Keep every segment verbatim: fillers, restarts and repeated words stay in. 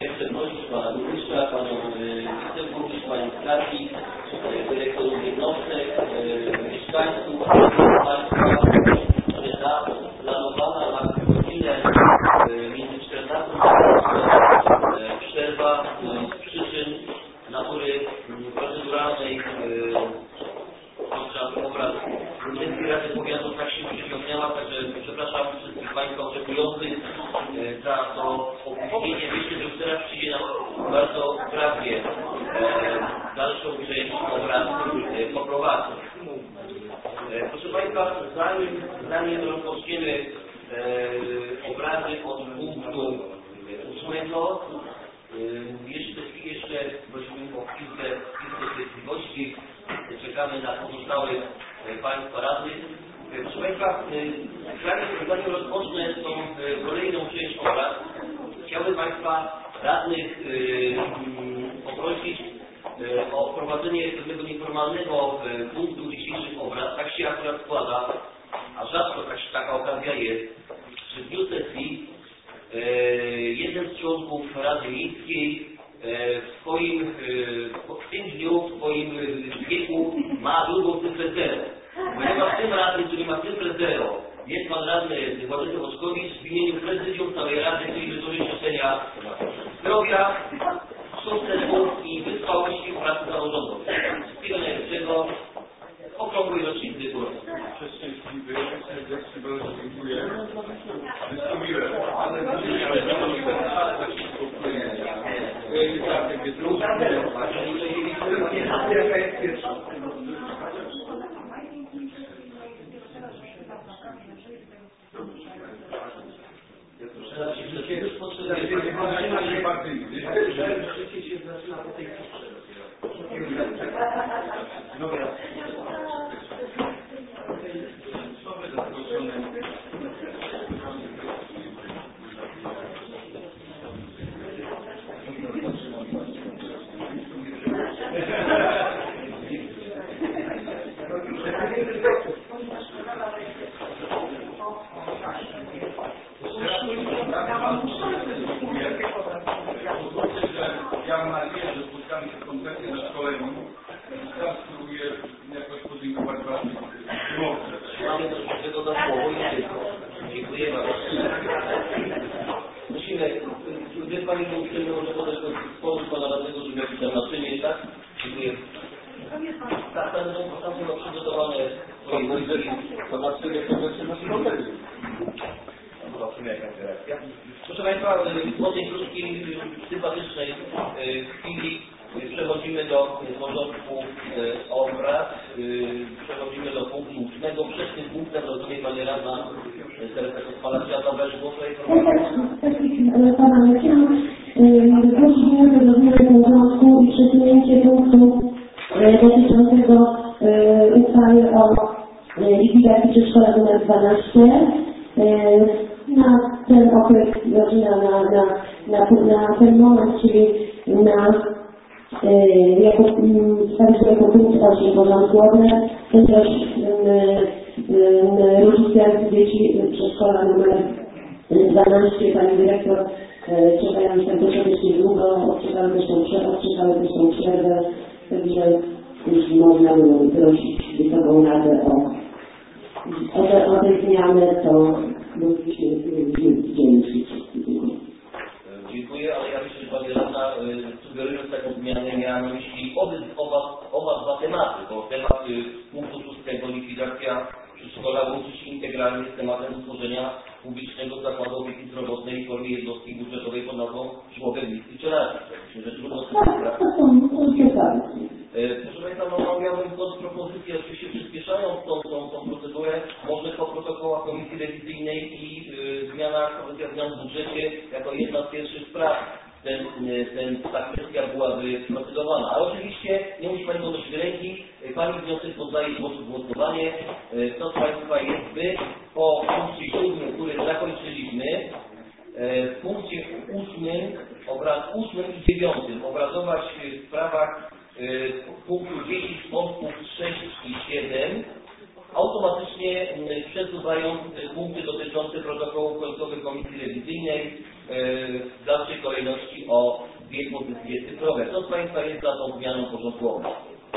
Przewodniczący Pana Burmistrza, Panią Wiceburmistrz, Panią Skarbnik, dyrektorów jednostek, mieszkańców, Państwa, że ta planowana na godzinę między czternastą a przerwa z przyczyn natury proceduralnej podczas obrad Miejskiej Rady Powiatu tak się przyciągnęła, także przepraszam wszystkich Państwa oczekujących za to opóźnienie. Myślę, że już teraz przyjdzie nam bardzo sprawnie dalszą część obrad poprowadzić. Proszę Państwa, zanim, zanim rozpoczniemy obrady od punktu ósmego, jeszcze, jeszcze prosimy o chwilkę, chwilkę cierpliwości. Czekamy na pozostałych Państwa radnych. Proszę Państwa, zanim rozpocznę tą kolejną część obrad, chciałbym Państwa radnych poprosić o wprowadzenie pewnego nieformalnego punktu dzisiejszych obrad. Tak się akurat składa, a rzadko tak, taka okazja jest, że w dniu sesji jeden z członków Rady Miejskiej w swoim, w tym dniu, w swoim wieku ma drugą cyfrę zero. Ponieważ tym radnym, który ma cyfrę zero, jest Pan Radny Władysław Oczkowicz, w imieniu prezydium całej Rady chcieliby złożyć życzenia zdrowia, sukcesu i wytrwałości w pracy samorządowej. Wszystkiego najlepszego, okrągłej rocznicy urodzin. Przeszczęśliwy, serdecznie bardzo dziękuję. Wszystko miłe. Ja mam nadzieję, że spotkamy się konkretnie na szkoleniu. Teraz spróbuję jakoś podziękować Waszym wymowcom. Mamy do tego za słowo i tylko. Dziękuję bardzo. Musimy, gdy Pani Burmistrz może podać do sporu Pana Radnego, żeby jakiś tam naczynie, tak? Dziękuję. Tak, tam są przygotowane swoje wojski. To naczynie to rzeczy na szkoleniu. Proszę Państwa, po tej krótkiej, sympatycznej chwili przechodzimy do porządku obrad. Przechodzimy do punktu ósmego. Przed tym punktem rozumie Pani Radna Teresa Spalacja, zabrać głos tutaj. Pana Leciana, prosimy do zmiany porządku i przesunięcie punktu dotyczącego uchwały o likwidacji przedszkola numer dwanaście. Na ten okres, na, na, na, na, na ten moment, czyli na y, jako, y, jako punkt osiem porządku obrad, ponieważ rodzice dzieci przedszkola numer dwanaście, pani dyrektor, y, czekają już tak dostatecznie długo, odczekały też tą przerwę, odczekały też tą przerwę, także już można było prosić Wysoką Radę o, o, te, o te zmiany, to mogliśmy dzielić. Dziękuję, ale ja myślę, że Pani Radna, sugerując taką zmianę, miała na myśli oba, oba, oba dwa tematy, bo temat punktu szóstego, likwidacja przedszkola, łączy się integralnie z tematem utworzenia publicznego zakładu opieki zdrowotnej w formie jednostki budżetowej pod nazwą żłobek bliski Czeladzi. Myślę, że trudno z tym sprawę. Proszę Państwa, no, miałbym kontrpropozycję, oczywiście przyspieszając tą, tą, tą procedurę, może po protokołach Komisji Rewizyjnej i y, zmiana, kwestia zmian w budżecie jako jedna z pierwszych spraw ten, ten, ta kwestia byłaby procedowana. Ale oczywiście nie musi Pani podnosić ręki, Pani wniosek poddaje głosu w głosowanie. Kto z Państwa jest, by po punkcie siódmym, który zakończyliśmy, w punkcie ósmym, obrad ósmym i dziewiątym obradować w sprawach punktu dziesięć, podpunkt sześć i siedem automatycznie przesuwają punkty dotyczące protokołów końcowych Komisji Rewizyjnej w dalszej kolejności o dwie pozycje cyfrowe. Co z Państwa jest za tą zmianą porządkową?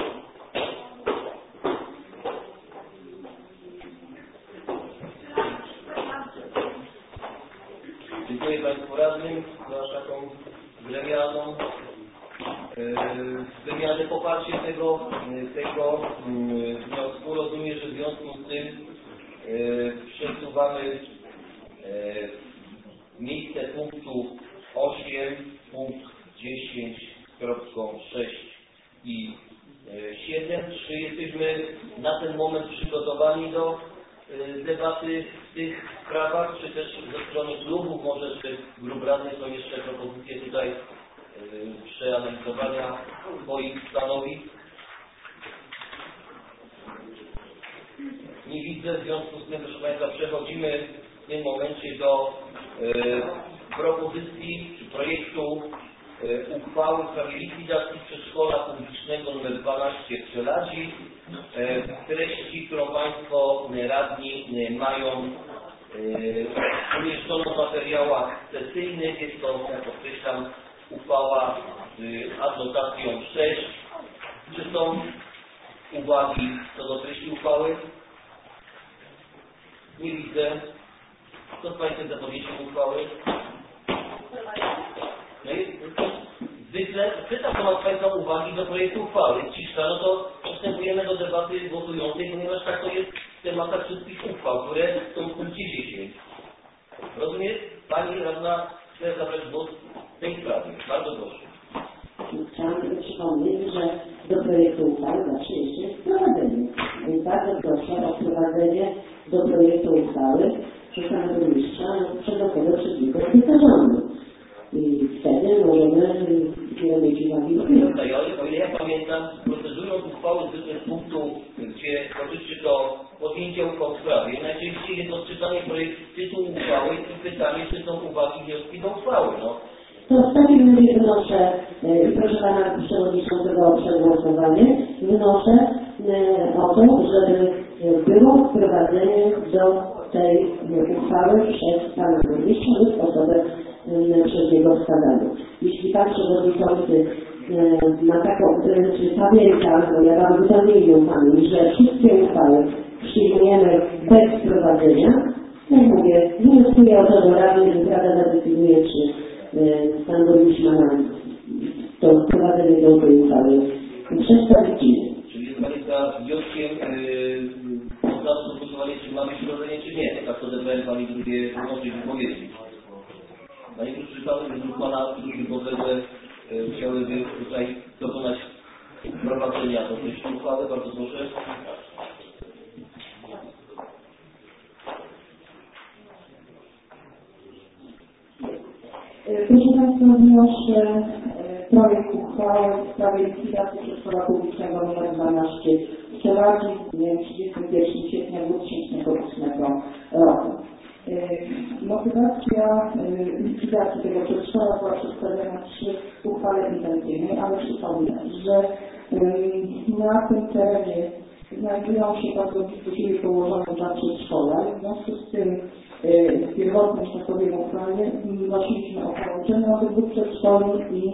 Dziękuję Państwu radnym za taką gremialną wymianę poparcie tego, tego wniosku. Rozumiem, że w związku z tym przesuwamy miejsce punktu osiem, punkt dziesięć, sześć i siedem. Czy jesteśmy na ten moment przygotowani do debaty w tych sprawach, czy też ze strony klubów, może czy grup radnych są jeszcze propozycje tutaj przeanalizowania swoich stanowisk? Nie widzę, w związku z tym, proszę Państwa, przechodzimy w tym momencie do e, propozycji czy projektu e, uchwały w sprawie likwidacji przedszkola publicznego nr dwanaście w Przeladzi. E, treści, którą Państwo radni mają e, umieszczoną w materiałach sesyjnych. Jest to, jak podkreślam, uchwała z adnotacją sześć. Czy są uwagi co do treści uchwały? Nie widzę. Co z Państwem zapowiedzią uchwały? No i zwykle pytam, co ma Państwa uwagi do projektu uchwały. Cisza, no to przystępujemy do debaty głosującej, ponieważ tak to jest w tematach wszystkich uchwał, które są w punkcie dziesięć. Rozumie? Pani radna chce zabrać głos w tej sprawie. Bardzo proszę. Chciałam tylko przypomnieć, że do projektu uchwały zawsze jeszcze jest wprowadzenie. Więc bardzo proszę o wprowadzenie do projektu uchwały przez pana burmistrza przedmiotowe przez niego wykażony. I wtedy możemy mieć uwagi. O ile ja pamiętam, procedurując uchwały z punktu, gdzie dotyczy to podjęcia uchwał w sprawie, najczęściej jest odczytanie projektu tytułu uchwały i pytanie, czy są uwagi, wnioski do uchwały. No. To w takim razie wnoszę, i proszę pana przewodniczącego o przegłosowanie, wnoszę o to, żeby było wprowadzenie do tej uchwały przez pana burmistrza lub osobę przez niego wskazaną. Jeśli pan przewodniczący ma taką, czy pamięta, bo ja bardzo zamienił panu, że wszystkie uchwały przyjmujemy bez wprowadzenia, jak mówię, wnioskuję o to do rady, że rada zadecyduje, czy pan burmistrz ma to wprowadzenie do tej uchwały przedstawić. Czyli jest Państwa wnioskiem yy, od nas do głosowania, czy mamy wprowadzenie, czy nie. Tak to odebrałem Pani drugie wyłącznie wypowiedzi. Panie Burmistrzu, Pan Pana drugi podległe yy, chciałyby tutaj dokonać wprowadzenia do tej uchwały. Bardzo proszę. Proszę Państwa, wnoszę projekt uchwały w sprawie likwidacji przedszkola publicznego nr dwanaście w Przeladzi z dniem trzydziestego pierwszego kwietnia dwa tysiące ósmego roku. Motywacja likwidacji tego przedszkola była przedstawiona przy uchwale intencyjnej, ale przypomnę, że na tym terenie znajdują się bardzo blisko siebie położone dwa przedszkola. W związku z tym w pierwotnym, że tak powiem, uchwale wnosiliśmy o połączenie obu dwóch przedszkoli i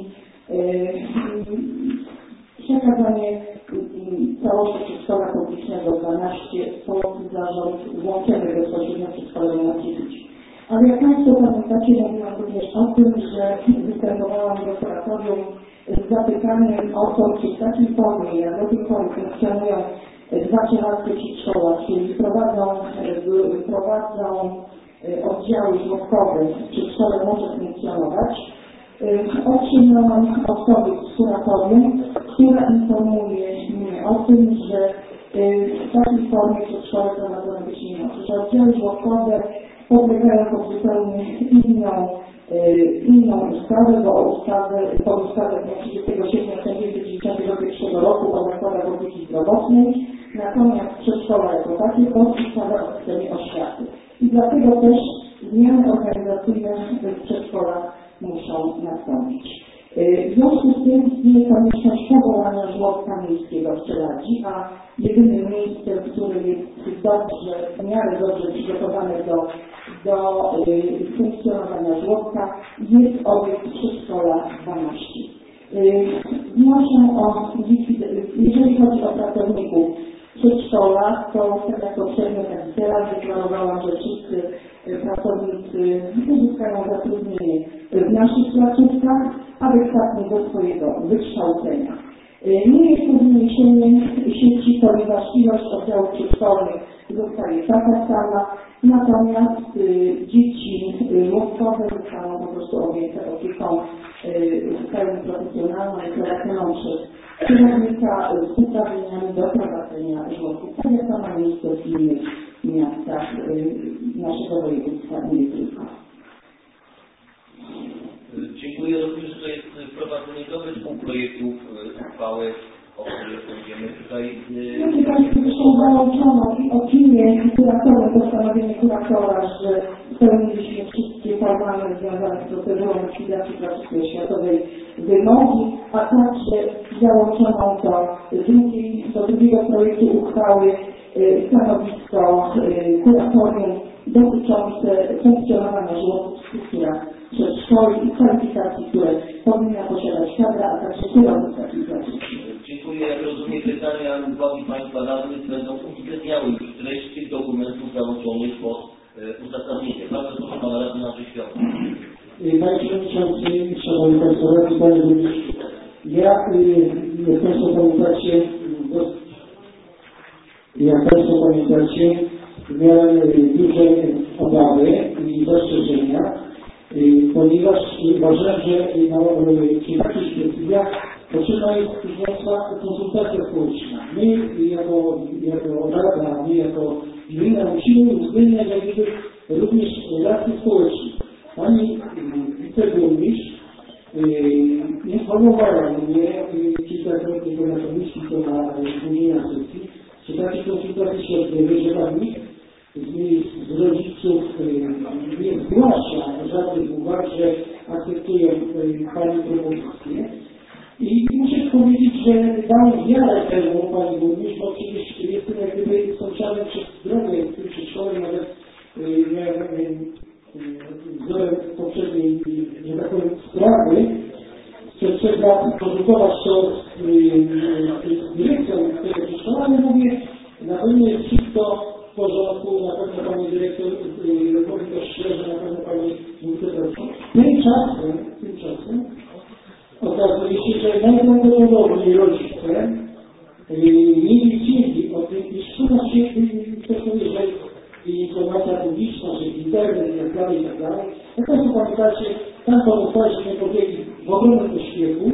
przekazanie całości przedszkola publicznego dwanaście pod zarząd włączenia bezpośrednio przedszkola na dzieci. Ale jak Państwo pamiętacie, mówiłam również o tym, że występowałam do kuratorium z zapytaniem o to, czy w takiej formie, jak do tej pory funkcjonują dwa przeważkie przedszkola, czyli prowadzą, prowadzą oddziały żłobkowe, przedszkole może funkcjonować. Otrzymałam odpowiedź z kuratorium, która informuje mnie o tym, że w takiej formie przedszkole prowadzone być nie może, że oddziały żłobkowe podlegają pod zupełnie inną, inną ustawę, bo ustawę, pod ustawę dnia trzydziestego sierpnia tysiąc dziewięćset dziewięćdziesiątego pierwszego roku o zakładach opieki zdrowotnej, natomiast przedszkola jako takie pod ustawę o systemie oświaty. I dlatego też zmiany organizacyjne w przedszkolach muszą nastąpić. W związku z tym istnieje konieczność powołania żłobka miejskiego w Czeladzi, a jedynym miejscem, które jest dobrze, w miarę dobrze przygotowane do, do y, funkcjonowania żłobka, jest obiekt przedszkola dwanaście. Y, wnoszę o, jeżeli chodzi o pracowników przedszkola, to tak jak poprzednio, tak teraz deklarowałam, że wszyscy pracownicy uzyskają zatrudnienie w naszych placówkach, adekwatnie do swojego wykształcenia. Nie jest to zmniejszenie sieci, ponieważ ilość oddziałów przedszkolnych zostaje taka sama, natomiast y, dzieci żłobkowe zostaną po prostu objęte opieką w pełni profesjonalną i prowadzoną przez kierownika z uprawnieniami do prowadzenia żłobków, tak jak to ma miejsce w innych miastach y, naszego województwa, nie tylko. Dziękuję. Rozumiem, że to jest wprowadzenie do wysłu projektów uchwały, o których będziemy tutaj... Znaczy Państwo zresztą załączono i opinię kuratora, postanowienie kuratora, że spełniliśmy wszystkie formalne związane z procedurą likwidacji placówki oświatowej wymogi, a także załączono do, drugiej, do drugiego projektu uchwały stanowisko kuratorium dotyczące funkcjonowania żłobków w strukturach przedszkoli i kwalifikacji, które powinna posiadać kadra, a także kierownik takich placówki. Dziękuję. Jak rozumiem, pytania i uwagi Państwa radnych będą uwzględniały już treść tych dokumentów załączonych pod e, uzasadnienie. Bardzo proszę Pana Radny Andrzej Świątek. Panie Przewodniczący, Szanowni Państwo Radni, Panie Burmistrzu, ja, jak Państwo pamiętacie, jak Państwo pamiętacie, miałem duże obawy i zastrzeżenia, ponieważ uważam, że przy takich decyzjach potrzebna jest konsultacja społeczna. My jako, jako Rada, my jako gmina musimy uwzględniać jak gdyby również racje społeczne. Pani wiceburmistrz informowała mnie kilkakrotnie na komisji, to na wspomnienia sesji, że takie konsultacje się odbyły, że tam nikt z, z rodziców nie zgłasza żadnych uwag, że akceptują Pani propozycję. I muszę powiedzieć, że dam wiarę temu Pani Burmistrz, bo przecież jestem jak gdyby sąsiadem przez drogę w tym przedszkole, nawet miałem wzorem poprzedniej, że tak powiem, sprawy, że trzeba konsultować to z dyrekcją tego przedszkola, ale mówię, na pewno jest wszystko w porządku, na pewno Pani Dyrektor mówi to szczerze, na pewno Pani mówi to dobrze. Tymczasem, tymczasem okazuje się, że najprawdopodobniej rodzice nie wiedzieli o tym, iż tu nas się ktoś powie, że informacja publiczna, że internet i tak dalej, i tak dalej. Jak Państwo pamiętacie, tam pozostałyśmy podjęli w ogromnym pośpiechu.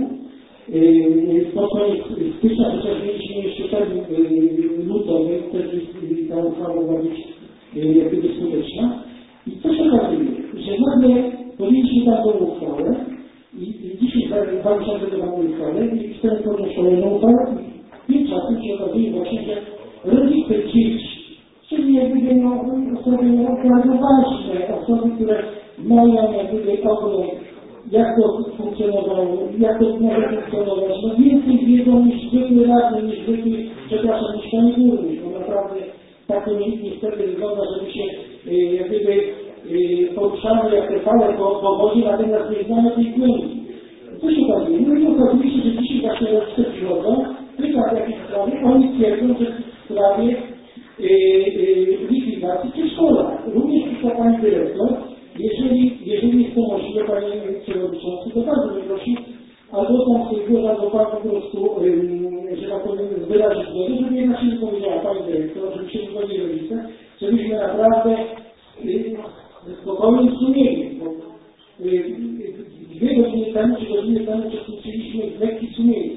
Pod koniec stycznia chociaż mieliśmy jeszcze termin lutowy, wtedy ta uchwała mogła być jak gdyby skuteczna. I co się okazuje, że nagle podjęliśmy taką uchwałę i dzisiaj dwa miesiące do mamy uchwałę i chcemy podjąć kolejną uchwałę i tymczasem się okazuje właśnie, że rodzice dzieci, czyli jak gdyby no, osoby no, bardzo ważne, osoby, które mają jak gdyby ogląd, jak to funkcjonowało, jak to może funkcjonować, no więcej wiedzą niż zwykły radny, niż zwykły, przepraszam, niż Pani Burmistrz, bo naprawdę tak to niestety wygląda, że my się y, jak gdyby y, poruszamy jak te fale po, po wodzie, natomiast nie znamy tej głębi. Co się okazuje? No i okazuje się, że dzisiaj właśnie rodzice przychodzą, pytają jakieś sprawy, oni twierdzą, że w sprawie y, y, likwidacji przedszkola. Również pisała Pani Dyrektor, jeżeli, jeżeli jest to możliwe, Panie Przewodniczący, to bardzo bym prosił, albo tam swój głos, albo Pan po prostu, yy, że tak powiem, wyrazić zgodę, żeby jednak się nie powiedziała Pani Dyrektor, żeby się zgodzili rodzice, żebyśmy naprawdę yy, ze spokojnym sumieniem, bo yy, dwie godziny temu, czy godziny temu uczestniczyliśmy w lekcji sumienia.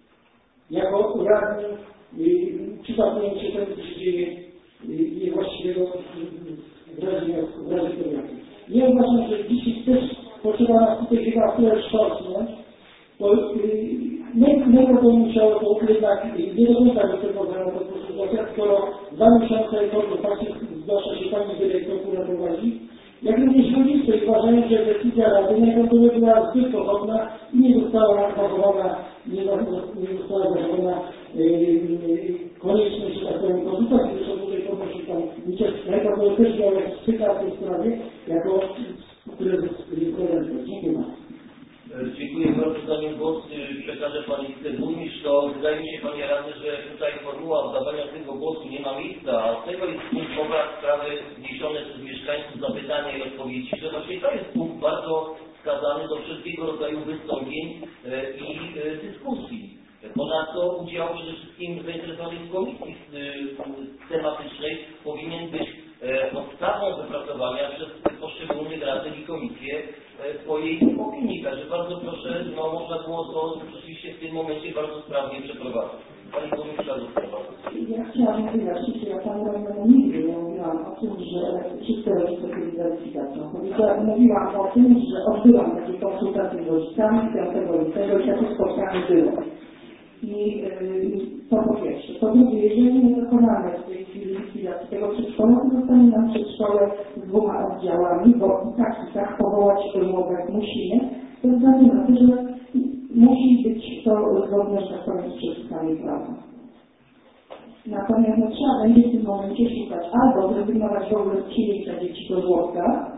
Jako radni yy, przypatrując się temu, co się dzieje yy, niewłaściwego w razie, w razie programu. Ja uważam, że dzisiaj też potrzeba nas tutaj chyba tyle sztorcnąć, bo najpierw musiało to jednak nie do końca do tego programu po prostu zgłaszać, skoro dwa miesiące po fakcie zgłasza się Pani Dyrektor, która prowadzi Jak również rodzice uważają, że decyzja Rady najprawdopodobniej była zbyt pochodna i nie została zachowana, nie, nie została zachowana yy, konieczność, że tak powiem, konsultacji. Zresztą tutaj poproszę tam najprawdopodobniej też miał jakiś pytał w tej sprawie, jako prezes prezydenta. Dziękuję bardzo. Dziękuję bardzo. Zanim głos przekażę Pani Burmistrz, to wydaje mi się, Panie Radny, że tutaj formuła oddawania tego głosu nie ma miejsca, a z tego jest punkt obrad sprawy wniesione przez mieszkańców zapytania i odpowiedzi, że właśnie to jest punkt bardzo wskazany do wszelkiego rodzaju wystąpień i dyskusji. Ponadto udział przede wszystkim zainteresowanych komisji tematycznej powinien być podstawą wypracowania przez poszczególnych radnych i komisje swojej opinii. Także bardzo proszę, no można było to rzeczywiście w tym momencie bardzo sprawnie przeprowadzić. Pani Burmistrz, ja chciałam wyjaśnić, że ja Panu Radnemu nigdy nie mówiłam o tym, że wszyscy rodzice byli weryfikacją. Mówiłam o tym, że odbyłam takie konsultacje z rodzicami piątego lutego i takie spotkanie było. I yy, to po pierwsze. Po drugie, jeżeli nie dokonamy w tej chwili likwidacji tego przedszkola, to zostanie nam przedszkole z dwoma oddziałami, bo i tak i tak powołać umowę musimy, ze względu na to, że musi być to zgodne, że tak powiem, z przepisami prawa. Natomiast no, trzeba będzie w tym momencie szukać albo zrezygnować w ogóle z przyjęcia dzieci do żłobka,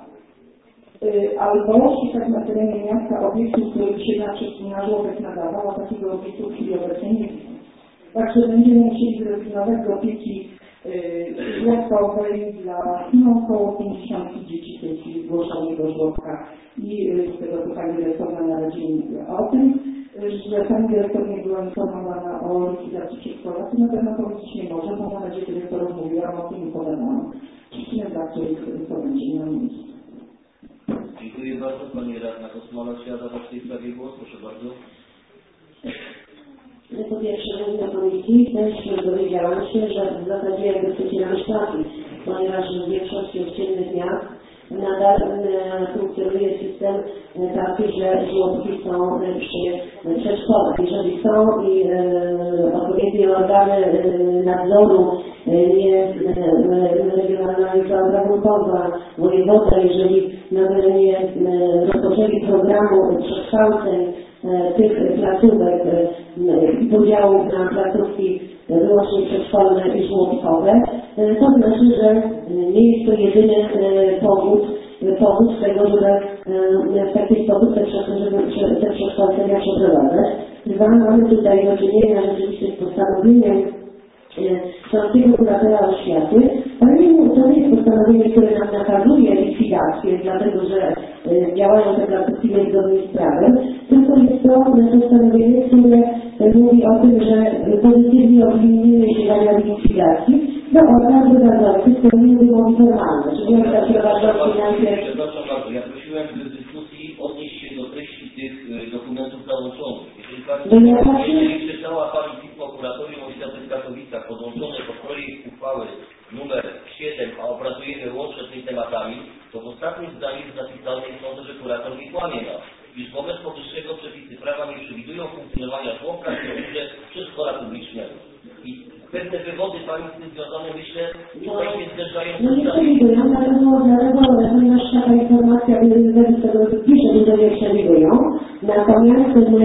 albo szukać na terenie miasta obiektu, który by się na żłobek nadawał, a takiego obiektu w chwili obecnej nie widzę. Także będziemy musieli zrezygnować z opieki żłobkowej dla no, około pięćdziesiąt dzieci w tej chwili zgłoszonych do żłobka i z tego co Pani Dyrektor na Radzie nie mówiła. A o tym, że Pani Dyrektor nie była informowana o likwidacji przedszkola, to na pewno powiedzieć nie może, bo na Radzie Dyrektorów mówiłam, o tym opowiadałam. Przyczyny, dla których to będzie miało miejsce. Dziękuję bardzo. Pani Radna Kosmala chciała zadać w tej sprawie głos. Proszę bardzo. Po pierwsze, na komisji też dowiedziałam się, że w zasadzie jakby chcecie nam szlaki, ponieważ w większości ościennych miast nadal funkcjonuje system taki, że żłobki są przy przedszkolach. Jeżeli są i odpowiednie organy nadzoru jest regionalna izba obrachunkowa, wojewoda, jeżeli nawet nie rozpoczęli programu przekształceń tych placówek i podziałów na placówki wyłącznie przedszkolne i żłobkowe, to znaczy, że nie jest to jedyny powód, powód tego, żeby w taki sposób te, żeby te przekształcenia przeprowadzać. Dwa, mamy tutaj do czynienia rzeczywiście z postanowieniem Śląskiego Kuratora Oświaty, ale to nie jest postanowienie, które nam nakazuje likwidację, dlatego że y, działają te placówki niezgodnie z prawem, tylko jest to postanowienie, które mówi o tym, że pozytywnie opiniujemy się dla likwidacji do organ wydarzających spełniły wymogi formalne. Czyli on takie ważności najpierw... Przepraszam bardzo, ja prosiłem w dyskusji odnieść się do treści tych dokumentów załączonych. Jeżeli Pani, jeżeli przeczytała Pani pismo Kuratorium Oświaty w Katowicach podłączone pod projekt uchwały numer siedem, a opracujemy łącznie tymi tematami, to w ostatnim zdaniu jest napisane i sądzę, że kurator nie kłamie nas, iż wobec powyższego przepisy prawa nie przewidują funkcjonowania żłobka w strukturze przedszkola publicznego. I pewne wywody Pani z tym związane, myślę, tutaj się zderzają No nie przewidują, dlatego, dlatego, ponieważ taka informacja według tego pisze, że nie przewidują. Natomiast my,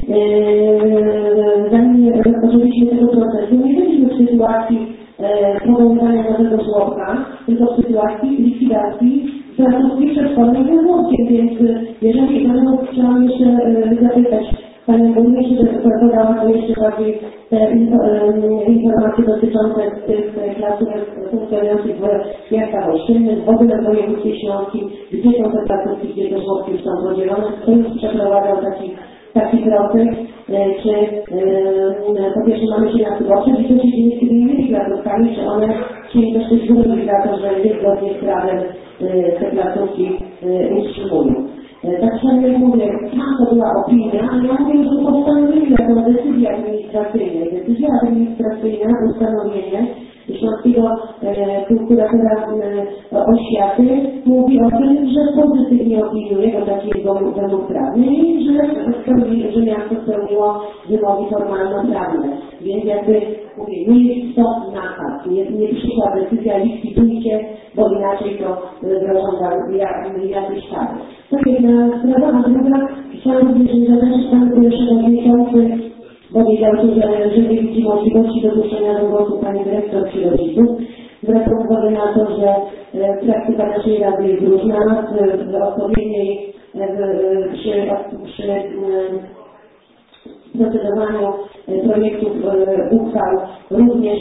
e, zanim rozpoczęliśmy tego procesu, nie byliśmy w sytuacji e, powoływania nowego żłobka, tylko w sytuacji likwidacji placówki przedszkolnej w żłobkiem, więc jeżeli dlatego chciałam jeszcze e, zapytać Panią Burmistrz, że podała to jeszcze bardziej te informacje dotyczące tych placówek funkcjonujących w miastach ościennych, w ogóle w województwie śląskim, gdzie są te placówki, gdzie te żłobki są podzielone, kto już przeprowadzał taki, taki proces, czy po pierwsze mamy się na tym oczyć i co się dzieje z tymi innymi placówkami, czy one się nie też coś zrobi za to, że niezgodnie z prawem te placówki utrzymują. Tak samo jak mówię, tam to była opinia, ale ja mówię, że postanowienie jako decyzja administracyjna. Decyzja administracyjna, ustanowienie Śląskiego kuratora oświaty mówi o tym, że pozytywnie opiniuje, bo taki jest wymóg prawny i że, że miasto spełniło wymogi formalno-prawne. Więc jakby mówię, nie jest to nakaz, nie, nie przyszła decyzja likwidujcie, bo inaczej to grożą wam jakieś kary. To jedna sprawa, a druga, chciałam również zadać Pan Przewodniczący, powiedział, że, że nie widzi możliwości dopuszczenia do głosu Pani Dyrektor czy rodziców. Zwracam uwagę na to, że praktyka naszej Rady jest różna, w, w odpowiedniej, w, przy, przy procedowaniu projektów uchwał również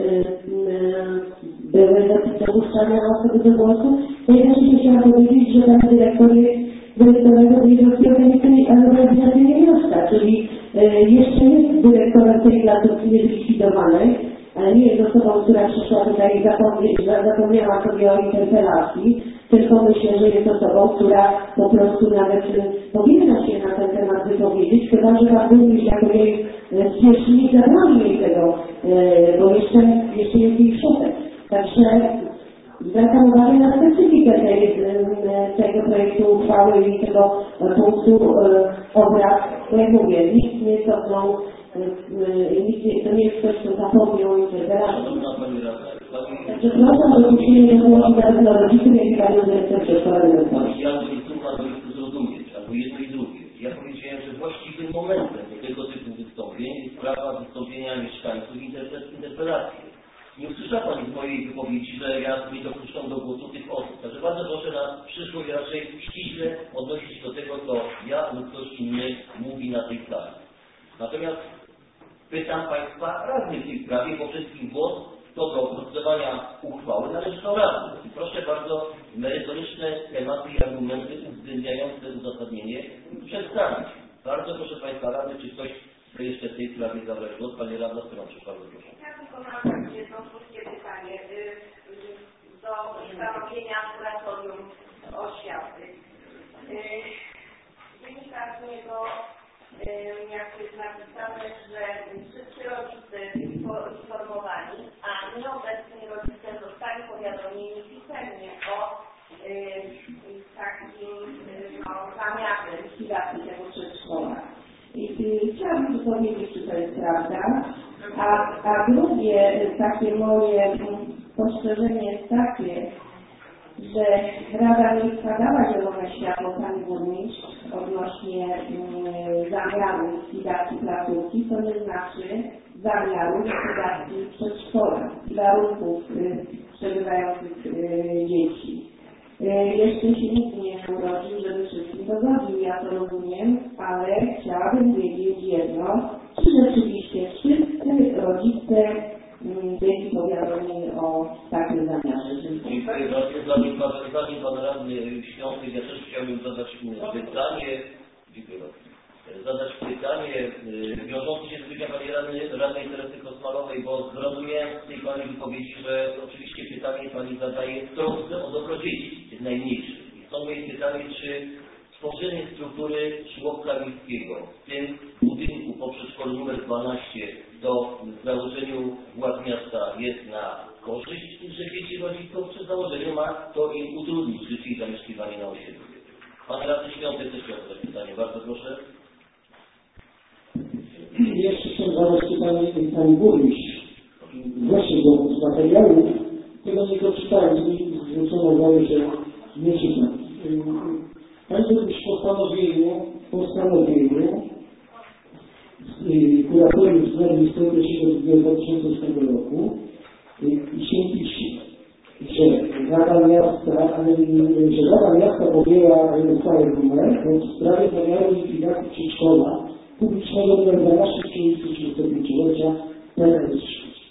były dopuszczane osoby do głosu. Ja też chciałam powiedzieć, że Pani Dyrektor jest dyrektorem Jednostki Organizacyjnej Miasta, czyli jeszcze jest dyrektorem tej placówki niezlikwidowanej, ale nie jest osobą, która przyszła tutaj i zapomniała sobie o interpelacji, tylko myślę, że jest osobą, która po prostu nawet powinna się na ten temat wypowiedzieć, chyba że Pan Burmistrz jako jej zwierzchnik zabroni jej tego, bo jeszcze, jeszcze jest jej szefem. Także zwracam uwagę na specyfikę tej, tego projektu uchwały i tego punktu obrad. Bo jak mówię, nikt nie cofnął, to nie jest ktoś, kto zapomniał interpelacji. Także proszę o dopuszczenie do głosu zarówno rodziców, jak i Panią Dyrektor Przedszkola Dyrektorów. Ja to jest słucha, to jest zrozumieć, albo jedno i drugie. Ja powiedziałem, że właściwym momentem do tego typu wystąpień jest sprawa wystąpienia mieszkańców interpelacji. Nie usłyszała Pani z mojej wypowiedzi, że ja nie dopuszczam do głosu tych osób. Także bardzo proszę na przyszłość raczej ściśle odnosić się do tego, co ja lub ktoś inny mówi na tej sali. Natomiast pytam Państwa radnych w tej sprawie, bo wszystkim głos co do procedowania uchwały należy do radnych. I proszę bardzo merytoryczne tematy i argumenty uwzględniające uzasadnienie przedstawić. Bardzo proszę Państwa radnych, czy ktoś chce jeszcze w tej sprawie zabrać głos? Panie radna, Strączek, bardzo proszę. Ja tylko mam jedno krótkie pytanie do ustanowienia kuratorium oświaty. Wynika z niego, jak jest napisane, że wszyscy rodzice informowani, a nieobecni rodzice zostali powiadomieni pisemnie o takim no, zamiarze likwidacji tego przedszkola. I, i chciałabym powiedzieć, czy to jest prawda, a, a drugie takie moje spostrzeżenie jest takie, że Rada Miejska dała zielone światło Pani Burmistrz odnośnie y, zamiaru likwidacji placówki, to nie znaczy zamiaru likwidacji przedszkola i warunków y, przebywających y, dzieci. Jeszcze się nikt nie urodził, żeby wszystkim dogodził, ja to rozumiem, ale chciałabym wiedzieć jedno, czy rzeczywiście wszyscy rodzice byli powiadomieni o takim zamiarze. Dziękuję bardzo. Zanim Pan Radny Świątek, ja też chciałbym zadać pytanie, dziękuję bardzo. Zadać pytanie wiążące się z wypowiedzią Pani Radnej, Radnej Teresy Kosmalowej, bo zrozumiałem z tej Pani wypowiedzi, że oczywiście pytanie Pani zadaje w trosce o dobro dzieci, jest najmniejsze. I stąd moje pytanie, czy tworzenie struktury żłobka miejskiego w tym budynku po przedszkolu numer dwanaście do założeniu władz miasta jest na korzyść tychże dzieci rodziców, czy założenie ma to im utrudnić życie i zamieszkiwanie na osiedlu. Pan Radny Świątek też chciał zadać pytanie, bardzo proszę. Jeszcze chcę zadać pytanie Pani Burmistrz. Właśnie do z materiału, tego nie doczytałem, mi zwrócono uwagę, że nie czytam. Pani Burmistrz w postanowieniu, postanowieniu kuratorium z dnia dwudziestego trzeciego grudnia dwa tysiące ósmego roku i się pisze, że Rada Miasta, że Rada Miasta podjęła uchwałę numer w sprawie zamiaru likwidacji przedszkola publicznego numer dwanaście przy ulicy trzydziestopięciolecia P R L.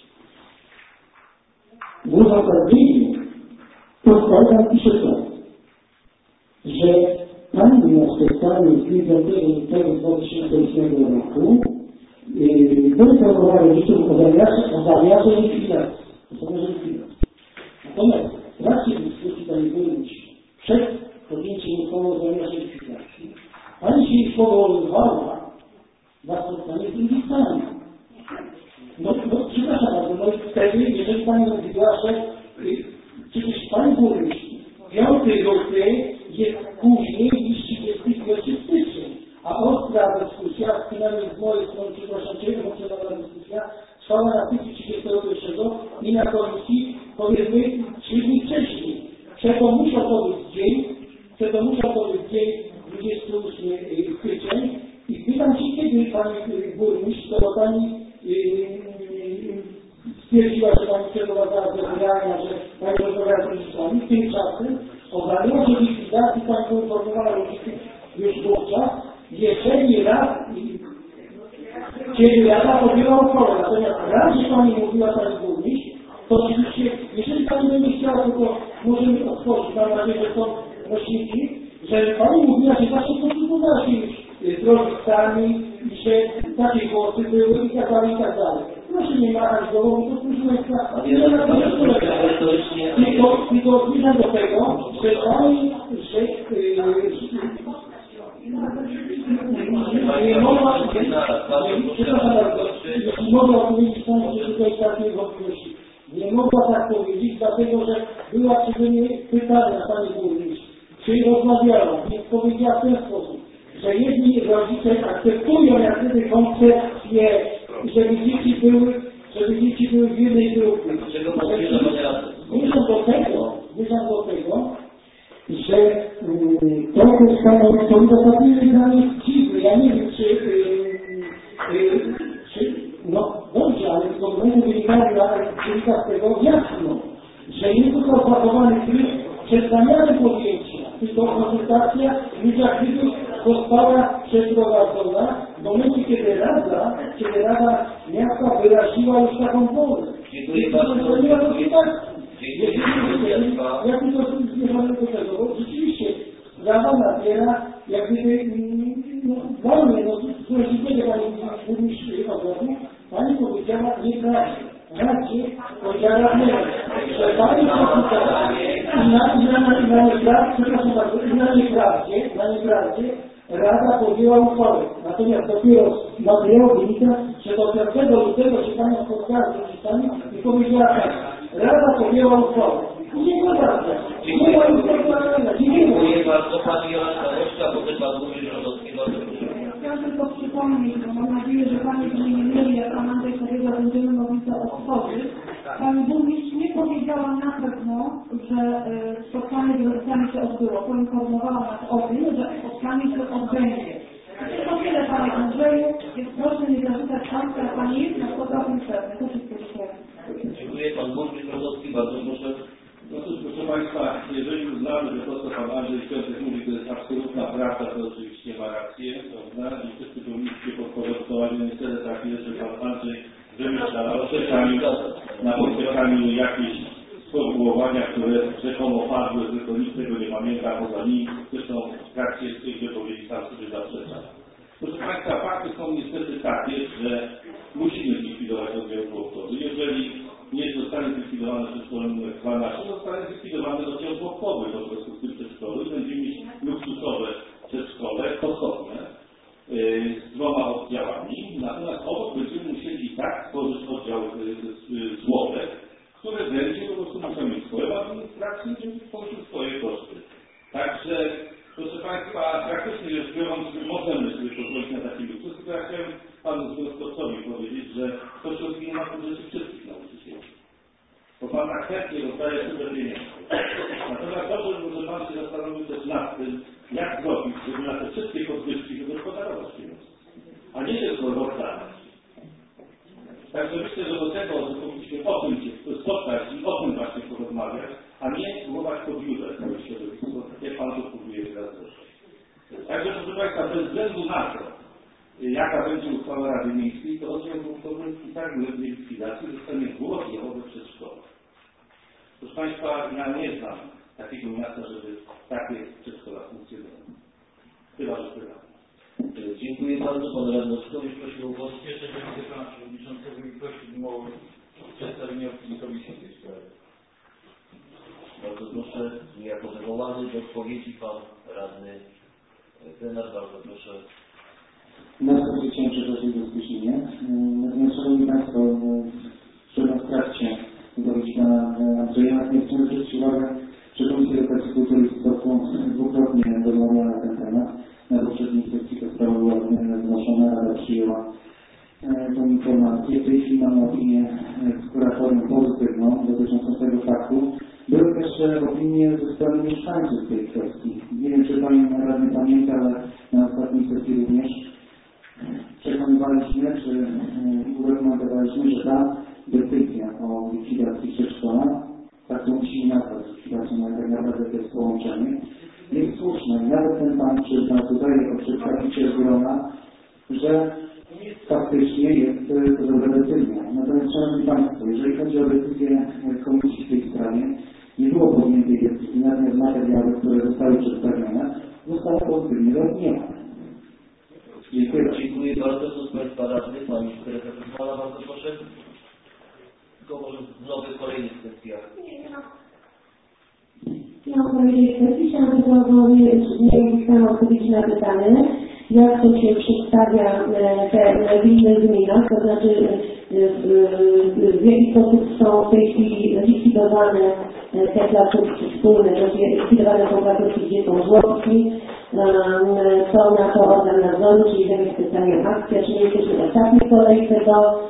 W uzasadnieniu uchwała pisze tak, że Pani Miasto w stanie z dziewiątego lutego dwa tysiące ósmego roku poinformowało rodziców o zamiarze, o zamiarze likwidacji. O zamiarze likwidacji. Natomiast w trakcie dyskusji Pani Burmistrz przed podjęciem uchwały o zamiarze likwidacji Pani się już powoływała na spotkanie z rodzicami. No, no przepraszam bardzo, no wtedy, jeżeli Pani mówiła, że Przecież Pan Burmistrz piąty luty jest później niż trzydziesty pierwszy stycznia, a ostra dyskusja, przynajmniej z mojej strony, przepraszam Cię, emocjonalna dyskusja, trwała na styczniu trzydziestego pierwszego i na komisji, powiedzmy, trzy dni wcześniej. Przeto musiał to być dzień, przeto musiał to być dzień dwudziesty ósmy styczeń i pytam się, kiedy Pani Burmistrz, to Pani stwierdziła, że Pani przeprowadzała zebrania, że Pani rozmawiała z rodzicami, tymczasem ogarnęła się likwidacji, Pani poinformowała rodziców już wówczas, jeżeli raz, kiedy Rada podjęła uchwałę, natomiast raz, że Pani mówiła Pani Burmistrz, to oczywiście, jeżeli Pani będzie chciała, to możemy otworzyć, mam nadzieję, że są nośniki, że Pani mówiła, że właśnie konsultowała się już z rodzicami i że takie głosy były i tak dalej, i tak dalej. Proszę nie machać głową, to proszę Państwa, nie na to jest tylko, tylko zmierzam do tego, że Pani, że nie mogła, przepraszam bardzo, jeśli mogła powiedzieć Pani, że tutaj takiej wątpliwości. Nie mogła tak powiedzieć, dlatego że była przeze mnie pytania Pani Burmistrz, czy rozmawiała, więc powiedziała w ten sposób, że jedni rodzice akceptują jak gdyby koncepcję, żeby dzieci były, żeby dzieci były w jednej grupie. Zmierzam do tego, zmierzam do tego, że yy, to jest to uzasadnienie dla mnie dziwne. Ja nie wiem, czy, yy, yy, czy no dobrze, ale z dokumentu wynika z tego jasno, że nie został zachowany tryb przed zamianem podjęcia, tylko konsultacja już jak gdyby została przeprowadzona w momencie, kiedy Rada, kiedy Rada Miasta wyraziła już taką wolę. Dziękuję bardzo. Nie ma konsultacji. Ja tylko zmierzamy do tego, bo rzeczywiście Rada nabiera jak gdyby, no dla mnie, no z rodzicego Pani Burmistrz odwrotu, Pani powiedziała nieprawdę. Radzie powiedziała radnego, że Pani konsultowała i na, i na, na, na nieprawdzie, przepraszam bardzo, i na nieprawdzie, na nieprawdzie Rada podjęła uchwałę. Natomiast dopiero z materiału wynika, że do piątego lutego się Pani spotkała z rodzicami i powiedziała tak, Rada podjęła uchwałę. Dziękuję bardzo. Dziękuję bardzo. Dziękuję bardzo Pani Jolanta Łośka, potem Pan Burmistrz Rodowski. Chciałam tylko przypomnieć, bo mam nadzieję, że Pani mnie nie myli, jak Pan Andrzej powiedział, będziemy mogli to otworzyć. Pani Burmistrz nie powiedziała na pewno, że y, spotkanie z rodzicami się odbyło. Poinformowała nas o tym, że spotkanie się odbędzie. To tyle, Panie Andrzeju, więc proszę nie zarzucać Państwa, jak Pani jest na spotkaniu pewny. To wszystko dziękuję. Dziękuję. Pan Burmistrz Rodowski, bardzo proszę. No cóż, proszę Państwa, jeżeli uznamy, że to, co Pan Andrzej Świątek mówi, to jest absolutna prawda, to oczywiście ma rację, prawda? I wszyscy powinniście podporządkować, więc niestety tak jest, że Pan Andrzej wymyśla na podkreślaniu, na podkreślaniu jakieś sformułowania, które rzekomo padły, tylko nikt tego nie pamięta poza nim, zresztą w trakcie tych wypowiedzi sam sobie zaprzecza. Proszę Państwa, fakty są niestety takie, że musimy zlikwidować oddział żłobkowy. Jeżeli nie zostanie zlikwidowane przedszkole numer dwanaście, zostanie zlikwidowane oddział żłobkowy po prostu w tym przedszkolu i będziemy mieć luksusowe przedszkole, osobne, yy, z dwoma oddziałami. Natomiast obok będziemy musieli i tak stworzyć oddział żłobek, który będzie po prostu musiał mieć swoją administrację i będzie ponosił swoje koszty. Także, proszę Państwa, praktycznie rzecz biorąc, możemy sobie pozwolić na taki luksus, tylko ja chciałem Panu Związkowcowi powiedzieć, że to się odwinie na tym rzeczy wszystkich nauczycieli. Bo Pan tak chętnie rozdaje super pieniędzy. Natomiast dobrze, że Pan się zastanowił też nad tym, jak zrobić, żeby na te wszystkie podwyżki wygospodarować pieniądze, a nie tylko rozdawać. Także myślę, że do tego, że powinniśmy o tym się spotkać i o tym właśnie porozmawiać, a nie próbować pod biurę całe środowisko, tak jak Pan to próbuje teraz zrobić. Także proszę Państwa, bez względu na to, jaka będzie uchwała Rady Miejskiej, to oddział żłobkowy i tak w likwidacji zostanie wyłączony przez szkołę. Proszę Państwa, ja nie znam takiego miasta, żeby takie przedszkola funkcjonowały. Chyba, że prywatne. Dziękuję bardzo. Pan Radnowski prosił o głos. Cieszę się, że Pana Przewodniczącego i prosił o przedstawienie opinii komisji w tej sprawie. Bardzo proszę, jako wywołany do odpowiedzi Pan Radny Tenar, bardzo proszę. Bardzo chciałem przeprosić za spóźnienie. Natomiast, Szanowni Państwo, w trakcie wypowiedzi Pana że jednak nie chcemy zwrócić uwagę, że Komisja Edukacji, Kultury i Sportu dwukrotnie rozmawiała na ten temat. Na poprzedniej sesji ta sprawa była zgłoszona, Rada przyjęła tą informację. W tej chwili mamy opinię z kuratorium pozytywną dotyczącą tego faktu. Były też opinie ze strony mieszkańców tej kwestii. Nie wiem, czy Pani radny pamięta, ale na ostatniej sesji również przekonywaliśmy, czy ureglamentowaliśmy, że ta decyzja o likwidacji przedszkola, tak to musimy nazwać likwidacją, ale tak naprawdę to jest połączenie, jest słuszna. I nawet ten Pan przyznał tutaj jako przedstawiciel grona, że faktycznie jest to dobra decyzja. Natomiast, Szanowni Państwo, jeżeli chodzi o decyzję Komisji w tej sprawie, nie było podjętej decyzji, natomiast materiały, które zostały przedstawione, zostały pozytywnie zaopiniowane. Dziękuję. Dziękuję bardzo. To z Państwa radnych. Pani Teresa Kuzmala, bardzo proszę. Tylko może w nowych, kolejnych kwestiach. Ja mam powiedzieć kwestii, chciałam tylko, bo nie, nie uzyskałam odpowiedzi na pytanie, jak to się przedstawia te w innych gminach, to znaczy w jaki sposób są w tej chwili likwidowane te placówki wspólne, to likwidowane są placówki, gdzie są żłobki, co na to organ nadzoru, czyli jakaś specjalna akcja, czy jesteśmy w ostatniej kolejce do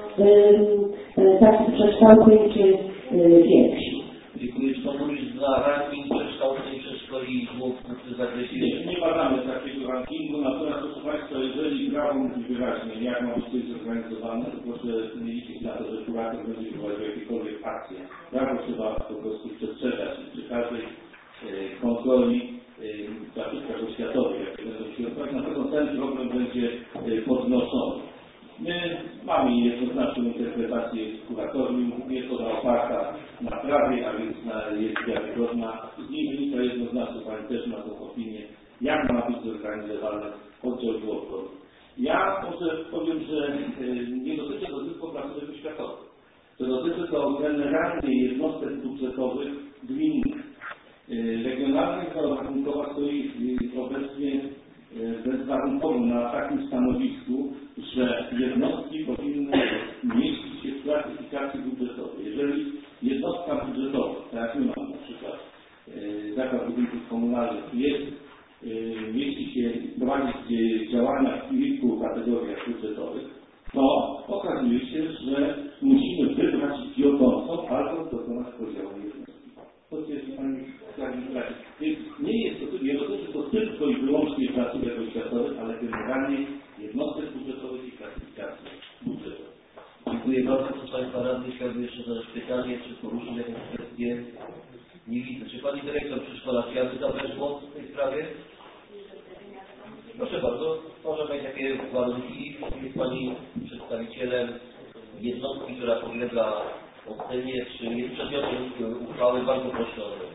takich przekształceń, czy więksi. Dziękuję. Czy Pan mówisz za ranking przekształceń przedszkoli i żłobków w zakresie... Nie, nie badamy takiego rankingu, natomiast proszę Państwa, jeżeli prawo mówi wyraźnie, jak ma być coś zorganizowane, to proszę nie liczyć na to, że kurator będzie prowadził jakiekolwiek akcje. Prawo trzeba po prostu przestrzegać przy każdej e, kontroli w placówkach oświatowych, jakie będą się odbywać, na pewno ten problem będzie e, podnoszony. My mamy jednoznaczną interpretację z kuratorium, jest ona oparta na prawie, a więc na, jest wiarygodna. Z niej wynika jednoznacznie, Pani też ma tą opinię, jak ma być zorganizowany oddział żłobkowy. Ja może powiem, że nie dotyczy to tylko placówek oświatowych. To dotyczy to generalnie jednostek budżetowych gminnych. Regionalna izba rachunkowa stoi obecnie bezwarunkowo na takim stanowisku, że jednostki powinny mieścić się w klasyfikacji budżetowej. Jeżeli jednostka budżetowa, tak jak my mamy na przykład yy, zakład budynków komunalnych, jest, yy, mieści się, prowadzi działania w kilku kategoriach budżetowych, to okazuje się, że musimy wybrać wiodącą albo dokonać podziału jednostki. To jest Pani administracji. Więc nie jest to, nie dotyczy to tylko i wyłącznie placówek oświatowych, ale generalnie jednostek budżetowych i klasyfikacji budżetowych. Dziękuję bardzo. Proszę Państwa radnych, chciałbym jeszcze zadać pytanie, czy poruszyć jakąś kwestię. Nie widzę. Czy Pani Dyrektor Przedszkola chciałaby zabrać głos w tej sprawie? Proszę bardzo. Może być takie warunki. Jest Pani przedstawicielem jednostki, która podlega ocenie, czy jest przedmiotem uchwały. Bardzo proszę o to.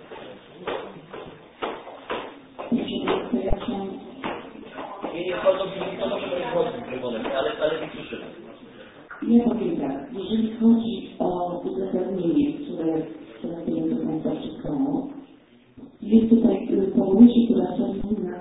Nie, nie, bardzo to może być głos mikrofonem, ale, ale nie słyszymy. Ja powiem tak, jeżeli chodzi o uzasadnienie, które przedstawiłem do Państwa wszystkiego, jest tutaj powołuje się kuratorium na,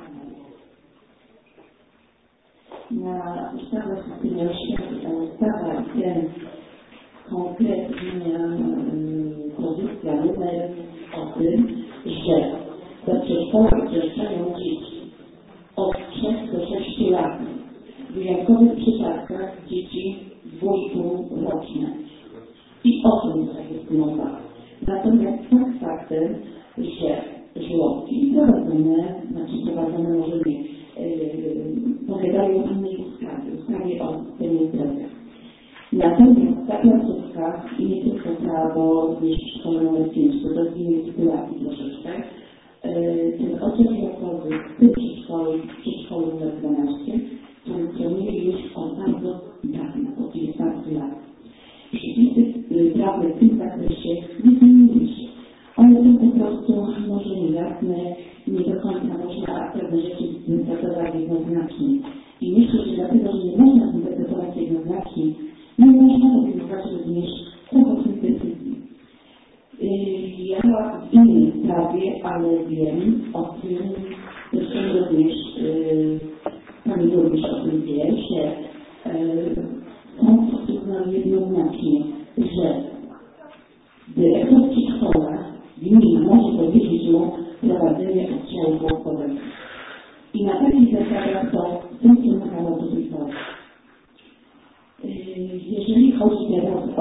na ustawę o systemie oświaty. Ta ustawa i ten konkretna pozycja numer o tym, że do przedszkola uczęszczają dzieci od trzech do sześciu lat. W wyjątkowych przypadkach dzieci dwójpółroczne. I o tym jest mowa. Natomiast fakt faktem, że żłobki prowadzone, znaczy prowadzone może nie, yy, podlegają innej ustawie, ustawie o systemie zdrowia. Natomiast ta placówka, i nie tylko ta, bo również w szkole numer pięć, to do innej sytuacji troszeczkę, ten oddział żłobkowy w tym przedszkolu, w przedszkolu numer dwanaście, funkcjonuje już od bardzo dawna, od dziewiętnastu lat. Przepisy prawne w tym zakresie nie zmieniły się. One są po prostu może niejasne, nie do końca można pewne rzeczy zinterpretować jednoznacznie. I myślę, że dlatego, że nie można zinterpretować jednoznacznie, nie można podejmować również prawomocnych decyzji. Ja w innej sprawie, ale wiem o tym, zresztą również Pani również o tym wie, że sąd uznał jednoznacznie, że dyrektor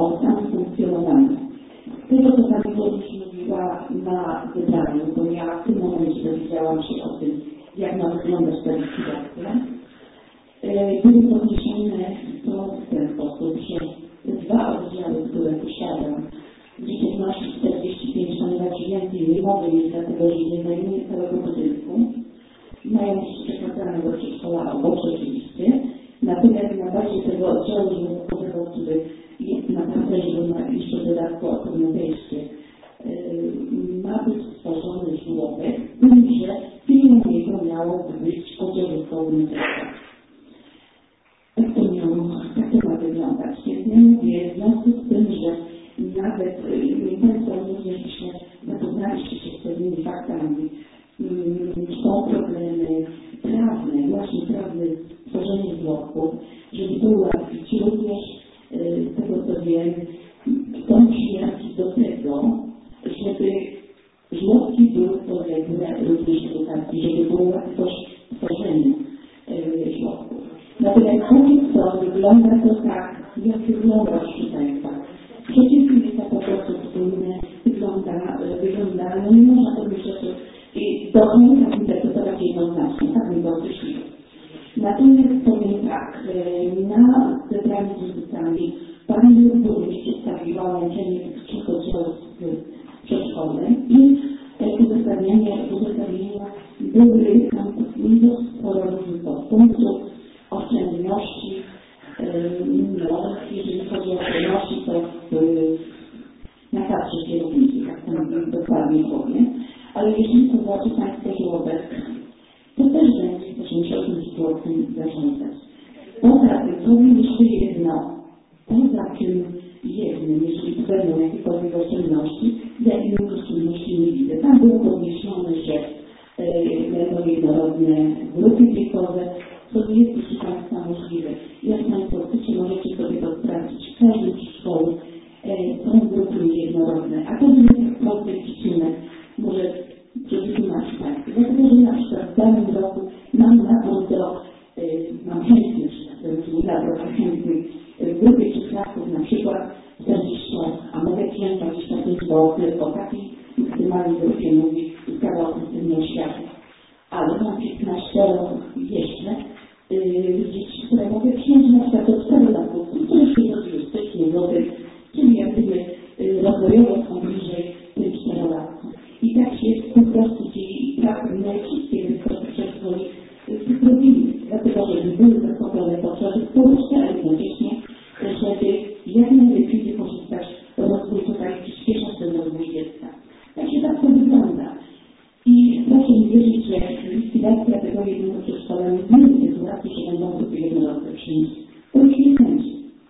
o samym funkcjonowaniu. Tego, co Pani Burmistrz mówiła na zebraniu, bo ja w tym momencie dowiedziałam się o tym, jak ma wyglądać ta likwidacja. Były podniesione to w ten sposób, że te dwa oddziały, które posiadam, liczebności czterdzieści pięć, ponieważ więcej nie mogę mieć, dlatego że nie zajmuję całego budynku. Mają być przekazane do przedszkola obok, rzeczywiście. Natomiast na bazie tego oddziału żłobkowego, który jest na parterze, bo ma jeszcze w dodatku osobne wejście, ma być stworzony żłobek, z tym, że filmem jego miało być oddziałówką uniwersytetu. Tak to miało, tak to ma wyglądać. Więc ja mówię, w związku z tym, że nawet Państwo również się zapoznaliście się z pewnymi faktami, są problemy prawne, właśnie prawne tworzenie żłobków, żeby to ułatwić. Również z tego co wiem, są przyjazki do tego, żeby żłobki były podległe również edukacji, żeby było łatwość tworzenia żłobków. Natomiast póki co wygląda to tak, jak wygląda, proszę Państwa. Przeciwieństwa po prostu wspólne wygląda, wygląda, no nie można tego rzeczy i do końca interpretować jednoznacznie, tak bym to określiła. Natomiast powiem tak, na zebraniu z rodzicami Pani Burmistrz przedstawiła łączenie tych trzech oddziałów z przedszkolem i uzasadnienie były tam sporo różnych podpunktów, oszczędności, no, jeżeli chodzi o oszczędności, to na karcie kierowniki, tak tam dokładnie powiem. Ale jeżeli to zobaczy Państwo żłobek, to też będzie ktoś musiał tym żłobkiem zarządzać. Poza tym, powiem jeszcze jedno, poza tym jednym, jeżeli tu będą jakiekolwiek oszczędności, ja innych oszczędności nie widzę. Tam było podniesione, że będą jednorodne grupy wiekowe, co nie jest, proszę Państwa, możliwe. Jak Państwo chcecie, możecie sobie to sprawdzić. W każdym szkole są grupy jednorodne, a to jest prosty przyczynek. Może przetłumaczyć Państwu. Dlatego, że na przykład w danym roku mam nabór do, mam chętnych, że nabór chętnych w grupie trzyklasków na przykład czterdzieści, a mogę wziąć dwadzieścia pięć złotych, o takiej maksymalnej grupie mówi ustawa o systemie oświaty. Ale mam piętnaście jeszcze yy, dzieci, które mogę przyjąć na przykład do czterech lat, które się rodziły styczniu, lutym, czyli jak gdyby yy, rozwojowo są bliżej tym czterolatkom. I tak się po prostu dzieje i tak wszystkie wysokie przedszkoli zrobili, dlatego żeby były zaspokojone potrzeby społeczne, a jednocześnie, żeby jak najlepiej wykorzystać rozwój tutaj, przyspieszać ten rozwój dziecka. Także tak to wygląda. I proszę mi wierzyć, że likwidacja tego jednego przedszkola nie zmieni sytuacji, że będą grupy jednorodne przynieść. To już nie będzie.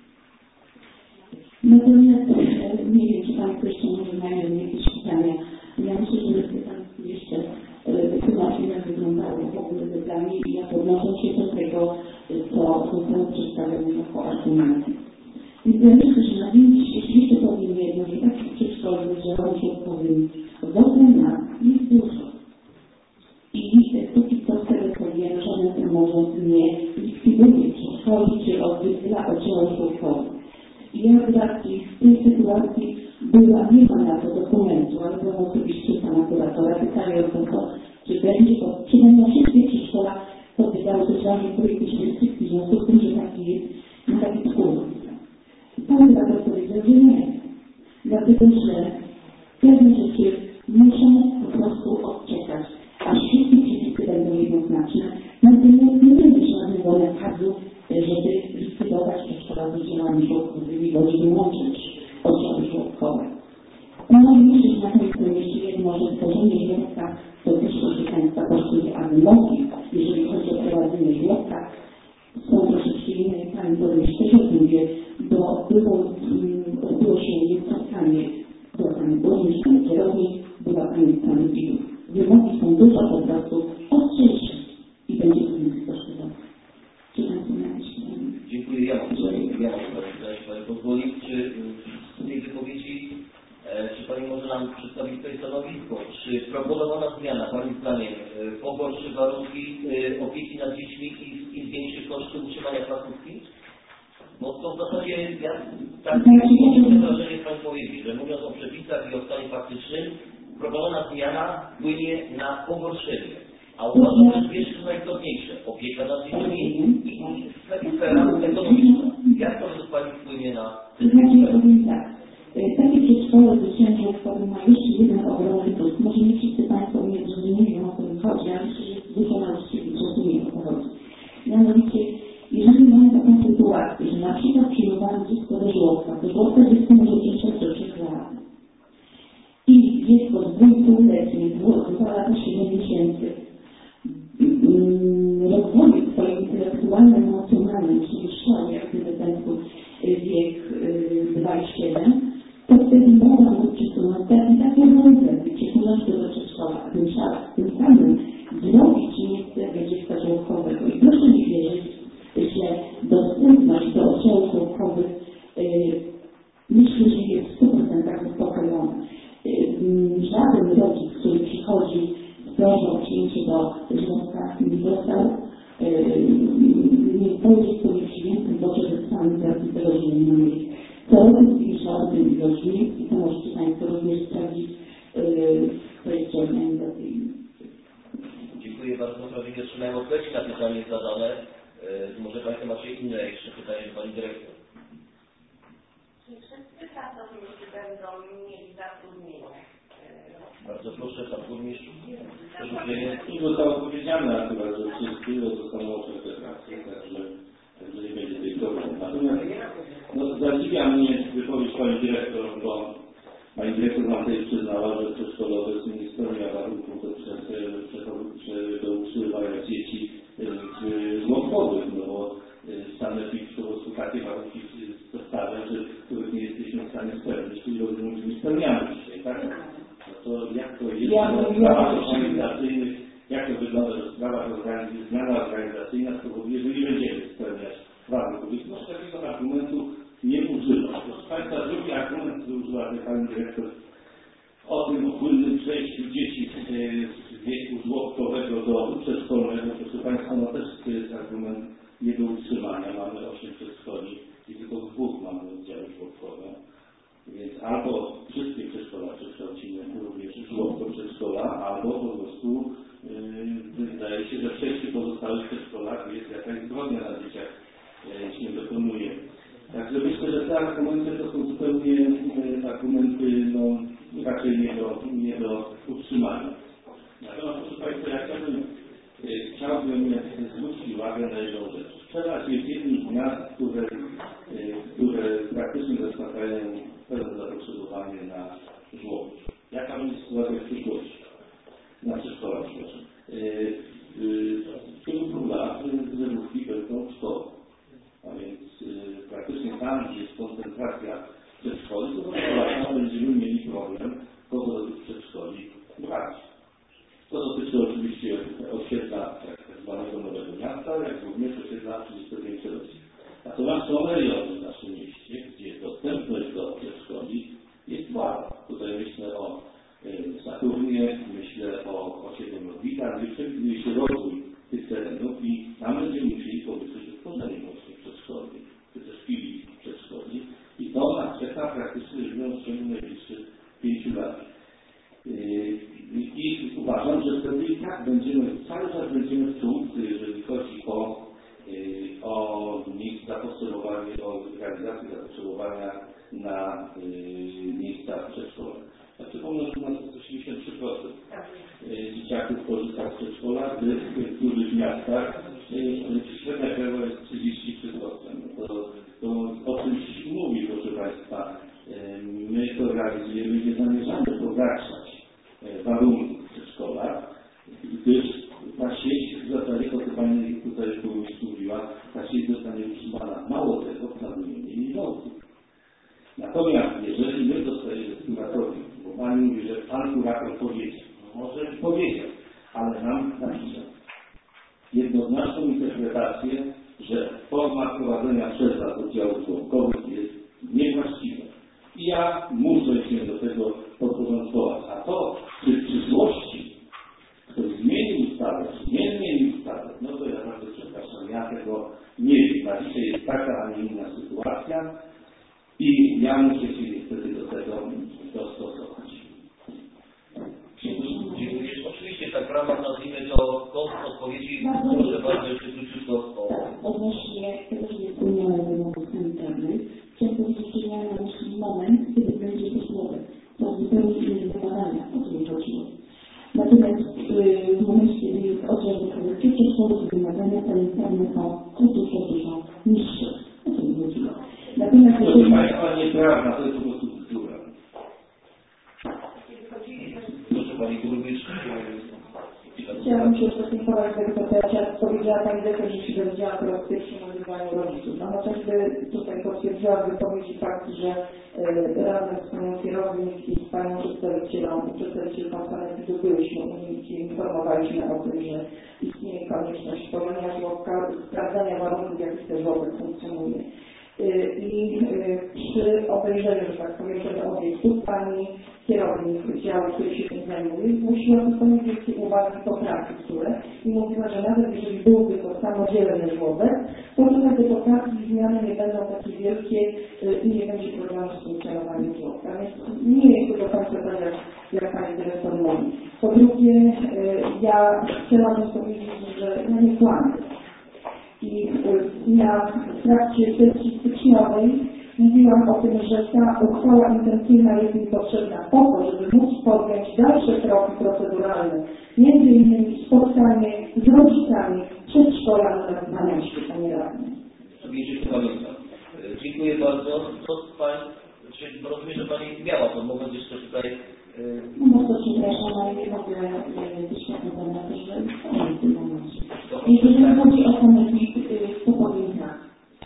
Natomiast nie wiem, czy Państwo jeszcze może mają jakieś pytania. Ja myślę, że my Państwo jeszcze wytłumaczyli, jak wyglądało w ogóle zebranie i ja podnoszę się do tego, co zostało przedstawione jako argumenty. Więc ja myślę, że na dzień dzisiejszy jeszcze powiem jedno, że takich przedszkolnych, że chodzi o powiem, wodę na jest dużo. I póki co z tego co wiem, żaden samorząd nie likwiduje przedszkoli czy oddziela oddziałów żłobkowych. I ja raczej w tej sytuacji była, nie ma na to dokumentu, ale byłam osobiście pana kuratora, pytając o to, czy będzie, czy będą wszystkie przedszkola podlegały specjalnie projektu restrykcji, w związku z tym, że taki jest na taki wpływ. Pan kurator powiedział, że nie. Dlatego, że pewne rzeczy muszą po prostu odczekać, aż wszystkie przepisy będą jednoznaczne. Natomiast nie będzie żadnego nakazu, żeby likwidować przedszkola z oddziałami żłobkowymi, bądź wyłączyć oddziały żłobkowe. No i myślę, że na końcu jeszcze jedno, że tworzenie żłobka to też, proszę Państwa, kosztuje azylowi, jeżeli chodzi o prowadzenie żłobka. Są troszeczkę inne, Pani Burmistrz też o tym wie, bo było, odbyło się spotkanie, była Pani Burmistrz, Pani Kierownik, była Pani Sanepidów. Wymogi są dużo po prostu ostrzejsze i będzie to więcej kosztowało. Czy Państwo mają jakieś pytania? Dziękuję. Ja mam ja mam Pani pozwolić, czy w tej wypowiedzi, e, czy Pani może nam przedstawić tutaj stanowisko, czy proponowana zmiana Pani zdaniem e, pogorszy warunki e, opieki nad dziećmi i, i zwiększy koszty utrzymania placówki? Bo bo to w zasadzie ja tak mam wrażenie z Państwa powiedzieć, że mówiąc o przepisach i o stanie faktycznym, proponowana zmiana płynie na pogorszenie. A uważam, że dwie rzeczy najistotniejsze. Opieka nad dziećmi i sfera ekonomiczna. Jak to według Pani wpłynie na To znaczy, powiem tak, takie przedszkole dziecięce, które ma jeszcze jeden ogromny plus. Może nie wszyscy Państwo mnie zrozumieją, o co mi chodzi, ale myślę, że dużo nauczycieli zrozumie, o co chodzi. Mianowicie, jeżeli mamy taką sytuację, że na przykład przyjmowamy dziecko do żłobka, to żłobka dziecko może wziąć od do trzech lat. I dziecko z dwójpółletnie, dwa lata siedem miesięcy, rozwoju swoim intelektualnym, emocjonalnym, czyli w szkole, jak gdyby ten wiek dwa i siedem, to wtedy można by przesunąć tak i takie różne, przesunąć do przedszkola, tym, tym samym zrobić miejsce dziecka żłobkowego. I proszę mi wierzyć, że dostępność do oddziałów żłobkowych myślę, że jest w stu procentach zaspokojona. Żaden rodzic, który przychodzi z prośbą o przyjęcie do żłobka, nie dostał, nie będzie sobie przyjętym dobrze zesłanym z racji tego, że nie ma miejsc. Co roku zwiększała tę ilość miejsc i to możecie Państwo również sprawdzić w projekcie organizacyjnym. Dziękuję bardzo. Prawie nie otrzymałem odpowiedzi na pytanie zadane. Może Państwo macie inne jeszcze pytanie do Pani Dyrektor. Czy wszyscy pracownicy będą mieli zatrudnienie? Bardzo proszę, Pan Burmistrz. I zostało powiedziane akurat, że wszyscy zostaną przepracowani, także, także nie będzie tej problemu. Natomiast no, zadziwia mnie wypowiedź Pani Dyrektor, bo Pani Dyrektor nam tutaj przyznała, że przedszkole obecnie nie spełnia warunków do utrzymywania dzieci żłobkowych, no bo sanepid po prostu takie warunki stawia, że których nie jesteśmy w stanie spełnić, których nie spełniamy dzisiaj, tak? No to jak to jest w sprawach organizacyjnych, jak to wygląda, że w sprawach organizacyjnych, zmiana organizacyjna spowoduje, że nie będziemy spełniać warunków. Więc może takiego argumentu nie używa. Proszę Państwa, drugi argument, który użyła Pani Dyrektor o tym ogólnym przejściu dzieci z wieku żłobkowego do przedszkolnego, proszę Państwa, no też to jest argument nie do utrzymania. Mamy osiem przedszkoli i tylko w dwóch mamy oddziały żłobkowe. Więc albo wszystkie przedszkola przekształcimy również żłobko przedszkola, albo po prostu yy, wydaje się, że w sześciu pozostałych przedszkolach jest jakaś zbrodnia na dzieciach yy, się dokonuje. Także myślę, że te argumenty to są zupełnie yy, argumenty no, raczej nie do, nie do utrzymania. Natomiast proszę Państwa, ja chciałbym, yy, chciałbym zwrócić uwagę na jedną rzecz. Wczoraj jest jednym z miast, które, yy, które praktycznie zaspokajają pewne zapotrzebowanie na żłobki. Jaka będzie sytuacja w przyszłości? Na przedszkolach, przepraszam. W ciągu dwóch lat zerówki będą w szkole. A więc yy, praktycznie tam, gdzie jest koncentracja przedszkoli, to w będziemy mieli problem, kogo do tych przedszkoli brać. To dotyczy oczywiście osiedla tak zwanego Nowego Miasta, jak również osiedla trzydziestopięcioleci. Natomiast są rejony w naszym mieście, gdzie dostępność do przedszkoli jest mała. Tutaj myślę o y, Saturnie, myślę o osiedlu Norwika, gdzie przewiduje się rozwój tych terenów i tam będziemy musieli pomyśleć o tworzeniu właśnie przedszkoli, czy też filii przedszkoli. I to nas czeka praktycznie rzecz biorąc w ciągu najbliższych pięciu lat. Y, I uważam, że wtedy i tak będziemy, cały czas będziemy w czołówce, jeżeli chodzi o o zapotrzebowanie, o realizację zapotrzebowania na y, miejsca w przedszkolach. Ja przypomnę, że u nas jest osiemdziesiąt trzy procent dzieciaków korzysta z przedszkola, gdy w dużych miastach y, średnia krajowa jest trzydzieści trzy procent. To, to o czymś mówi, proszę Państwa. Y, my to realizujemy, nie zamierzamy pogarszać y, warunków w przedszkolach, gdyż ta sieć, tak jak Pani tutaj mówiła, ta sieć zostanie utrzymana. Mało tego, planujemy jej rozwój. Natomiast jeżeli my dostajemy z kuratorium, bo Pani mówi, że Pan kurator powiedział, no może powiedział, ale nam napisał jednoznaczną interpretację, że forma prowadzenia przez nas oddziałów żłobkowych jest niewłaściwa. I ja muszę się do tego podporządkować. A to, czy w przyszłości ktoś zmieni ustawę, czy nie zmieni ustawy, no to ja bardzo przepraszam, ja tego nie wiem. Na dzisiaj jest taka, a nie inna sytuacja. prawda? I ja muszę się niestety do tego dostosować. Dziękuję. Oczywiście tak w ramach, nazwijmy to, kąt odpowiedzi, proszę bardzo, jeszcze króciutko o... Tak, odnośnie tego, że jest umiałem wymogów sanitarnych, chciałem powiedzieć, że miałem na myśli moment, kiedy będzie to słowo. To zupełnie inne wymagania, o co mi chodziło. Natomiast yy, w momencie, kiedy jest oddział wychowawczy, to wymagania sanitarne są dużo, dużo niższe. O co mi chodziło. Natomiast Proszę jeżeli... Państwa, nieprawda, to jest po prostu bzdura. Proszę Pani Burmistrz. Chciałam się podziękować za to, co ja powiedziała Pani Dyrektor, że się dowiedziała o pierwszym nazywaniu rodziców. No chociażby tutaj potwierdziła w wypowiedzi fakt, że y, razem z Panią Kierownik i z Panią przedstawicielą, przedstawicielką sanepidu byliśmy u nich i informowaliśmy o tym, że istnieje konieczność tworzenia żłobka, sprawdzania warunków, w jakich ten żłobek funkcjonuje. I przy obejrzeniu, że tak powiem, tego obiektu pani kierownik działu, który się tym zajmuje, zgłosiła zupełnie wielkie uwagi i poprawki, które i mówiła, że nawet jeżeli byłby to samodzielny żłobek, to tutaj te poprawki i zmiany nie będą takie wielkie i nie będzie problemu z funkcjonowaniem żłobka. Więc nie jest to do końca tak, jak, jak pani dyrektor mówi. Po drugie, ja chciałabym powiedzieć, że ja nie kłamię. I ja w trakcie sesji styczniowej mówiłam o tym, że ta uchwała intencyjna jest mi potrzebna po to, żeby móc podjąć dalsze kroki proceduralne, między innymi spotkanie z rodzicami przedszkola numer dwanaście, Panie Radny. Oczywiście pamiętam. Dziękuję bardzo. Co Pani, bo rozumiem, że Pani miała ten moment jeszcze tutaj. No bardzo przepraszam, ale nie mogę być tak na to, że w tym momencie. Jeżeli chodzi o sanepid, to powiem tak.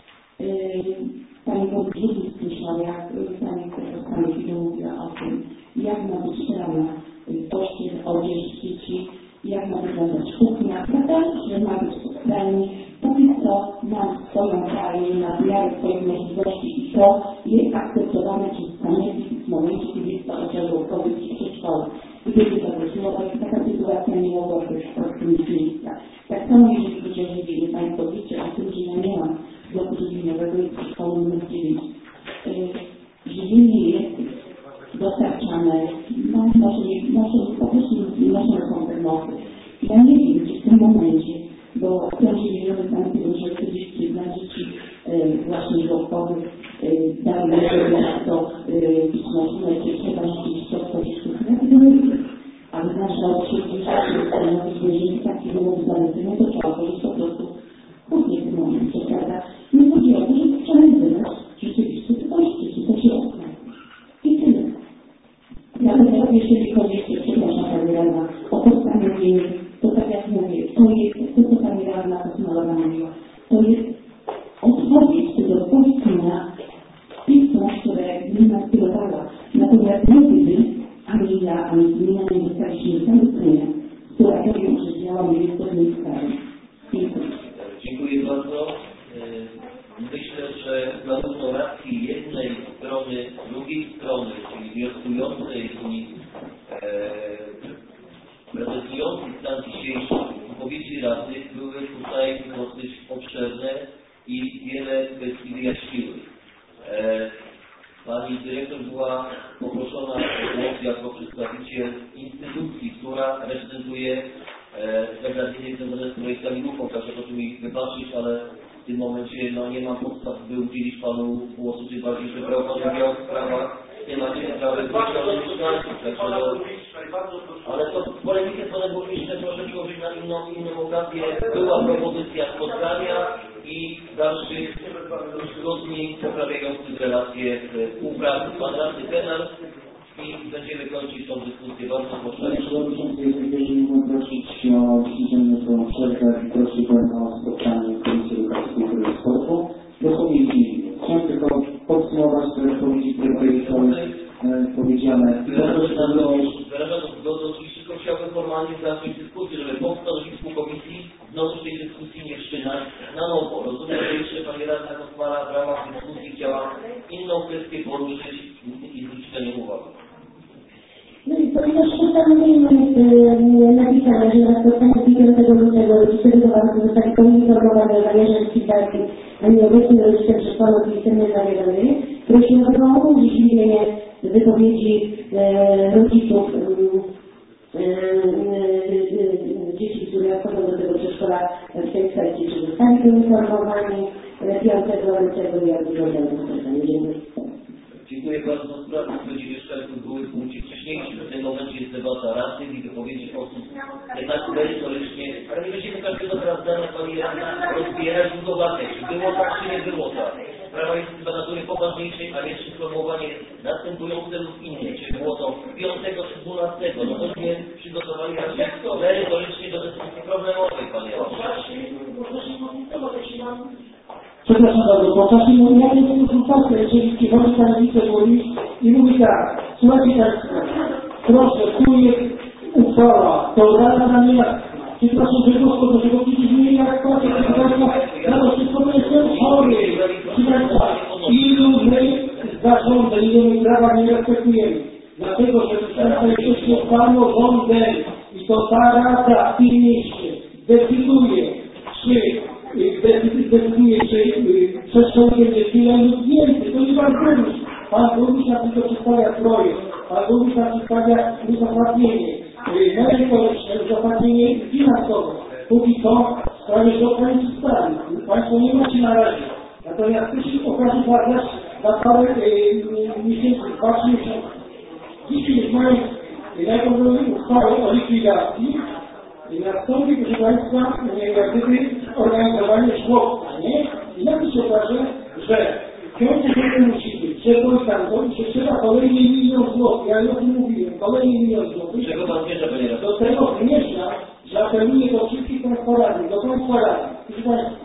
Pani Wodniczący skreślała, jak Pani Profesor Sanepidu mówiła o tym, jak ma być strona pościel, odzież, dzieci, jak ma wyglądać kuchnia, prawda, że ma być spotkanie. Póki co mam swoją kraję na miarę swoich możliwości i to jest akceptowane przez sanepid w momencie, kiedy jest to oddział żłobkowy w przedszkolu. I będzie zagrożona, taka sytuacja nie mogła być w polskim miejsca. Tak samo jeżeli chodzi o żywienie, Państwo wiecie o tym, że ja nie mam bloku żywieniowego i przedszkolu numer dziewięć. Żywienie jest dostarczane, no może, może po prostu noszą są mocy. Ja nie wiem, czy w tym momencie, bo ten żywieniowy sanepidu, że chce dzieci dla dzieci właśnie żłobkowych daje to być możliwe, czy trzeba rzeczywiście otworzyć kuchnię, tego nie wiem. Ale nasz rząd się gdzieś stanowi, że jeżeli taki wymóg zalecenia, to trzeba otworzyć po prostu kuchnię w tym momencie, prawda? Nie chodzi o to, że trzeba wybrać rzeczywiście kości, czy to się okna. I tyle. Natomiast jeżeli chodzi jeszcze, przepraszam Pani Radna, o postanowienie, to tak jak mówię, to jest, to co Pani Radna Kosmolowa mówiła, to jest odpowiedź, czy odpowiedź na pismo, które gmina skierowała. Natomiast nigdy ani ja, ani gmina nie dostaliśmy zalecenia, która powiem, że działamy w pewnej sprawie. Dziękuję. Dziękuję bardzo. Myślę, że zarówno racji jednej strony, drugiej strony, czyli wnioskującej i prezentującej stan dzisiejszy wypowiedzi radnych były tutaj dosyć obszerne i wiele kwestii wyjaśniły. Pani dyrektor była poproszona o głos jako przedstawiciel instytucji, która reprezentuje zagadnienie związane z projektami ruchom, także proszę mi wybaczyć, ale w tym momencie no, nie mam podstaw, by udzielić Panu głosu, tym bardziej, że brał Pan udział w sprawach w temacie sprawy wyciągnięć mieszkańców, także no, ale to polemikę z Panem Burmistrzem proszę przełożyć na inną, inną okazję. Była propozycja spotkania i dalszych uzgodnień poprawiających relacje współpracy. Pan radny Penal i będziemy kończyć tą dyskusję. Bardzo proszę. Panie Przewodniczący, jeżeli mógłbym prosić o dziesięciominutową przerwę i prosiłbym o spotkanie Komisji Edukacji, Kultury i Sportu. Dosłownie chwili. Chciałem tylko podsumować te wypowiedzi, które tutaj zostały powiedziane. Wyrażam zgodę, oczywiście tylko chciałbym formalnie zacząć dyskusję, żeby po stanowisku komisji znowu tej dyskusji nie wszczynać na nowo. Rozumiem, że jeszcze Pani Radna Kosmara w ramach dyskusji chciała inną kwestię poruszyć i zwrócić na nią uwagę. No i ponieważ postanowienie jest napisane, że na spotkaniu piątego lutego rodzice wychowawcy zostali poinformowani o zamierzeniu feedbacku ani obecni rodzice przedszkola Krystyny Zawierany. Prosimy o umożliwienie wypowiedzi e, rodziców e, e, dzieci, które wchodzą do tego przedszkola w tej kwestii, czy zostali poinformowani piątego lutego i jak wygląda to pytanie. Dziękuję. Dziękuję bardzo. Sprawy odpowiedzi mieszkańców były w punkcie wcześniejszym. W tym momencie jest debata radnych i wypowiedzi osób jednak merytorycznie, ale nie będziemy każdego teraz zdania pani radna rozbierać budowane. Czy było tak, czy nie było tak. Sprawa jest chyba natury poważniejszej, a jeszcze sformułowanie następujące lub inne. Czy było to piątego czy dwunastego. No myśmy przygotowali raczej merytorycznie do dyskusji problemowej, panie radny. Przepraszam bardzo, po czasie mówienia jest konsultacja, jeżeli przychodzi pan wiceburmistrz i mówi tak, słuchajcie Państwo, proszę, tu jest uchwała, to Rada Miasta, przepraszam, że Gospod, to żeby kiedyś nie jak płacę, proszę Państwa, na to wszystko to jestem chory, proszę Państwa, ilu my zarządzeń, ilu my prawa nie respektujemy, dlatego, że proszę Państwa, jesteśmy samorządem i to ta Rada w tym mieście decyduje, czy decyduje, czy przeszkoły będzie tyle lub więcej. To nie pan burmistrz. Pan burmistrz na tylko przedstawia projekt. Pan burmistrz na przedstawia uzasadnienie merytoryczne, uzasadnienie finansowe. Póki co w sprawie środka nie przedstawi. Państwo nie macie na razie. Natomiast też okaże badać za parę miesięcy, dwa, trzy miesiące. Dzisiaj już mają najprawdopodobniej uchwałę o likwidacji. I nastąpi, proszę Państwa, jak gdyby organizowanie żłobka, nie? I nagle się okaże, że piąty dzień musi być, że to i tamto, i się trzeba kolejny milion złotych, ja już o tym mówiłem, kolejny milion złotych. Czego Pan zmierza, panie radny? Do tego zmierza, że apeluję do wszystkich Państwa radnych, do Państwa radnych. Proszę Państwa,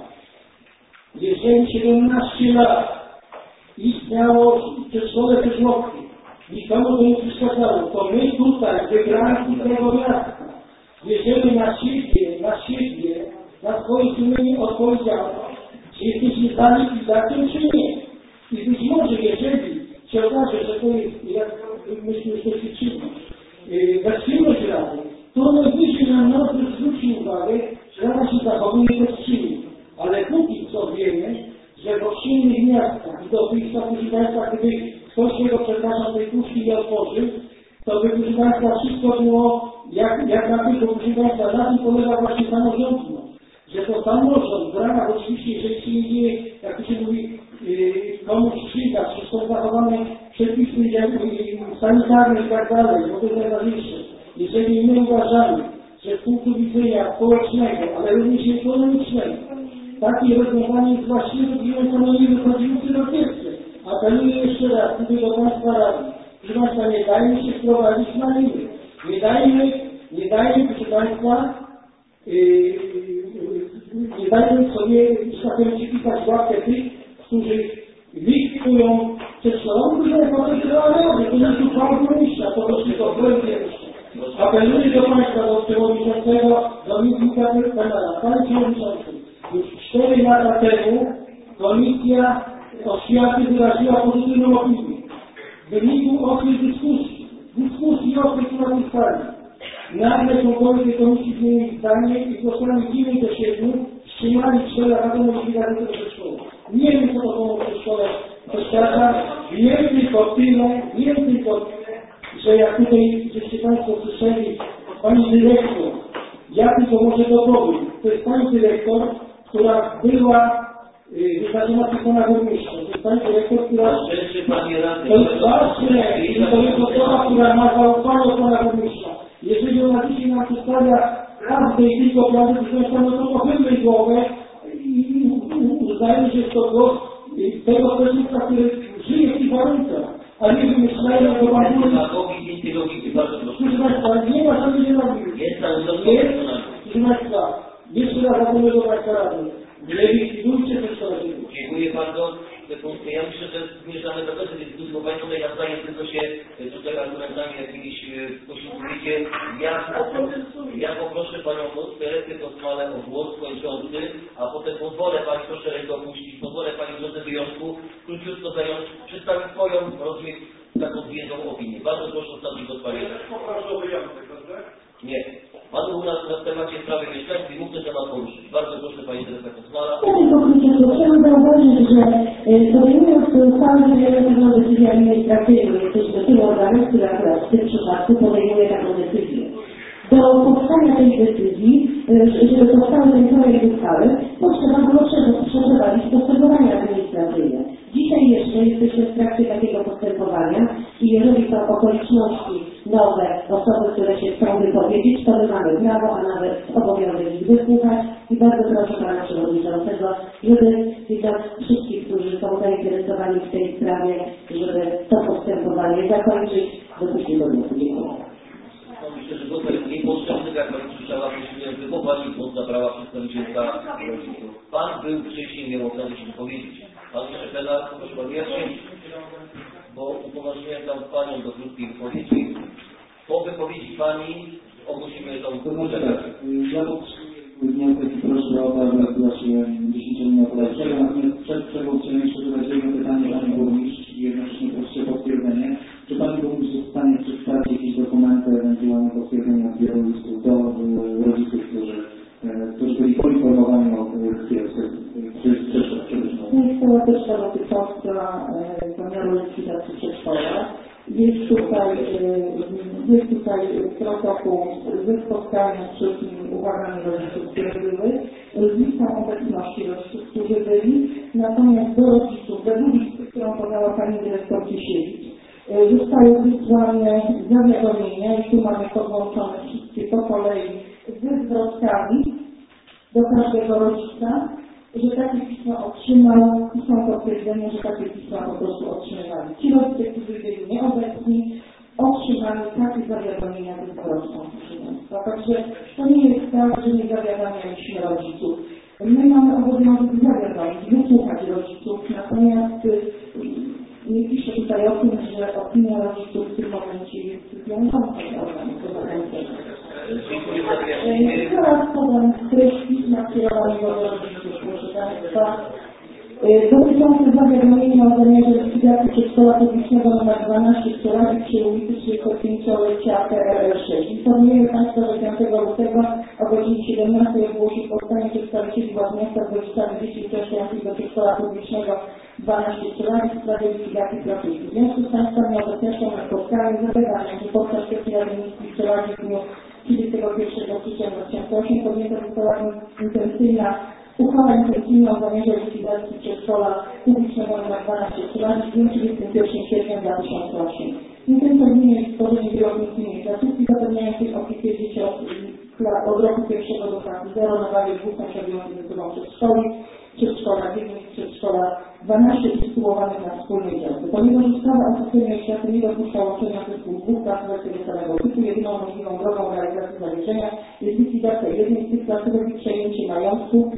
jeżeli siedemnaście lat istniało przedszkole czy żłobki, nikomu to nie przeszkadzało, to my tutaj, wybrani tego miasta, bierzemy na siebie, na siebie, na swoje sumienie odpowiedzialność, czy jesteśmy za likwidacją, czy nie. I być może, jeżeli się okaże, że to jest, jak myśmy już to ćwiczyli, bezsilność Rady, to najwyżej nam nas zwróci uwagę, że Rada się zachowuje bezsilnie. Ale póki co wiemy, że w silnych miastach i do tych, proszę Państwa, gdyby ktoś tego, przepraszam, tej puszki nie otworzył, to by, proszę Państwa, wszystko było jak, jak na tym, proszę Państwa, na tym polega właśnie samorządność, że to samorząd w ramach oczywiście, jeżeli się nie dzieje, jak to się mówi, yy, komuś krzywda, czy są zachowane przepisy yy, sanitarne i tak dalej, bo to jest najważniejsze. Jeżeli my uważamy, że z punktu widzenia społecznego, ale również ekonomicznego, takie rozwiązanie jest właściwe, to ono nie wychodziło do pierwsze. Apeluję jeszcze raz, tutaj do Państwa Rady. Proszę Państwa, nie dajmy się wprowadzić na linię. Nie dajmy, nie dajmy, proszę Państwa, yy, nie dajmy sobie, że tak powiem, pisać łapkę tych, którzy likwidują przedszkolą, proszę Państwa, to jest realne, to nie jest uchwała burmistrza, to właśnie to błędnie. Apeluję do Państwa, do Przewodniczącego, do Ministra Penala. Panie Przewodniczący, już cztery lata temu Komisja Oświaty wyraziła pozytywną opinię. W wyniku ostrej dyskusji, dyskusji ostrej na tej sali, nagle członkowie tej komisji zmienili zdanie i głosami dziewięć do siedmiu wstrzymali cztery lata likwidacji tego przedszkola. Nie wiem, co to są przedszkole oświata, wiem tylko tyle, wiem tylko tyle, że jak tutaj, żeście Państwo słyszeli, Pani Dyrektor, ja tylko może dopowiem, to jest Pani Dyrektor, która była wyznaczona przez Pana Burmistrza. To jest Pani Dyrektor, która... To jest ważne, i to jest osoba, która ma zaufanie od Pana Burmistrza. Jeżeli ona dzisiaj nam przedstawia prawdę i tylko prawdę, to no to pochylmy głowę i uznajmy, że jest to głos tego społeczeństwa, który żyje w tych warunkach, a nie wymyślają, że Pan Burmistrz... Proszę Państwa, nie ma żadnej nienawidzi. Jest, proszę Państwa, jeszcze raz apeluję do Państwa Rady. Nie likwidujcie przedszkola. Dziękuję bardzo. Ja myślę, że zmierzamy do końca tej dyskusji, bo Państwo tutaj nawzajem tylko się tutaj argumentami jakimiś posiłkujecie. Ja, ja poproszę Panią Teresę Kosmalę o głos kończący, a potem pozwolę Pani proszę rękę opuścić, pozwolę Pani w drodze wyjątku króciutko zająć, przedstawić swoją, rozumiem, taką zwięzłą opinię. Bardzo proszę ostatni głos Pani. Poproszę o wyjątek, dobrze? Nie. Pan u nas na temacie sprawy mieszkańskiej mógł ten temat poruszyć. Bardzo proszę Pani Teresa Kocmala. Ja tylko króciutko chciałam zauważyć, że podejmując uchwałę pewną decyzję administracyjną, jesteśmy tym organem, który akurat w tym przypadku podejmuje taką decyzję. Do powstania tej decyzji, żeby powstał ten projekt uchwały, potrzeba było przeprowadzić postępowanie administracyjne. Dzisiaj jeszcze jesteśmy w trakcie takiego postępowania i jeżeli są okoliczności nowe, osoby, które się chcą wypowiedzieć, to my mamy prawo, a nawet obowiązek ich wysłuchać i bardzo proszę Pana Przewodniczącego, żeby widać wszystkich, którzy są zainteresowani w tej sprawie, żeby to postępowanie zakończyć, dopuścić do głosu. Dziękuję. Myślę, że głos jest niepotrzebny, jak Pani słyszała, musimy wywołać głos zabrała przedstawicielka rodziców. Pan był wcześniej, miał okazję się wypowiedzieć. Pan jeszcze Pena, proszę Pan wyjaśnić, bo upoważniłem tam Panią do krótkiej wypowiedzi. Po wypowiedzi Pani ogłosimy tą wypowiedź. Ja wniosek i proszę o to, aby odbyła się dziesięciominutowa przerwa. Natomiast przed przerwą chciałem jeszcze zadać jedno pytanie Pani Burmistrz i jednocześnie prosić o potwierdzenie. Czy Pani Burmistrz jest w stanie przedstawić jakieś dokumenty, ewentualnie potwierdzenia zbioru listów do rodziców, którzy, którzy byli poinformowani o przeszłości? Państwowa teczka dotycząca zamiaru likwidacji przedszkola. Jest tutaj, jest tutaj protokół ze spotkania z wszystkimi uwagami rodziców, które były, z listą obecności rodziców, którzy byli, natomiast do rodziców, do listy, którą podała Pani Dyrektor Kisiewicz, zostały wysłane zawiadomienia i tu mamy podłączone wszystkie po kolei ze zwrotkami do każdego rodzica, że takie pismo otrzymał i są potwierdzenia, że takie pisma po prostu otrzymywali. Ci rodzice, którzy byli nieobecni, otrzymali takie zawiadomienia ze zwrotką. Także to nie jest tak, że nie zawiadamialiśmy rodziców. My mamy obowiązek zawiadomić, wysłuchać rodziców, natomiast nie piszę tutaj o tym, że opinia rodziców w tym momencie jest wiążąca dla organizacji. Dziękuję za wyjaśnienie. Teraz podam treść pisma kierowanego do rodziców, proszę Państwa, dotyczące zawiadomienia o zamiarze likwidacji przedszkola publicznego nr dwanaście w Colawie przy ulicy trzydziestopięciolecia P R L sześć. Informujemy Państwa, że piątego lutego o godzinie siedemnastej ogłosił powstanie przedstawicieli władz miasta z rodzicami dzieci uczęszczających do przedszkola publicznego dwanaście w Colawie w sprawie likwidacji placówki. W związku z Państwami obecnością na spotkaniu zawiadamiam, że podczas sesji Rady Miejskiej w Colawie w dniu trzydziestego pierwszego stycznia dwa tysiące ósmego podjęta została intensywna uchwała intencyjna o zamierze likwidacji przedszkola publicznego nr dwanaście w Colawie w dniu trzydziestego pierwszego sierpnia dwa tysiące ósmego. Intencją gminy jest stworzenie wielofunkcyjnej placówki zapewniającej opiekę dzieciom od roku pierwszego do klasy zero na bazie dwóch sąsiadujących ze sobą przedszkoli, przedszkola dziewięć, przedszkola dwanaście i sytuowanych na wspólnej działce. Ponieważ ustawa o systemie oświaty nie dopuszcza łączenia zespołu dwóch placówek tego samego typu, jedyną możliwą drogą realizacji zamierzenia jest likwidacja jednej z tych placówek i przejęcie majątku,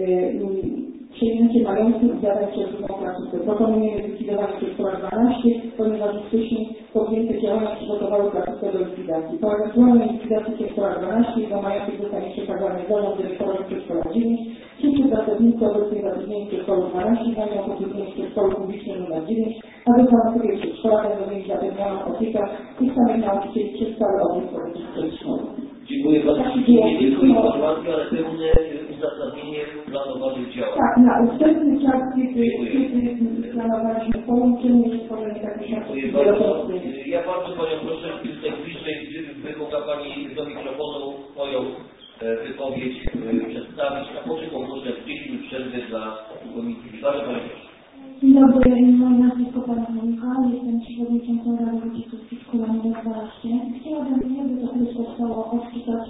yy, przejęcie majątku i zadań przez drugą placówkę. Proponujemy zlikwidowanie przedszkola dwanaście, ponieważ wcześniej podjęte działania przygotowały placówkę do likwidacji. Po ewentualnej likwidacji przedszkola dwanaście jego majątek zostanie przekazany zarząd dyrektorowi przedszkola dziewięć. Wszyscy pracownicy obecnie zatrudnieni w przedszkolu dwanaście zajmą zatrudnieni w przedszkolu publicznym nr dziewięć, aby placówki przedszkola będą mieli zapewnioną opiekę tych samych nauczycieli przez cały okres pobytu w przedszkolu. Dziękuję bardzo. Nie tylko informacje, ale pewne uzasadnienie planowanych działań. Tak, na ustępny czas, kiedy, kiedy planowaliśmy połączenie i stworzenie takich Dziękuję bardzo. Ja bardzo Panią proszę, tutaj bliżej wymoga Pani do mikrofonu swoją wypowiedź przedstawić, a potem poproszę dziesięć minut przerwy dla komisji. Bardzo Panią proszę. Dzień dobry, moje nazwisko Pana Monika, jestem przewodniczącą Rady Rodziców Przedszkola nr dwanaście. Chciałabym jakby to krótko chciało odczytać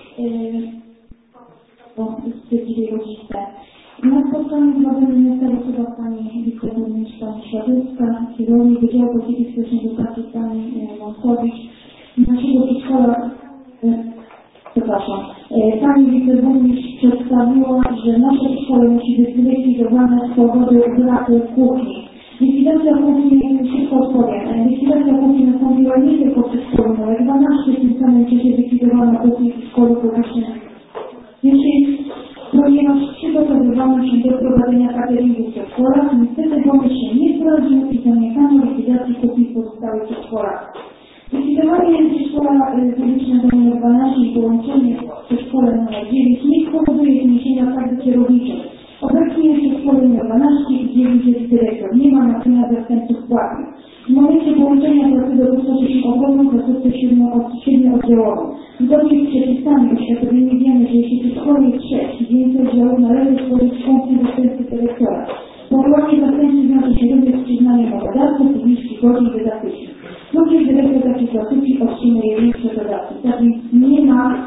yy, stwierdzili rodzice. Na spotkaniu z Radami Miasta Wrocławia Pani Wiceburmistrz Pani Świadecka, kierownik Wydziału Polityki Społecznej Edukacji Pani Mąskowicz, naszego przedszkola, yy, przepraszam, yy, Pani Wiceburmistrz przedstawiła, że nasze szkoły musi być zlikwidowane z powodu braku kuchni. Likwidacja kuchni, szybko odpowiem, likwidacja kuchni nastąpiła nie tylko w przedszkolu, ale dwanaście w tym samym czasie zlikwidowano kuchni w szkole publicznej. Jeśli ponieważ przygotowywano się do prowadzenia cateringu w przedszkolach, niestety pomysł się nie sprawdził i zamieszano likwidacji kuchni w pozostałych przedszkolach. Likwidowanie przedszkola publicznego numer dwanaście i połączenie z przedszkolem numer dziewięć nie spowoduje zniesienia kadry kierowniczej. Obecnie w przedszkolu numer dwanaście i dziewięć jest dyrektor. Nie ma natomiast zastępców płatnych. W momencie połączenia pracy rozpocznie się ogromną placówkę siedmiooddziałową. Zgodnie z przepisami oświatowymi wiemy, że jeśli w przedszkolu jest sześć i więcej oddziałów, należy stworzyć funkcję zastępcy dyrektora. Powołanie zastępcy wiąże się również z przyznaniem dodatków i liczby godzin dydaktycznych. Również dyrektor takiej placówki otrzymuje większe dodatki. Tak więc nie ma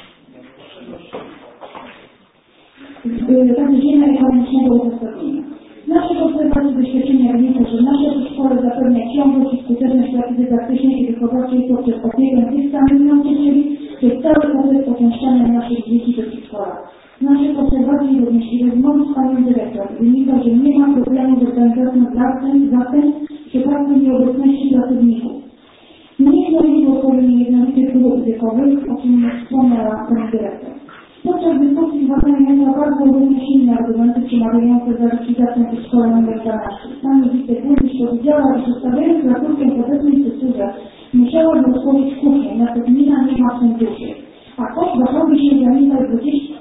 zagrożenia ekonomicznego uzasadnienia. Z naszych obserwacji doświadczenia wynika, że nasze przedszkole zapewnia ciągłość i skuteczność pracy dydaktycznej i wychowawczej poprzez opiekę tych samych nauczycieli przez cały okres poczęszczania naszych dzieci do przedszkola. Z naszych obserwacji również i rozmowy z panią dyrektor wynika, że nie ma problemu z organizacją zastępstw w przypadku nieobecności pracowników. Nie znaleźliśmy utworzenie jednolitych klubów wiekowych, o czym wspomniała pani dyrektor. Podczas dyskusji zważania bardzo również inne argumenty przemawiające za likwidacją przedszkola numer dwanaście. Pani wiceburmistrz powiedziała, że przedstawiając placówkę w obecnej strukturze musiałaby utworzyć kuchnię, na to gmina nie ma funduszy, a koszt dochodzi się zamieniał dwadzieścia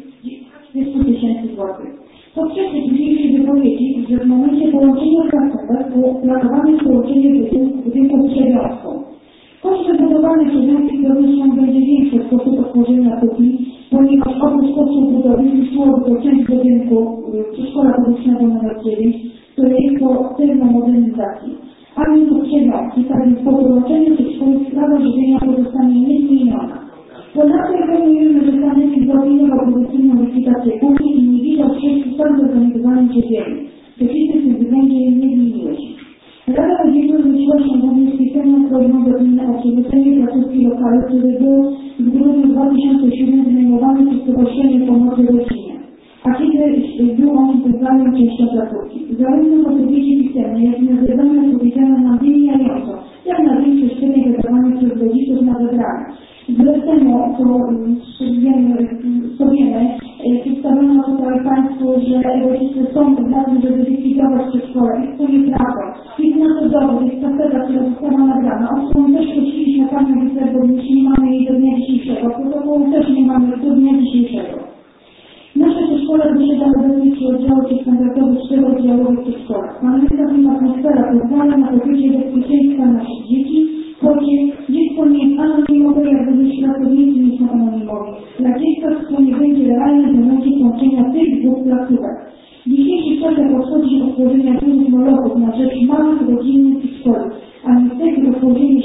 pięć tysięcy złotych. Po trzecie, dzisiejszej wypowiedzi, że w momencie połączenia placówek było planowane połączenie budynku z przewiązką. Koszty budowane przewiązki pewnością będzie większy w sposób otworzenia kuchni, ponieważ oprócz kosztów budowy zniszczyłoby to część budynku przedszkola publicznego numer dziewięć, które jest po termomodernizacji, a minus przewiązki, tak więc po połączeniu przedszkoli sprawa żywienia pozostanie niezmieniona. Ponadto informujemy, że sanepid zaopiniował produkcyjną likwidację kuchni i nie widział przejściu sam zorganizowanym ziemi. Przepisy w tym względzie nie zmieniły się. Rada Rodziców zwróciła się do mnie z pisemną prośbą do gminy o przywrócenie placówki lokalu, który był w grudniu dwa tysiące siódmym wynajmowany przez Stowarzyszenie Pomocy Rodzinie, a kiedy był on centralną częścią placówki. Zarówno w odpowiedzi pisemnej, jak i na zebraniu odpowiedziano nam wymieniająco, jak na większość pytań zadawanych przez rodziców na zebraniu. Wbrew temu, co wiemy, co wiemy, przedstawiono tutaj Państwu, że rodzice są podatni, żeby likwidować przedszkole. Jest to nieprawdą. Jest na to dowód, jest kaseta, która została nagrana. O którą też prosiliśmy Panią Wiceburmistrz, nie mamy jej do dnia dzisiejszego. Protokołu też nie mamy do dnia dzisiejszego. Nasze przedszkole posiada obecnie trzy oddziały czy standardowe czterooddziałowe przedszkola. Mamy atmosfera pozwala na poczucie bezpieczeństwa naszych dzieci, chocie dziecko nie jest anonimowe, jak również pracownicy nie są anonimowi. Dla dziecka to nie będzie realne w momencie połączenia tych dwóch placówek. W dzisiejszych czasach odchodzi od tworzenia dużych molochów na rzecz małych rodzinnych przedszkoli, a niestety utworzenie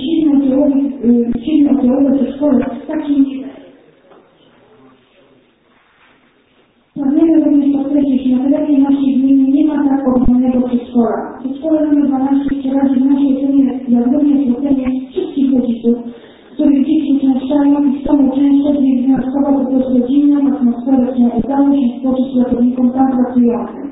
siedmiooddziałowe przedszkole tak się nie da. Pragniemy również podkreślić, że na terenie naszej gminy nie ma tak ogromnego przedszkola. Przedszkole numer dwanaście przeradzi w naszej ocenie jak również w ocenie wszystkich rodziców, których dzieci uczęszczają i chcą uczęszczać, więc wyjątkowo poprzez rodzinną atmosferę, którą udało się stworzyć pracownikom tam pracującym.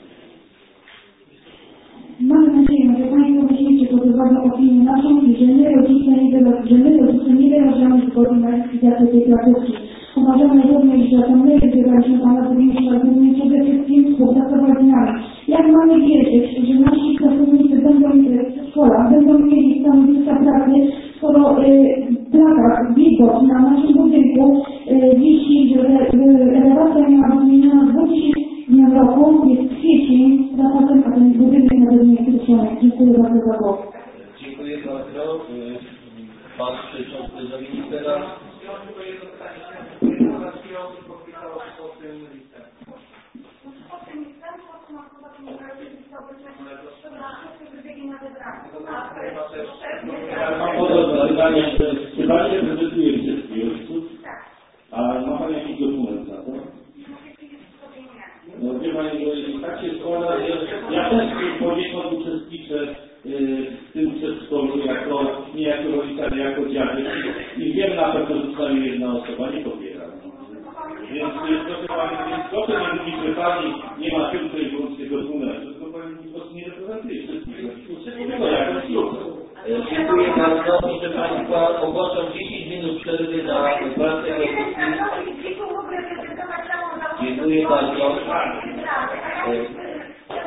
Mamy nadzieję, że Państwo weźmiecie pod uwagę opinię naszą i że my rodzice nie, że my rodzice nie wyrażamy zgody na likwidację tej placówki. Uważamy również, że to my wybieraliśmy Pana Burmistrza, głównie przede wszystkim współpracować z nami. Jak mamy wierzyć, że nasi pracownicy będą w szkołach, będą mieli stanowiska pracy, skoro y, plakat, billboard na naszym budynku y, wisi, że elewacja miała być zmieniona w dwa tysiące roku, jest kwiecień, zatem, a ten budynek na pewno jest skreślony. Dziękuję bardzo za głos. Dziękuję bardzo. Pan przewodniczący do ministra. Mam podobne pytanie, czy Pani reprezentuje wszystkich rodziców? A ma Pani jakiś dokument na to? No wie Pani, że jeśli tak się składa, że ja też poniekąd uczestniczę w tym przedszkolu jako, nie jako rodzic, ale jako dziadek i wiem na pewno, że przynajmniej jedna osoba nie popiera. Więc proszę Pani, więc proszę nie mówić, że Pani nie ma tylko i wyłącznie dokumentu, tylko Pani po prostu nie reprezentuje wszystkich rodziców, tylko jakoś klub. Dziękuję bardzo. Proszę Państwa, ogłaszam dziesięć minut przerwy na pracę komisji. Dziękuję bardzo.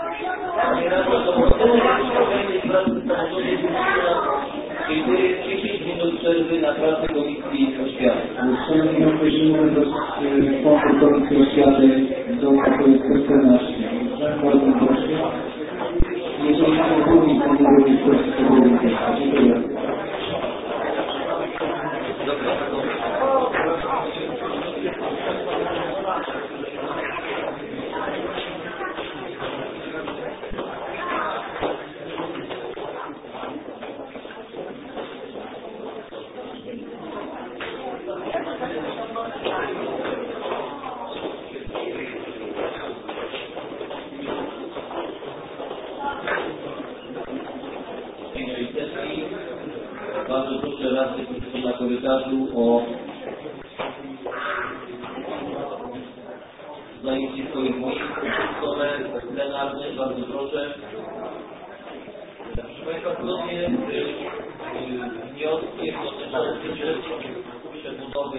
Panie Radny, to proszę o pracy samorządu. Dziękuję. do przerwy na pracę Komisji Oświaty. Szanowni Państwo, mówiąc o Komisji Oświaty do czternaście. Bardzo proszę. Jeżeli mamy drugi, to nie robić proszę. Dziękuję. Bardzo proszę radnych, którzy są na korytarzu, o zajęcie swoich miejsc w stole plenarnej. Bardzo proszę. Proszę Państwa, zgodnie z wnioskiem dotyczącym przebudowy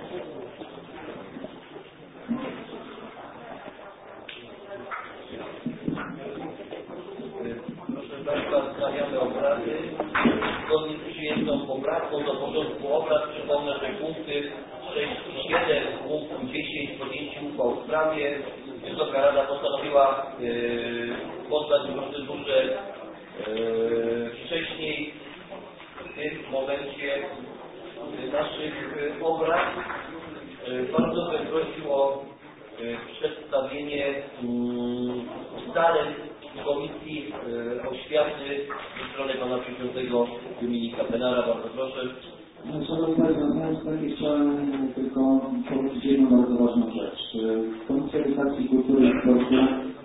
proszę Państwa, wznawiamy obrady. Zgodnie z przyjętą poprawką do porządku obrad przypomnę, że punkty sześć i siedem, punkt dziesięć podjęcie uchwał w sprawie. Wysoka Rada postanowiła yy, poddać procedurze yy, wcześniej w tym momencie yy, naszych yy, obrad. Yy, bardzo bym prosił o yy, przedstawienie yy, zalet Komisji y, Oświaty ze strony Pana Przewodniczącego Dominika Penara. Bardzo proszę. Szanowni Państwo, znając takie chciałem tylko powiedzieć jedną bardzo ważną rzecz. Komisja Edukacji, Kultury i Sportu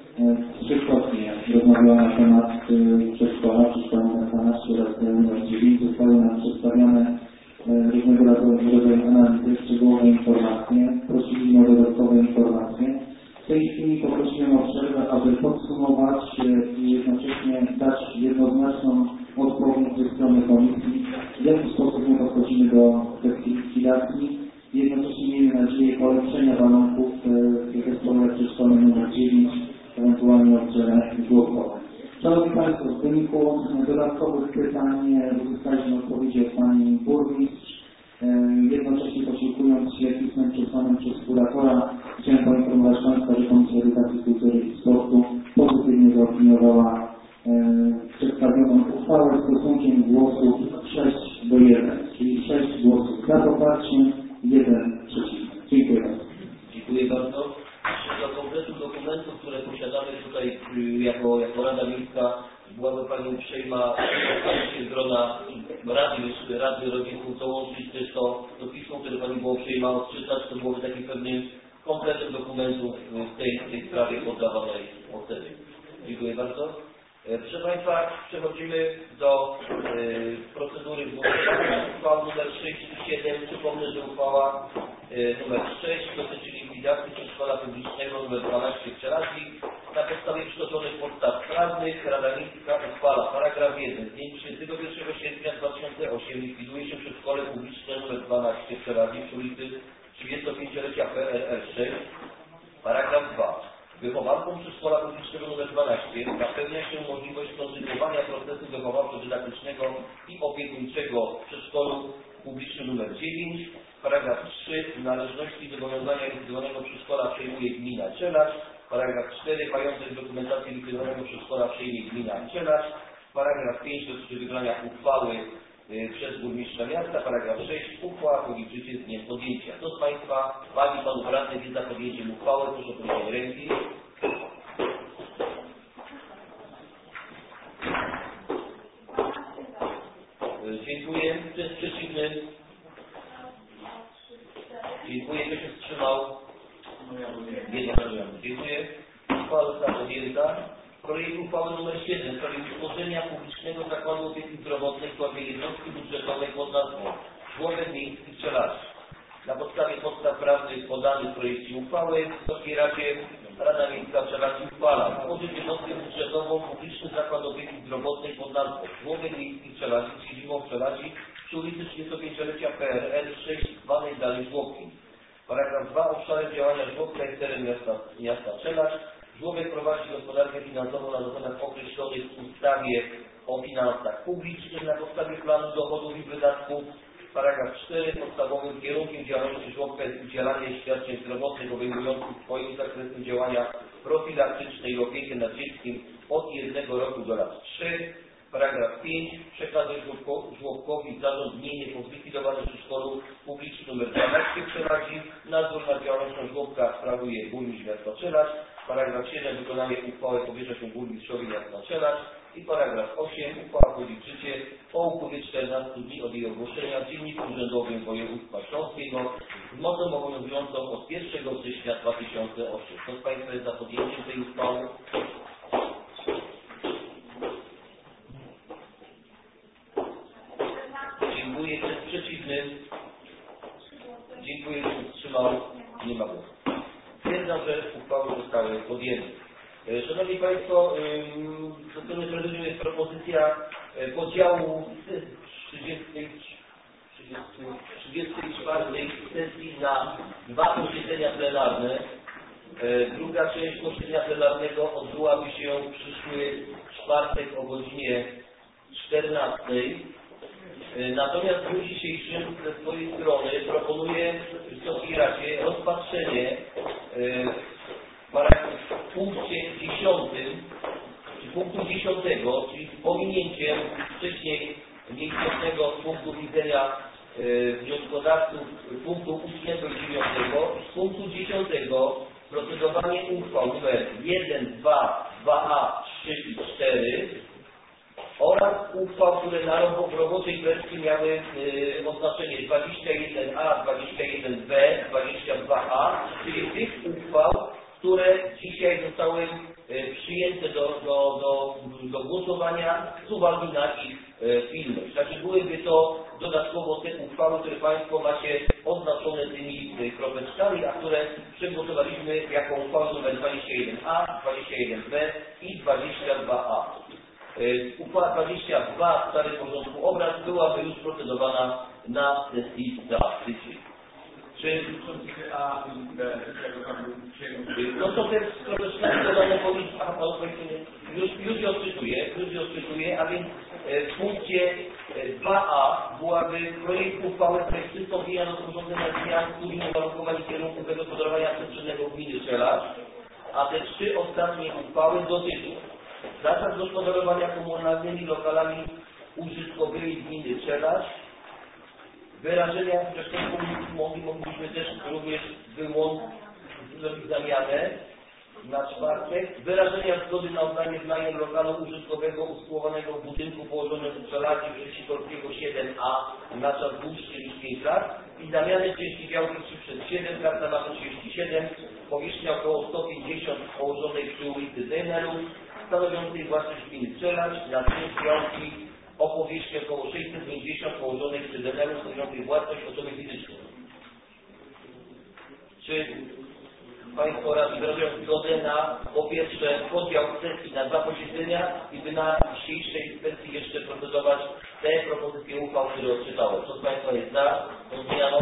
trzykrotnie rozmawiała na temat przedszkola, przedszkola numer dwanaście oraz numer dziewięć. Zostały nam przedstawione różnego rodzaju analizy, szczegółowe informacje. Prosiliśmy o dodatkowe informacje. W tej chwili poprosiłem o przerwę, aby podsumować i jednocześnie dać jednoznaczną odpowiedź ze strony Komisji, w jaki sposób my podchodzimy do kwestii likwidacji. Jednocześnie miejmy nadzieję polepszenia warunków w zespole przedszkolnym numer dziewięć, ewentualnie oddziale żłobkowym. Szanowni Państwo, w wyniku dodatkowych pytań uzyskaliśmy odpowiedzi od Pani Burmistrz. Jednocześnie posiłkując się pismem przesłanym przez kuratora, chciałem poinformować Państwa, że Komisja Edukacji, Kultury i Sportu pozytywnie zaopiniowała e, przedstawioną uchwałę stosunkiem głosów sześć do jeden, czyli sześć głosów za poparciem, jeden przeciwny. Dziękuję bardzo. Dziękuję bardzo. Do kompletu dokumentów, które posiadamy tutaj jako, jako Rada Miejska, byłaby Pani uprzejma się grona Rady, Rady Rodziców dołączyć też to do pismo, które Pani była uprzejma odczytać, to byłoby takim pewnym kompletem dokumentów w tej, w tej sprawie poddawanej oceny. Dziękuję bardzo. Proszę Państwa, przechodzimy do y, procedury głosowania. Uchwała numer sześć i siedem. Przypomnę, że uchwała y, numer sześć dotyczy likwidacji przedszkola publicznego numer dwanaście w Czeladzi. Na podstawie przytoczonych podstaw prawnych Rada Miejska uchwala paragraf jeden. Z dniem trzydziestego pierwszego sierpnia dwa tysiące ósmego likwiduje się przedszkole publiczne numer dwanaście w Czeladzi przy ulicy trzydziestopięciolecia P R L sześć. Paragraf dwa. Wychowankom przedszkola publicznego numer dwanaście zapewnia się możliwość kontynuowania procesu wychowawczo-dydaktycznego i opiekuńczego w przedszkolu publicznym numer dziewięć. Paragraf trzy. Należności zobowiązania likwidowanego przedszkola przejmuje gmina Czeladź. Paragraf cztery. Majątek dokumentacji likwidowanego przedszkola przejmie gmina Czeladź. Paragraf pięć. Dotyczy wybrania uchwały y, przez burmistrza miasta. Paragraf sześć. Uchwała policzycie z dniem podjęcia. Kto z Państwa, Pani, Panów Radnych jest za podjęciem uchwały? Proszę o podniesienie ręki. Y, dziękuję. Kto jest przeciwny? Dziękuję. Kto się wstrzymał? Jednocześnie. Dziękuję. Uchwała została podjęta. Projekt uchwały nr siedem w sprawie utworzenia publicznego zakładu opieki zdrowotnej w formie jednostki budżetowej pod nazwą Żłobek Miejski Czeladź. Na podstawie podstaw prawnych podanych w projekcie uchwały w Wysokiej Radzie Rada Miejska Czeladzi uchwala utworzyć jednostkę budżetową publiczny zakład opieki zdrowotnej pod nazwą Żłobek Miejski Czeladzi z siedzibą w Czeladzi przy ulicy trzydziestopięciolecia P R L sześć, zwanej dalej Żłobkiem. Paragraf dwa. Obszarem działania żłobka jest teren miasta, miasta Czeladź. Żłobek prowadzi gospodarkę finansową na zasadach określonych w ustawie o finansach publicznych na podstawie planu dochodów i wydatków Paragraf cztery. Podstawowym kierunkiem działalności żłobka jest udzielanie świadczeń zdrowotnych obejmujących swoim zakresem działania profilaktycznej i opiekę nad dzieckiem od jednego roku do lat trzech. Paragraf pięć. Przekazać żłobkowi zarząd gminy po zlikwidowanym przedszkolu publicznym nr dwanaście w Czeladzi. Nadzór nad działalnością żłobka sprawuje burmistrz miasta Czeladź. Paragraf siedem. Wykonanie uchwały powierza się burmistrzowi miasta Czeladź. I paragraf osiem. Uchwała wchodzi w życie po upływie czternastu dni od jej ogłoszenia w Dzienniku Urzędowym Województwa Śląskiego z mocą obowiązującą od pierwszego września dwa tysiące ósmego. Kto z Państwa jest za podjęciem tej uchwały? Dziękuję. Kto jest przeciwny? Dziękuję. Kto się wstrzymał? Nie ma głosu. Stwierdzam, że uchwały zostały podjęte. Szanowni Państwo, ze strony prezydium jest propozycja podziału trzydziestej czwartej sesji na dwa posiedzenia plenarne. Druga część posiedzenia plenarnego odbyłaby się w przyszły czwartek o godzinie czternastej. Natomiast w dniu dzisiejszym ze swojej strony proponuję Wysokiej Radzie rozpatrzenie w punkcie dziesiątym, czy punktu dziesiątego, czyli z pominięciem wcześniej nieistotnego z punktu widzenia e, wnioskodawców punktu ósmego i dziewiątego, z punktu dziesiątego procedowanie uchwał numer jeden, dwa, dwa A, trzy i cztery oraz uchwał, które na roboczej wersji miały y, oznaczenie dwadzieścia jeden A, dwadzieścia jeden B, dwadzieścia dwa A, czyli tych uchwał, które dzisiaj zostały y, przyjęte do, do, do, do głosowania z uwagi na ich y, pilność. Znaczy byłyby to dodatkowo te uchwały, które Państwo macie oznaczone tymi y, kropeczkami, a które przegłosowaliśmy jako uchwały numer dwadzieścia jeden A, dwadzieścia jeden B i dwadzieścia dwa A. Uchwała dwadzieścia dwa w starym porządku obrad byłaby już procedowana na sesji za tydzień. Czy no to te kropeczki dodane powinny, już, już je odczytuję, już je odczytuję, a więc w punkcie dwa A byłaby projekt uchwały w sprawie przystąpienia do sporządzenia zmian studium uwarunkowań i kierunków zagospodarowania przestrzennego gminy Czeladź, a te trzy ostatnie uchwały dotyczą zasad gospodarowania komunalnymi lokalami użytkowymi gminy Czeladź, wyrażenia, zresztą mogliśmy też również wyłączyć, zrobić zamianę na czwartek, wyrażenia zgody na oddanie w najem lokalu użytkowego usytuowanego w budynku położonym w Czeladzi przy Sikorskiego siedem A na czas dłuższy niż pięć lat i zamiany części działki trzy przez siedem, karta mapy trzydzieści siedem, powierzchnia około sto pięćdziesiąt położonej przy ulicy Denerów, stanowiącej własność gminy Czeladź na część działki o powierzchni około sześćset pięćdziesiąt położonej przy Denerów, stanowiącej własność osoby fizycznej. Czy Państwo radni wyrażają zgodę na, po pierwsze, podział sesji na dwa posiedzenia i by na dzisiejszej sesji jeszcze procedować te propozycje uchwał, które odczytałem. Kto z Państwa jest za tą zmianą?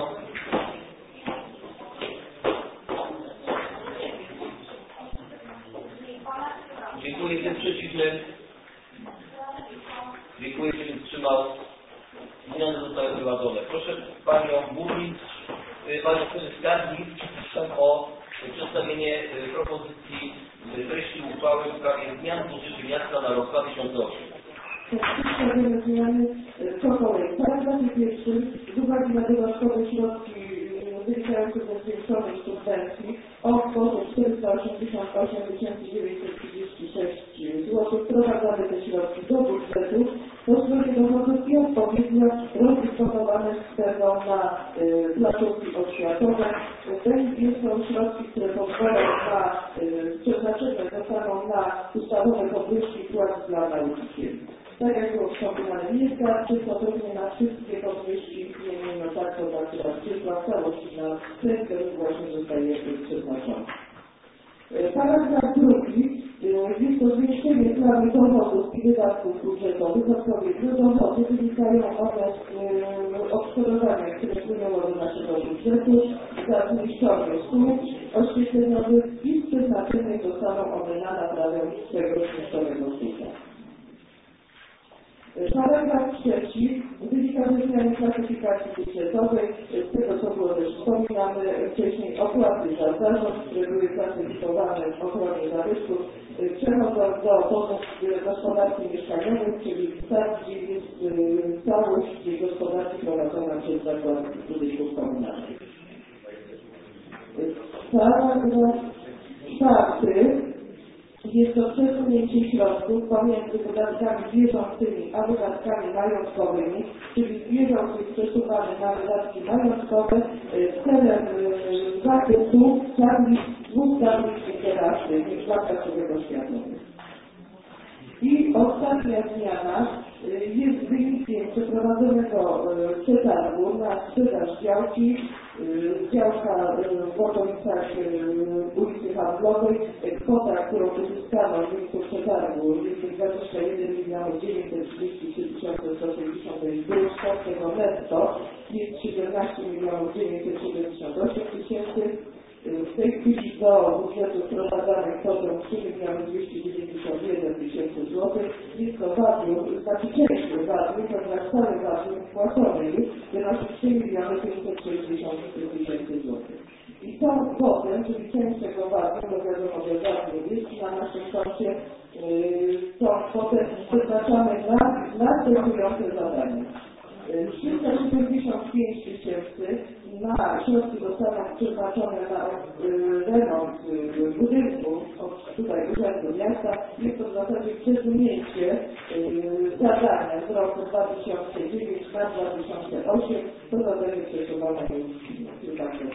Dziękuję. Tym przeciwnym. Dziękuję. Tym wstrzymał. Zmiany zostały wprowadzone. Proszę Panią Burmistrz, Panią Skarbnik o przedstawienie propozycji treści uchwały w sprawie zmian w budżecie miasta na rok dwa tysiące ósmy. Przedstawiamy zmiany po kolei. Paragrafie pierwszym z uwagi na dodatkowe środki wynikające ze zwiększonej subwencji o kwocie czterysta osiemdziesiąt osiem tysięcy dziewięćset trzydzieści sześć złotych wprowadzamy te środki do budżetu po stronie dochodów i odpowiednio rozdysponowane wskazują na y, placówki oświatowe. Będzie są środki, które pozwolą na y, przeznaczone zostaną na ustawowe podwyżki płac dla nauczycieli. Tak jak było wspomniane, nie starczy, to pewnie na wszystkie podwyżki, nie no tak, to tak, to tak, tylko w całości na ten cel właśnie zostaje przeznaczony. Paragraf drugi, jest to zwiększenie planu dochodów i wydatków budżetowych. Odpowiednio dochody wynikają one z odszkodowania, które wpłynęło do naszego budżetu za zniszczone stół oświetleniowych i z przeznaczeniem zostaną one na naprawę tego zniszczonego studia. Paragraf trzeci wynika ze zmiany klasyfikacji budżetowej, z tego co było też wspominane wcześniej, opłaty za zarząd, które były klasyfikowane w ochronie zabytków, przechodzą do pomysłu gospodarki mieszkaniowej, czyli tam, gdzie jest całość gospodarki prowadzona przez zakład budynków komunalnych. Paragraf czwarty. Jest to przesunięcie środków pomiędzy wydatkami bieżącymi a wydatkami majątkowymi, czyli z bieżących przesuwamy na wydatki majątkowe celem zakresu tablic, dwóch tablic interaktywnych dla pracowego świadczenia. I ostatnia zmiana jest wynikiem przeprowadzonego przetargu na sprzedaż działki, działka w okolicach ulicy Handlowej. Kwota, którą uzyskano w wyniku przetargu jest dwadzieścia jeden milionów dziewięćset trzydzieści trzy tysiące sto osiemdziesiąt brutto, z tego netto jest siedemnaście milionów dziewięćset siedemdziesiąt osiem tysięcy. W tej chwili do budżetu wprowadzamy kwotę trzy miliony dwieście dziewięćdziesiąt jeden tysięcy złotych. Jest to wabium, znaczy cięższy wabium, ponieważ cały wabium wpłacony już wynosi trzy miliony pięćset sześćdziesiąt tysięcy złotych. I tą kwotę, czyli część tego wabium, bo wiadomo, że wabium jest na naszym koncie, yy, tą kwotę przeznaczamy na następujące zadania. trzysta siedemdziesiąt pięć tysięcy na środki zostaną przeznaczone na y, remont y, budynku od tutaj Urzędu Miasta. Jest to w zasadzie przesunięcie y, zadania z roku dwa tysiące dziewięć na dwa tysiące osiem. To zadanie przesuwane już chyba w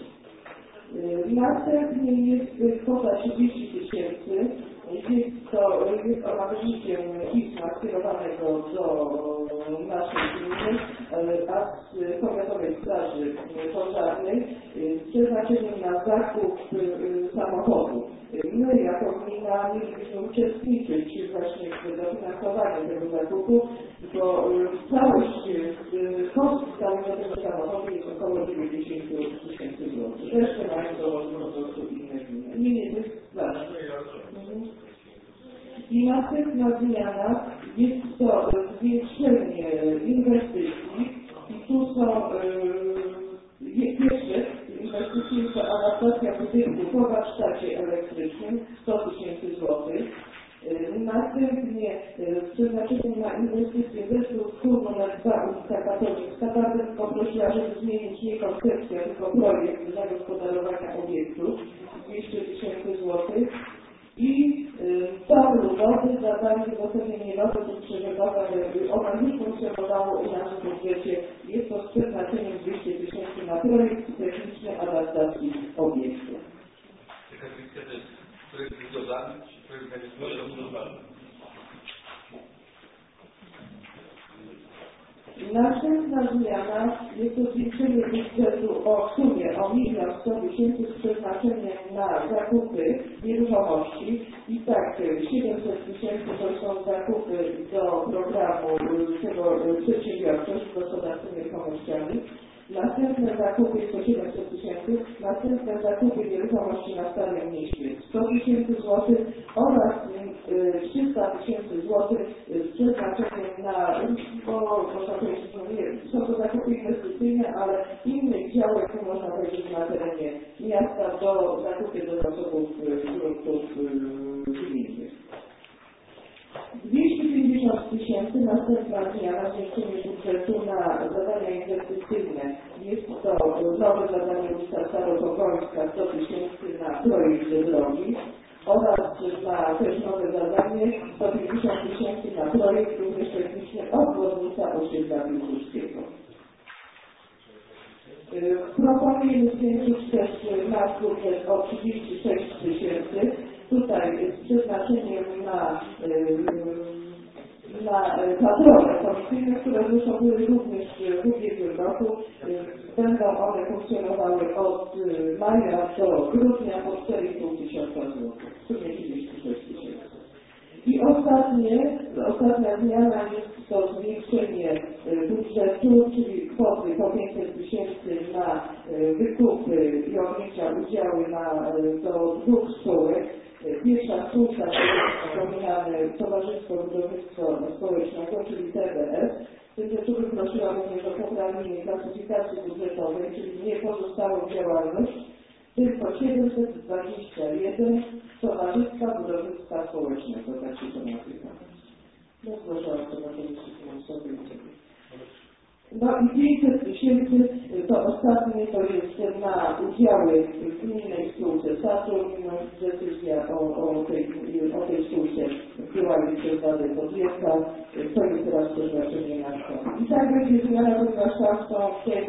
y, Następnie jest kwota trzydzieści tysięcy. Jest to jest ona wynikiem pisma skierowanego do naszej gminy, a z Powiatowej Straży Pożarnej z przeznaczeniem na zakup samochodu. My jako gmina mielibyśmy uczestniczyć właśnie w dofinansowaniu tego zakupu, bo całość koszt całego tego samochodu jest około dziewięćdziesiąt tysięcy złotych. Resztę mają dołożyć po prostu inne gminy. Nie, nie, to jest ważne. I następna zmiana jest to zwiększenie inwestycji. I tu są yy, pierwsze inwestycje, to adaptacja budynku po warsztacie elektrycznym sto tysięcy złotych. Yy, następnie yy, przeznaczenie na inwestycje zespół szkół numer dwa ulica Katolicka. Bardzo bym poprosiła, żeby zmienić nie koncepcję, tylko projekt zagospodarowania obiektu dwieście tysięcy złotych. I tor ludowy, zadanie wydostawienie nowych przeżywowe, ona już funkcjonowało u nas w budżecie. Jest to z przeznaczeniem dwieście tysięcy na projekt techniczny adaptacji obiektu. Ciekawe, to jest projekt budowlany, czy projekt budowlany? Następna zmiana jest to zwiększenie budżetu o sumie o milion sto tysięcy z przeznaczeniem na zakupy nieruchomości. I tak siedemset tysięcy to są zakupy do programu tego przedsiębiorczość w gospodarce nieruchomościami. Następne zakupy jest to siedemset tysięcy, następne zakupy nieruchomości na Starym Mieście sto tysięcy złotych oraz y, trzysta tysięcy złotych z przeznaczeniem na, bo można powiedzieć, no nie, są to zakupy inwestycyjne, ale innych działek można powiedzieć na terenie miasta do zakupy do zasobów gruntów gminnych. dwieście pięćdziesiąt tysięcy, następna zmiana, zwiększenie budżetu na zadania inwestycyjne. Jest to nowe zadanie ulica Staropogońska, sto tysięcy na projekt drogi oraz na też nowe zadanie sto pięćdziesiąt tysięcy na projekt również techniczny obwodnica osiedla Piłsudskiego. Proponujemy zwiększyć też nasz budżet o trzydzieści sześć tysięcy. Tutaj z przeznaczeniem na, na patrole komisyjne, które zresztą były również w ubiegłym roku. Będą one funkcjonowały od maja do grudnia po cztery i pół tysiąca złotych, w sumie trzydzieści sześć tysięcy. I ostatnie, ostatnia zmiana jest to zwiększenie budżetu, czyli kwoty po pięćset tysięcy na wykupy i objęcia udziały na, do dwóch spółek. Pierwsza spółka, wspomniane Towarzystwo Budownictwa Społecznego, czyli T B S. W tym tytułu prosiła również o poprawienie klasyfikacji budżetowej, czyli nie pozostałą działalność, tylko siedemset dwadzieścia jeden Towarzystwa Budownictwa Społecznego, tak się to nazywa. No zgłaszałam to na Komisji Finansowej. No i pięćset tysięcy to ostatnie to jest na udziały w gminnej spółce Saturn, decyzja o, o, tej, o tej spółce była już przez Radę podjęta, to jest teraz przeznaczenie na to. I tak będzie zmiana, ponieważ tam są w tej...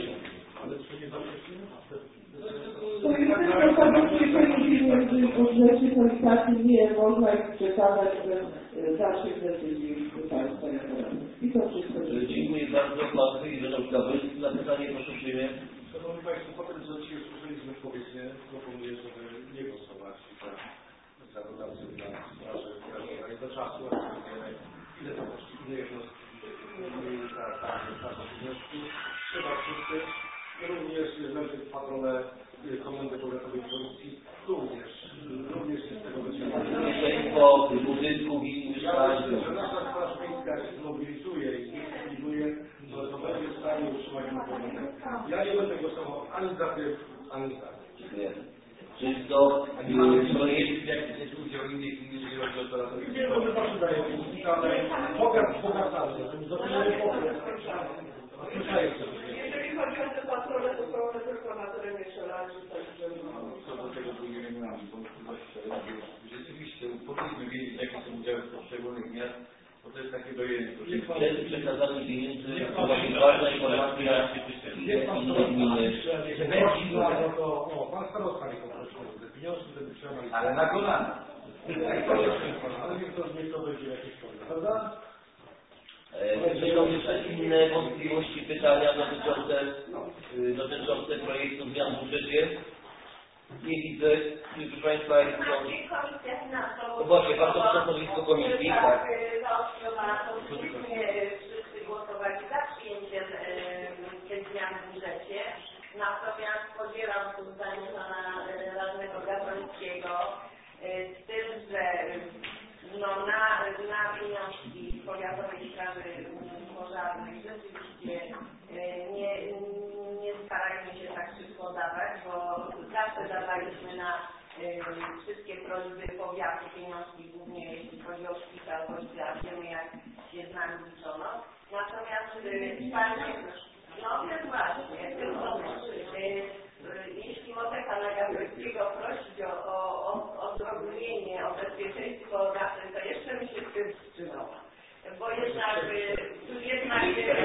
To jest tylko zabezpieczenie pieniędzy w budżecie, to i tak nie można ich przekazać bez dalszych decyzji państwa. I to wszystko. Dziękuję bardzo. Pan Wyjrzał Gawryński na pytanie, proszę uprzejmie. Szanowni Państwo, potem co dzisiaj usłyszeliśmy w powiecie, proponuję, żeby nie głosować za, za dotację dla straży krajowej do czasu, a ile to kosztuje, ile jednostki, ta, ta, ta, ta wniosku, trzeba wszyscy, również jeżeli patrole Komendy Powiatowej Policji, również, również jest tego wyciągnięte. Bezpieczeństwo budynków i mieszkańców. Że nasza Straż Miejska się zmobilizuje i zmobilizuje, to, to będzie w stanie utrzymać na porządek. Ja nie będę głosował ani za tym, ani za tym. Dziękuję. Czy to projekt jakiejś dyskusji o innej gminie, jeżeli chodzi o to? Nie, może to przydaje, ale pogar wzbogacamy, zaczynamy pogar. Jeżeli chodzi o te patrole, to są one tylko na terenie szelarzy, także... Co do tego drugiego nie mamy wątpliwości, ale rzeczywiście powinniśmy wiedzieć, jakie są udziały w poszczególnych miast, bo to jest takie dojęcie. Przed przekazaniem pieniędzy to właśnie ważna informacja inne gminy. O, pan starosta nie poprosił te pieniądze, żeby przeanalizować. Ale na kolana. Ale niech to niech to będzie jakieś problem, prawda? Czy są jeszcze inne wątpliwości, pytania dotyczące, dotyczące projektu zmian w budżecie? Nie widzę. Proszę Państwa, jest to... No właśnie, bardzo proszę stanowisko komisji. Tak. Wszyscy głosowali za przyjęciem tych zmian w budżecie. Natomiast podzielam tu zdanie pana radnego Gawrońskiego z tym, że no, na, na pieniążki Powiatowej Straży Pożarnej rzeczywiście nie, nie starajmy się tak szybko dawać, bo zawsze dawaliśmy na y, wszystkie prośby powiatu pieniążki, głównie jeśli chodzi o szpital, choćby, a wiemy jak się z nami liczono. Natomiast y, panie, no więc właśnie, tylko y, jeśli mogę pana Gawryńskiego prosić o, o, o, o zrozumienie, o bezpieczeństwo nasze, to jeszcze mi się z tym wstrzymała. Bo jednak tu jednak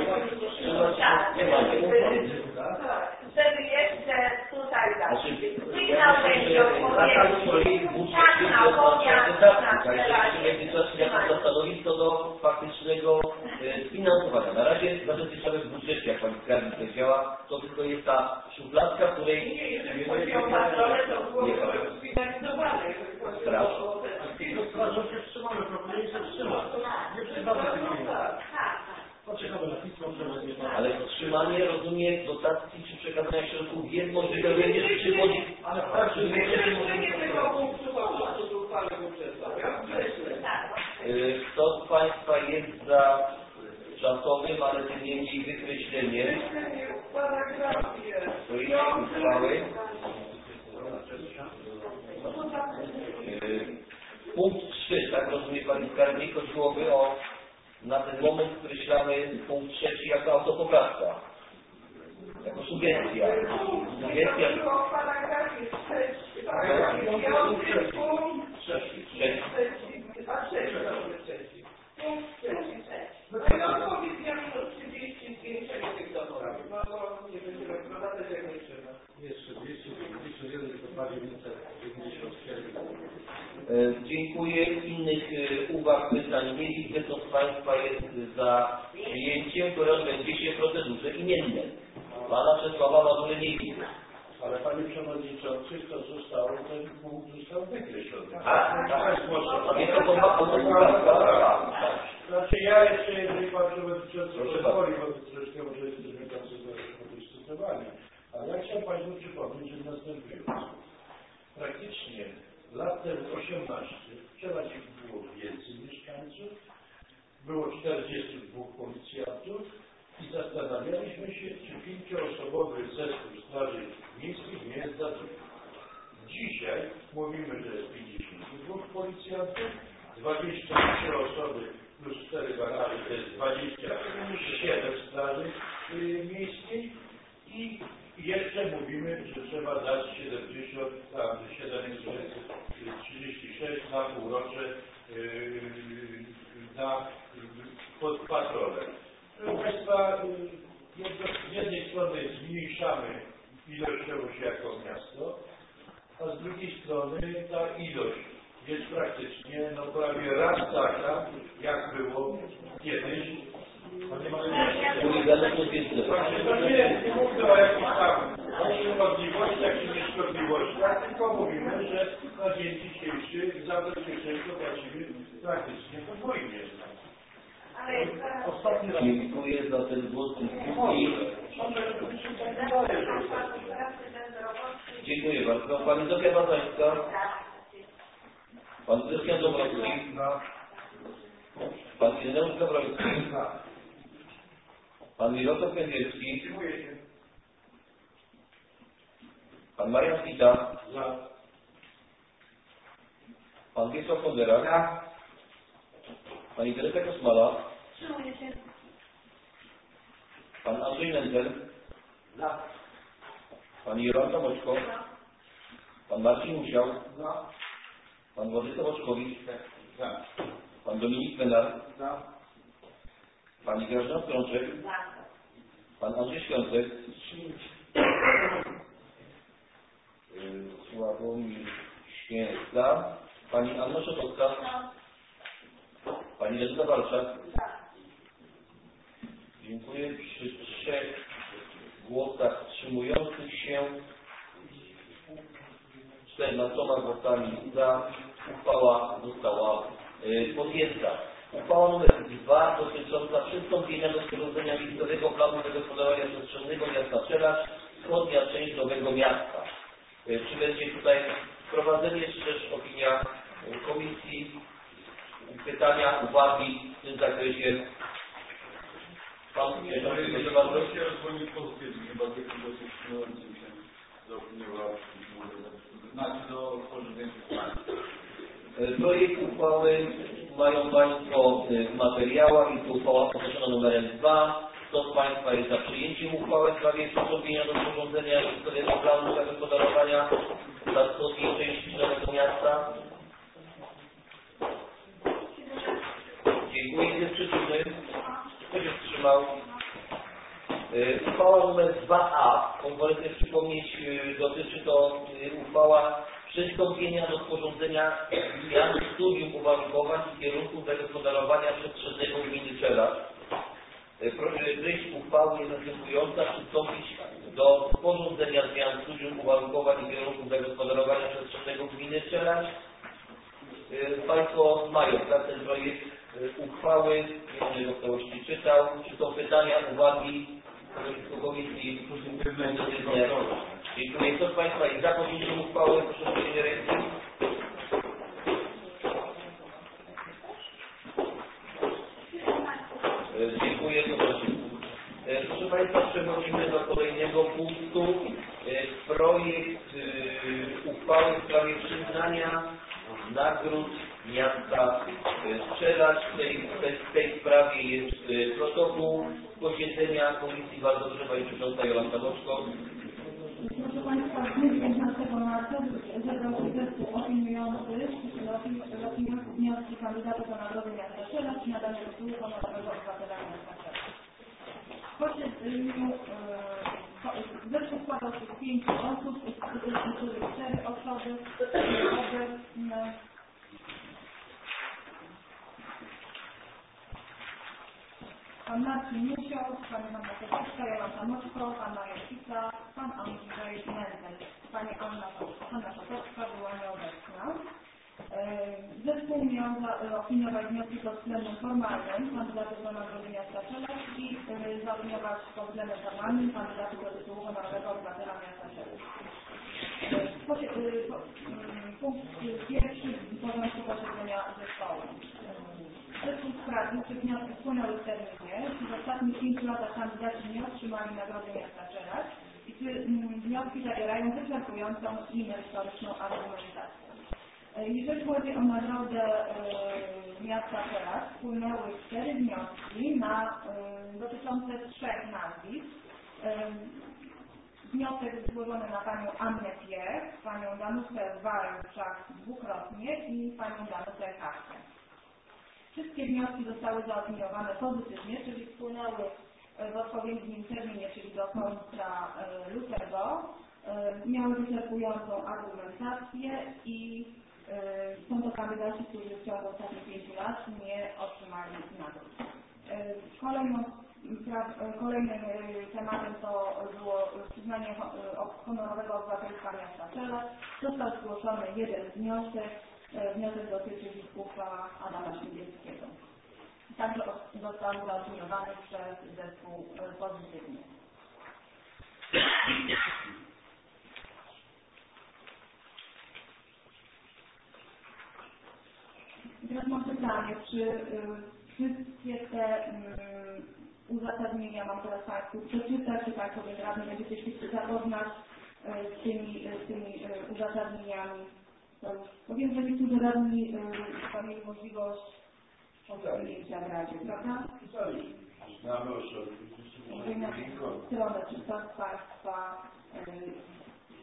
żeby jeszcze tutaj dać. Sygnał będzie odpowiedni. Tak, na powiat, jak zastanowić co do faktycznego finansowania. Na razie zabezpieczamy w budżecie, jak Pani skarbnik powiedziała, to tylko jest ta szufladka, w której... Nie, jeżeli chodzi o patrole, to było sfinalizowane, jeżeli chodzi o... Strażą się wstrzymamy, proponuję się wstrzymać. Nie przyznamy tych pieniędzy. Poczekamy na pismo, ale wstrzymanie, rozumie, dotacji czy przekazania środków jest możliwe również przy wodzi. Ale w trakcie Kto z Państwa jest za czasowym, ale tym niemniej wykreśleniem projektu uchwały? Punkt trzy, tak rozumie Pani Skarbnik, chodziłoby o, na ten moment skreślamy punkt trzeci jako autopoprawka, jako sugestia. Sugestia. Dziękuję. Innych uwag, pytań nie widzę. Kto z Państwa jest za przyjęciem, które odbędzie się w procedurze imiennej? Pana Czesława Mazury nie widzę. Ale Panie Przewodniczący, to zostało, ten punkt został wykreślony. A, tak, proszę. Nie to poprawka. Znaczy ja jeszcze, jeżeli Pan Przewodniczący pozwoli, bo troszkę może jesteśmy tacy podekscytowani, ale ja chciałem Państwu przypomnieć, że następująco. Praktycznie latem osiemnaście, wczoraj było więcej mieszkańców, było czterdziestu dwóch policjantów i zastanawialiśmy się, czy pięcioosobowy zespół Straży Miejskiej nie jest za dużo. Dzisiaj mówimy, że jest pięćdziesięciu dwóch policjantów, dwadzieścia trzy osoby plus cztery baraże, to jest dwadzieścia siedem Straży Miejskiej i jeszcze mówimy, że trzeba dać siedemdziesiąt, tam siedemset trzydzieści sześć na półrocze yy, na pod patrolę. Proszę Państwa, z jednej strony zmniejszamy ilościowo się jako miasto, a z drugiej strony ta ilość jest praktycznie no prawie raz taka, jak było kiedyś. Właśnie to nie, nie mówię o jakichś tam szkodliwościach czy nieszkodliwościach, tylko mówimy, że na dzień dzisiejszy za bezpieczeństwo płacimy praktycznie podwójnie. Ostatni raz. Dziękuję za ten głos dyskusji. Dziękuję bardzo. Pani Zofia Bazańska. Pan Krystian Dąbrowski. Pan Ireneusz Gawroński. Pan Mirosław Kędzierski. Pan Marian Pita. Pan Wiesław Kondera. Pani Teresa Kosmala. Pan Andrzej Nędzel. Pani Jolanta Moczko. Pan Marcin Musiał. Pan Władysław Oczkowicz. Pan Dominik Menar. Pani Grażyna Strączek. Pan Andrzej Świątek. Sławomir Święta. Pani Anna Szotowska. Pani Renata Walczak. Dziękuję. Przy trzech głosach wstrzymujących się czternastoma głosami za uchwała została y, podjęta. Uchwała numer dwa dotycząca przystąpienia do sporządzenia miejscowego planu zagospodarowania przestrzennego miasta Czeladź, wschodnia część Nowego Miasta. Y, czy będzie tutaj wprowadzenie, czy też opinia y, komisji, pytania, uwagi w tym zakresie? Pan Przewodniczący, proszę bardzo. Ja rozumiem pozytywnie, chyba tylko dosyć wstrzymującym się zaopiniował, znaczy do tworzenia ustawy. Projekt uchwały mają Państwo w materiałach. Jest to uchwała oznaczona numerem dwa. Kto z Państwa jest za przyjęciem uchwały w sprawie przystąpienia do sporządzenia miejscowego planu zagospodarowania dla wschodniej części Nowego Miasta? Dziękuję. Jest przeciwny? Kto się wstrzymał? Uchwała numer dwa a, pozwolę sobie przypomnieć, dotyczy to uchwała przystąpienia do sporządzenia zmian studium uwarunkowań i kierunków zagospodarowania przestrzennego gminy Czeladź. Treść uchwały jest następująca: przystąpić do sporządzenia zmian studium uwarunkowań i kierunków zagospodarowania przestrzennego gminy Czeladź. Państwo mają tak ten projekt uchwały, nie będę go w całości czytał. Czy są pytania, uwagi do komisji? Dziękuję. Kto z Państwa jest za podjęciem uchwały? Proszę o podniesienie ręki. Dziękuję. Proszę Państwa, przechodzimy do kolejnego punktu. Projekt uchwały w sprawie przyznania nagród miasta Czeladź. W tej, w tej sprawie jest protokół posiedzenia komisji. Bardzo proszę Pani Przewodnicząca Jolanta Moczko. Proszę Państwa, w dniu piętnastego marca zebrał się zespół opiniujący wnioski kandydatów do nagrody miasta Czeladź i nadania tytułu honorowego obywatela miasta Czeladź. W posiedzeniu zespół składał się z pięciu osób, uczestniczyły cztery osoby obecne. Pan Marcin Musiał, Pani Hanna Kowalska, Jolanta Moczko, Pan Marian Pita, Pan Andrzej Nędzel. Pani Anna Szotowska była nieobecna. Zespół miał zaopiniować wnioski pod względem formalnym kandydatów do Nagrody Miasta Czeladź i zaopiniować pod względem formalnym kandydatów do tytułu honorowego obywatela Miasta Czeladź. Punkt pierwszy porządku posiedzenia zespołu. Zespół sprawdził, czy wnioski wpłynęły w terminie, czy w ostatnich pięciu latach kandydaci nie otrzymali Nagrody Miasta Czeladź i czy wnioski zawierają wyczerpującą i merytoryczną argumentację. Jeżeli chodzi o nagrodę y, miasta Czeladź, wpłynęły cztery wnioski na, y, dotyczące trzech nazwisk. Y, wniosek złożony na panią Annę Piech, panią Danutę Walczak dwukrotnie i panią Danutę Kachkę. Wszystkie wnioski zostały zaopiniowane pozytywnie, czyli wpłynęły w odpowiednim terminie, czyli do końca y, lutego. Y, miały wyczerpującą argumentację i są to kandydaci, którzy w ciągu ostatnich pięciu lat nie otrzymali nagród. Kolejną, kolejnym tematem to było przyznanie honorowego obywatelstwa Miasta Czeladź. Został zgłoszony jeden wniosek. Wniosek dotyczy biskupa Adama Śmigierskiego. Także został zaopiniowany przez zespół pozytywnie. Teraz mam pytanie, czy y, wszystkie te y, uzasadnienia mam teraz Państwu przeczytać, czy Państwo radni będziecie się zapoznać y, z tymi, y, z tymi y, uzasadnieniami? Bo wiem, że niektórzy radni y, mieli możliwość odczynięcia w Radzie, prawda? Znamy o stronę, czy ktoś z Państwa y,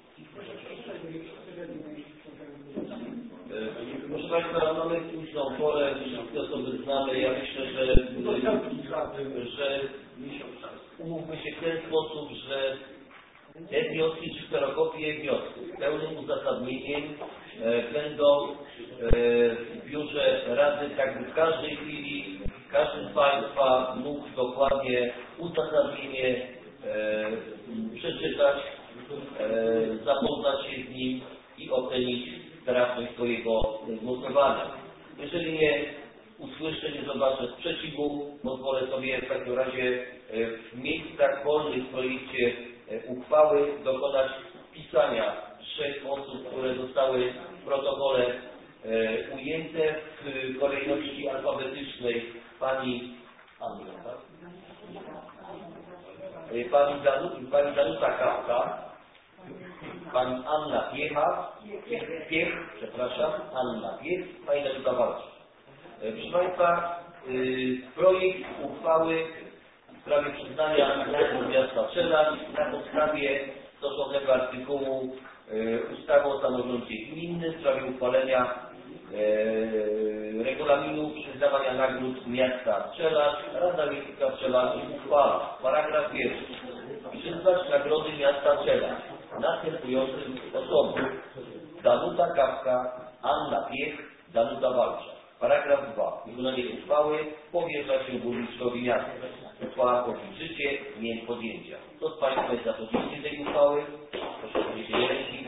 Proszę Państwa, mamy późną porę, wszystkie osoby znamy. Ja myślę, że, że umówmy się w ten sposób, że te wnioski czy kserokopie wniosków z pełnym uzasadnieniem e, będą e, w biurze Rady, tak by w każdej chwili każdy z Państwa mógł dokładnie uzasadnienie e, przeczytać, e, zapoznać się z nim i ocenić trafność swojego głosowania. Jeżeli nie usłyszę, nie zobaczę sprzeciwu, pozwolę sobie w takim razie w miejscach wolnych w projekcie uchwały dokonać wpisania trzech osób, które zostały w protokole ujęte w kolejności alfabetycznej pani Anna, tak? Pani, Danuta, pani Danuta Kachka, pani Anna Piecha, Piech, przepraszam, Anna Piech, pani Danuta Walczak. Proszę Państwa, projekt uchwały w sprawie przyznania Nagród Miasta Czeladź na podstawie stosownego artykułu ustawy o samorządzie gminnym w sprawie uchwalenia regulaminu przyznawania nagród Miasta Czeladź. Rada Miejska Czeladź uchwala. Paragraf pierwszy. Przyznać nagrody Miasta Czeladź następującym osobom: Danuta Kachka, Anna Piech, Danuta Walczak. Paragraf dwa. Wykonanie uchwały powierza się burmistrzowi miasta. Uchwała wchodzi w życie z dniem podjęcia. Kto z Państwa jest za podjęciem tej uchwały? Proszę o podniesienie ręki.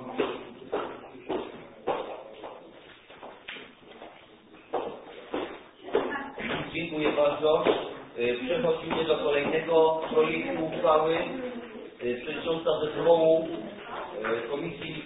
Dziękuję bardzo. Przechodzimy do kolejnego projektu uchwały. Przewodnicząca zespołu Komisji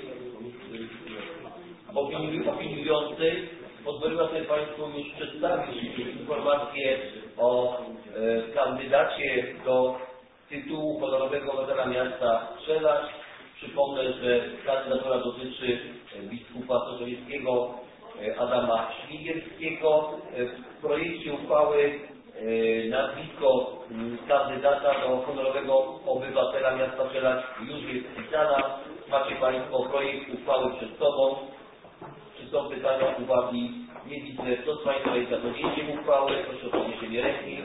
Opiniującej pozwoliła sobie Państwu już przedstawić informację o e, kandydacie do tytułu honorowego obywatela Miasta Czeladź. Przypomnę, że kandydatura dotyczy biskupa sokolickiego Adama Śmigierskiego. W projekcie uchwały e, nazwisko kandydata do honorowego obywatela Miasta Czeladź już jest wpisana. Macie Państwo projekt uchwały przed sobą. Czy są pytania, uwagi? Nie widzę. Kto z Państwa jest za podjęciem uchwały? Proszę o podniesienie ręki.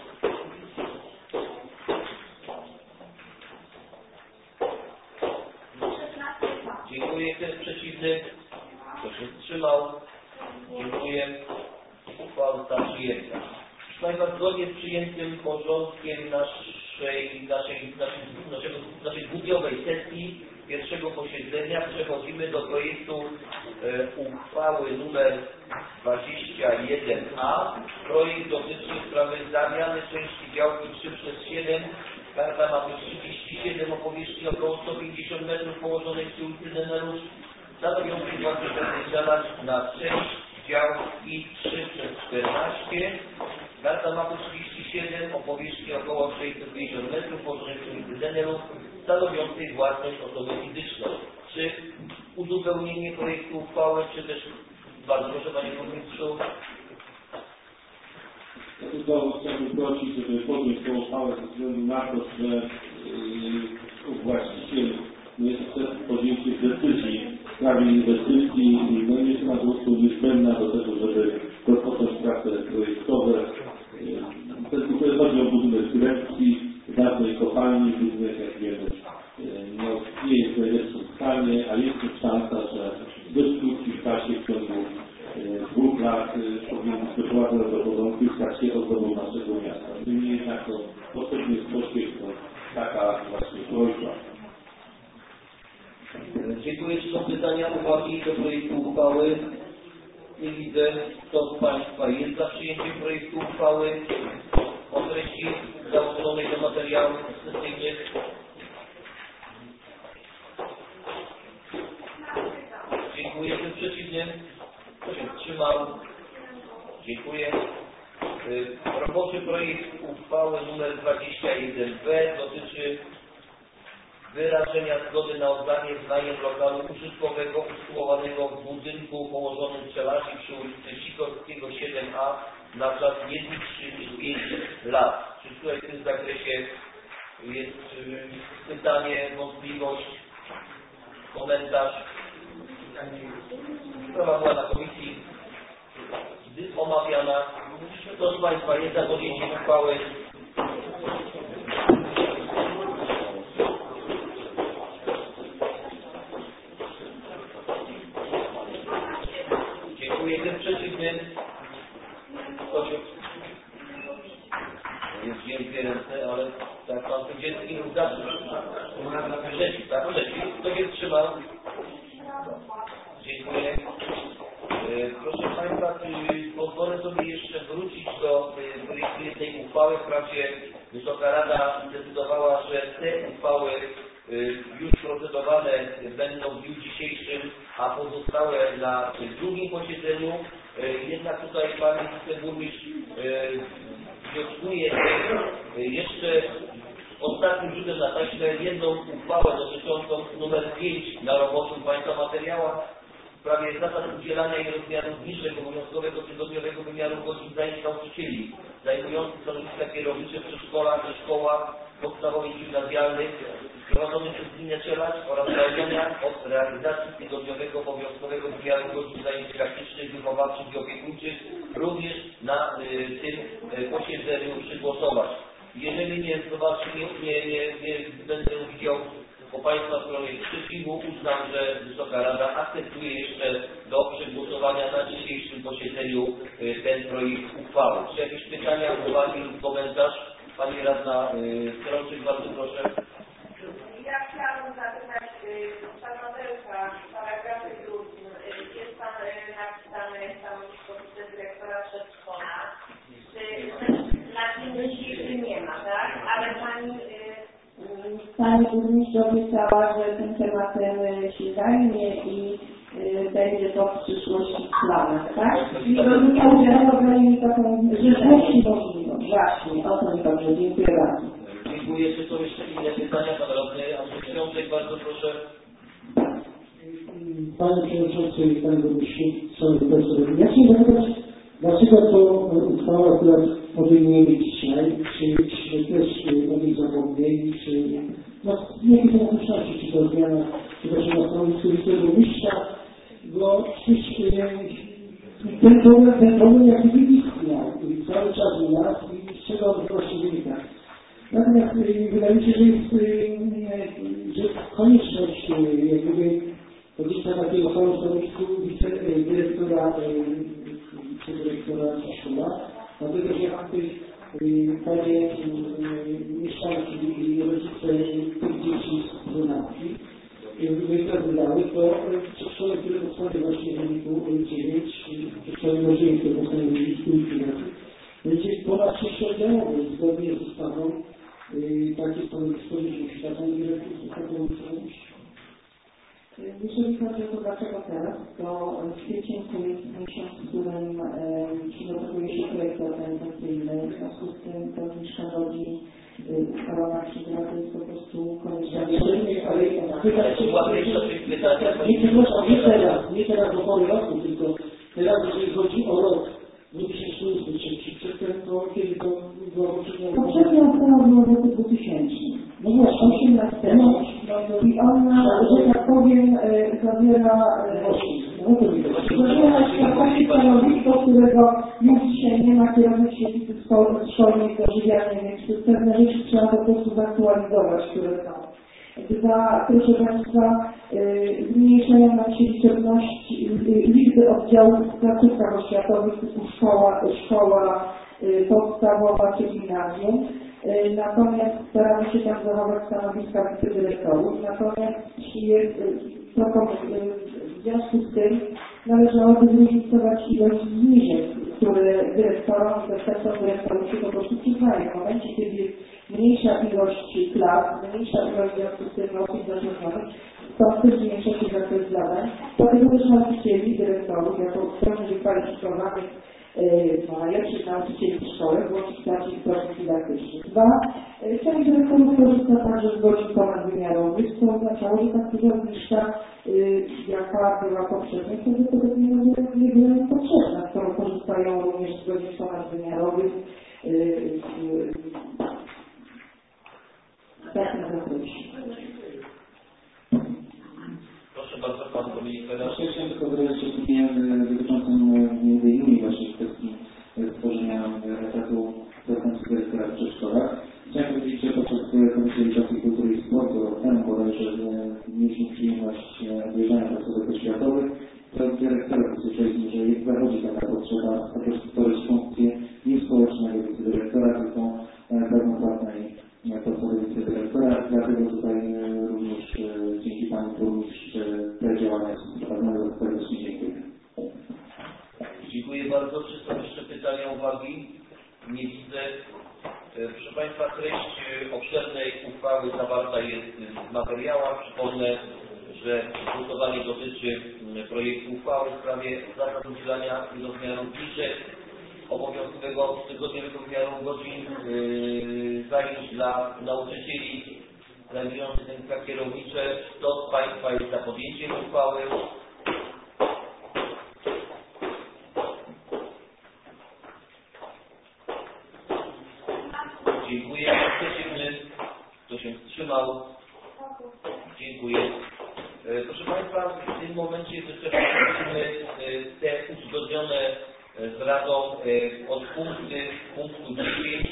Dziękuję. Kto jest przeciwny? Kto się wstrzymał? Dziękuję. Uchwała została przyjęta. Proszę Państwa, zgodnie z przyjętym porządkiem naszej, naszej, naszej, naszej, naszej dwudniowej sesji pierwszego posiedzenia przechodzimy do projektu e, uchwały numer dwadzieścia jeden A. Projekt dotyczy sprawy zamiany części działki trzy przez siedem. Karta ma być trzydzieści siedem o powierzchni około sto pięćdziesiąt metrów położonej przy ulicy Denerus. Stanowiący własność rozdzielać na część działki trzy przez czternaście. Karta mapy trzydzieści siedem o powierzchni około sześćset pięćdziesiąt metrów położonej przy ulicy Denerus, stanowiącej własność osoby fizycznej. Czy uzupełnienie projektu uchwały, czy też bardzo proszę Panie Burmistrzu. Tylko chciałbym prosić, żeby podjąć tę uchwałę ze względu na to, że yy, właściciel nie chce podjęcia decyzji w sprawie inwestycji i no nie jest na prostu niezbędna do tego, żeby rozpocząć prace projektowe. Ten tutaj chodzi o budynek dyrekcji, dawnej kopalni, budynek, jak wiemy, no, nie jest w najlepszym stanie, a jest też szansa, że w dość krótkim czasie, w ciągu dwóch lat powinien być doprowadzony do porządku i stać się ozdobą naszego miasta. Niemniej jednak to potrzebny jest pośpiech, to taka właśnie prośba. Dziękuję. Czy są pytania, uwagi do projektu uchwały? Nie widzę. Kto z Państwa jest za przyjęciem projektu uchwały o treści załączonej do materiałów sesyjnych? Dziękuję. Tym przeciwnym? Kto się wstrzymał? Dziękuję. Roboczy projekt uchwały nr dwadzieścia jeden B dotyczy wyrażenia zgody na oddanie w najem lokalu użytkowego usytuowanego w budynku położonym w Czelaszy przy ulicy Sikorskiego siedem A na czas nie dłuższy niż pięć lat. Czy tutaj w tym zakresie jest pytanie, wątpliwość, komentarz? Sprawa była na komisji omawiana. Kto z Państwa jest za podjęciem uchwały? Dziękuję. Tym przeciwnym? Kto się... Jest wielkie ręce, ale tak Pan Sędzielski lub zaczął. Przeciw, tak? Przeciw. Kto się wstrzymał? Dziękuję. Proszę Państwa, pozwolę sobie jeszcze wrócić do projektu tej uchwały. Wprawdzie Wysoka Rada zdecydowała, że te uchwały już procedowane będą w dniu dzisiejszym, a pozostałe na drugim posiedzeniu. Jednak tutaj Pan Wiceburmistrz wnioskuje jeszcze ostatnim rzutem na taśmę jedną uchwałę dotyczącą numer pięć na roboczym Państwa materiałach w sprawie zasad udzielania i rozmiaru zniżek obowiązkowego tygodniowego wymiaru godzin zajęć nauczycieli zajmujących stanowiska kierownicze w przedszkolach i szkołach podstawowych i gimnazjalnych prowadzonych przez gminę Czeladź oraz zwolnienia od realizacji tygodniowego obowiązkowego wymiaru godzin zajęć praktycznych, wychowawczych i opiekuńczych również na y, tym y, posiedzeniu przygłosować. Jeżeli nie zobaczy, nie, nie, nie, nie będę widział po Państwa stronie sprzeciwu, uznam, że Wysoka Rada akceptuje jeszcze do przegłosowania na dzisiejszym posiedzeniu y, ten projekt uchwały. Czy jakieś pytania, uwagi lub komentarz? Pani Radna Strączyk, bardzo proszę. Ja chciałabym zapytać Pana Mateusza, paragrafy drugim. Jest tam napisane stanowisko wicedyrektora przedszkola. Na tym dzisiejszym nie ma, tak? Ale Pani Pani burmistrz obiecała, że tym tematem się zajmie i y, będzie to w przyszłości w planach, tak? I rozumiem, że robią mi taką życzliwość możliwość. Właśnie, o to mi dobrze. Dziękuję bardzo. Dziękuję. Czy są jeszcze inne pytania? Pan radny Andrzej Świątek, bardzo proszę. Panie Przewodniczący i Panie Burmistrzu, Szanowni Państwo, ja chciałem zapytać, dlaczego to uchwała akurat podejmiemy dzisiaj, czy też o niej zapomnieli, czy no, jakie są okoliczności, czy to zmiana, czy to się na stanowisku wiceburmistrza, bo przecież ten problem, ten problem jaki istniał i cały czas u nas i z czego on właśnie wynika. Natomiast wydaje mi się, że jest, że jest konieczność jak gdyby podjęcia takiego uchwały w stanowisku wicedyrektora wicedyrektora szkoła, dlatego że panie mieszkanki i rodzice tych dzieci z dwunastki chciałoby zgodnie z ustawą takie stanowisko musi taką dyrektywę taką ustawę. Jeżeli chodzi o to, dlaczego teraz, to kwiecień to jest miesiąc, w którym e, przygotowuje się projekt organizacyjny, w związku z tym to zniżka godzin uchwalona przez Radę jest po prostu konieczna. Ale nie przepraszam, nie teraz, nie teraz do pory roku, tylko teraz, jeżeli chodzi o rok dwa tysiące ósmy, czyli przedtem to kiedy to było poprzednio? Poprzednia ustawa była w roku dwutysięcznym. No właśnie, osiemnastym. I ona, że tak powiem, zawiera zawiera takie stanowisko, którego już dzisiaj nie ma kierownik świetlicy szkolnej do żywiania, więc pewne rzeczy trzeba po prostu zaktualizować, które są. Dwa, proszę Państwa, zmniejszenia nam się liczebności, liczby oddziałów w placówkach oświatowych typu szkoła, szkoła podstawowa czy gimnazjum. Natomiast staramy się tam zachować stanowiska wicedyrektorów. Natomiast jest, w związku z tym należałoby zróżnicować ilość zniżek, które dyrektorom i zastępcom dyrektorów się po prostu przyznają. W momencie, kiedy jest mniejsza ilość klas, mniejsza ilość w związku z tym osób zatrudnionych, to też zmniejsza się zakres zadań. Dlatego też nauczycieli, dyrektorów, jako strony wykwalifikowanych najlepszych nauczycieli w szkole, włączyć bardziej proces dydaktyczny. Dwa, część dyrektorów korzysta także z godzin ponadwymiarowych, co oznaczało, że ta zniżka, jaka była poprzednia, prawdopodobnie nie była potrzebna, skoro korzystają również z godzin ponadwymiarowych w takim zakresie. Proszę bardzo, Pan Dominik Fedasz. Ja chciałem tylko wyrazić opinię dotyczącą między innymi właśnie kwestii stworzenia etatu zastępcy dyrektora w przedszkolach. Chciałem powiedzieć, że podczas Komisji Edukacji, Kultury i Sportu rok temu bodajże mieliśmy przyjemność obejrzenia placówek oświatowych. To dyrektorów usłyszeliśmy, że jest zachodzi taka potrzeba stworzyć funkcję nie społecznego wicedyrektora, tylko pełnopłatnej podstawy wicedyrektora. Dlatego tutaj również dzięki Panu Burmistrz te działania są prowadzone. Bardzo serdecznie dziękuję. Dziękuję bardzo. Czy są jeszcze pytania, uwagi? Nie widzę. Proszę Państwa, treść obszernej uchwały zawarta jest w materiałach. Przypomnę, że głosowanie dotyczy projektu uchwały w sprawie zasad udzielania i rozmiaru zniżek obowiązkowego tygodniowego wymiaru godzin yy, zajęć dla nauczycieli realizujących zajęcia kierownicze. Kto z Państwa jest za podjęciem uchwały? Dziękuję. Przeciwny? Kto się wstrzymał? Dziękuję. Proszę Państwa, w tym momencie wyczerpaliśmy te uzgodnione z Radą od punkty, punktu dziesięć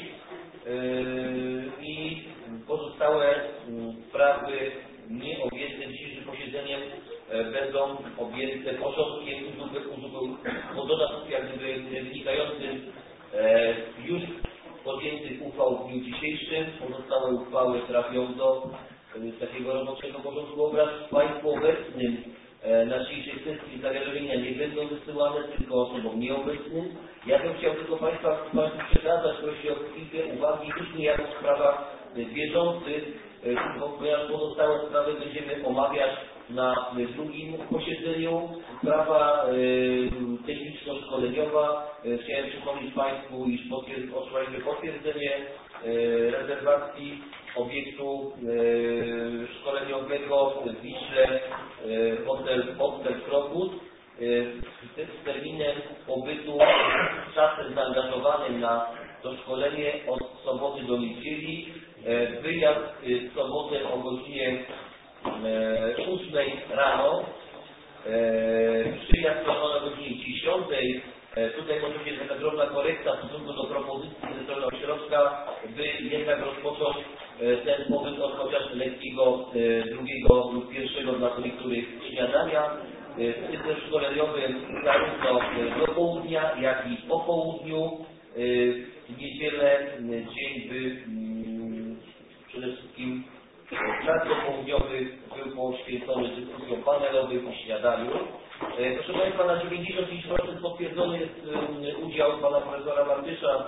i pozostałe sprawy nieobjęte dzisiejszym posiedzeniem będą objęte porządkiem uzupełnienia, dodatków jak gdyby wynikającym już podjętych uchwał w dniu dzisiejszym. Pozostałe uchwały trafią do takiego roboczego porządku obrad. Państwu obecnym na dzisiejszej sesji zawiadomienia nie będą wysyłane, tylko osobom nieobecnym. Ja bym chciał tylko Państwa, Państwu przekazać, prosić o chwilkę uwagi, już nie jako w sprawach bieżących, ponieważ pozostałe sprawy będziemy omawiać na drugim posiedzeniu. Sprawa y, techniczno-szkoleniowa. Chciałem przypomnieć Państwu, iż otrzymaliśmy potwierdzenie y, rezerwacji obiektu y, szkoleniowego w Wiśle, y, hotel, hotel Krokus y, z terminem pobytu, z czasem zaangażowanym na to szkolenie od soboty do niedzieli. Y, wyjazd y, w sobotę o godzinie ósmej rano, przyjazd planowany o godzinie dziesiątej. Tutaj może być taka drobna korekta w stosunku do propozycji Centralnego Ośrodka, by jednak rozpocząć ten pobyt od chociaż lekkiego drugiego lub pierwszego dla niektórych śniadania. System szkoleniowy zarówno do południa, jak i po południu. W niedzielę dzień by przede wszystkim czas popołudniowy był poświęcony dyskusjom panelowych i śniadaniu. Proszę Państwa, na dziewięćdziesiąt pięć procent potwierdzony jest udział Pana Profesora Martysza,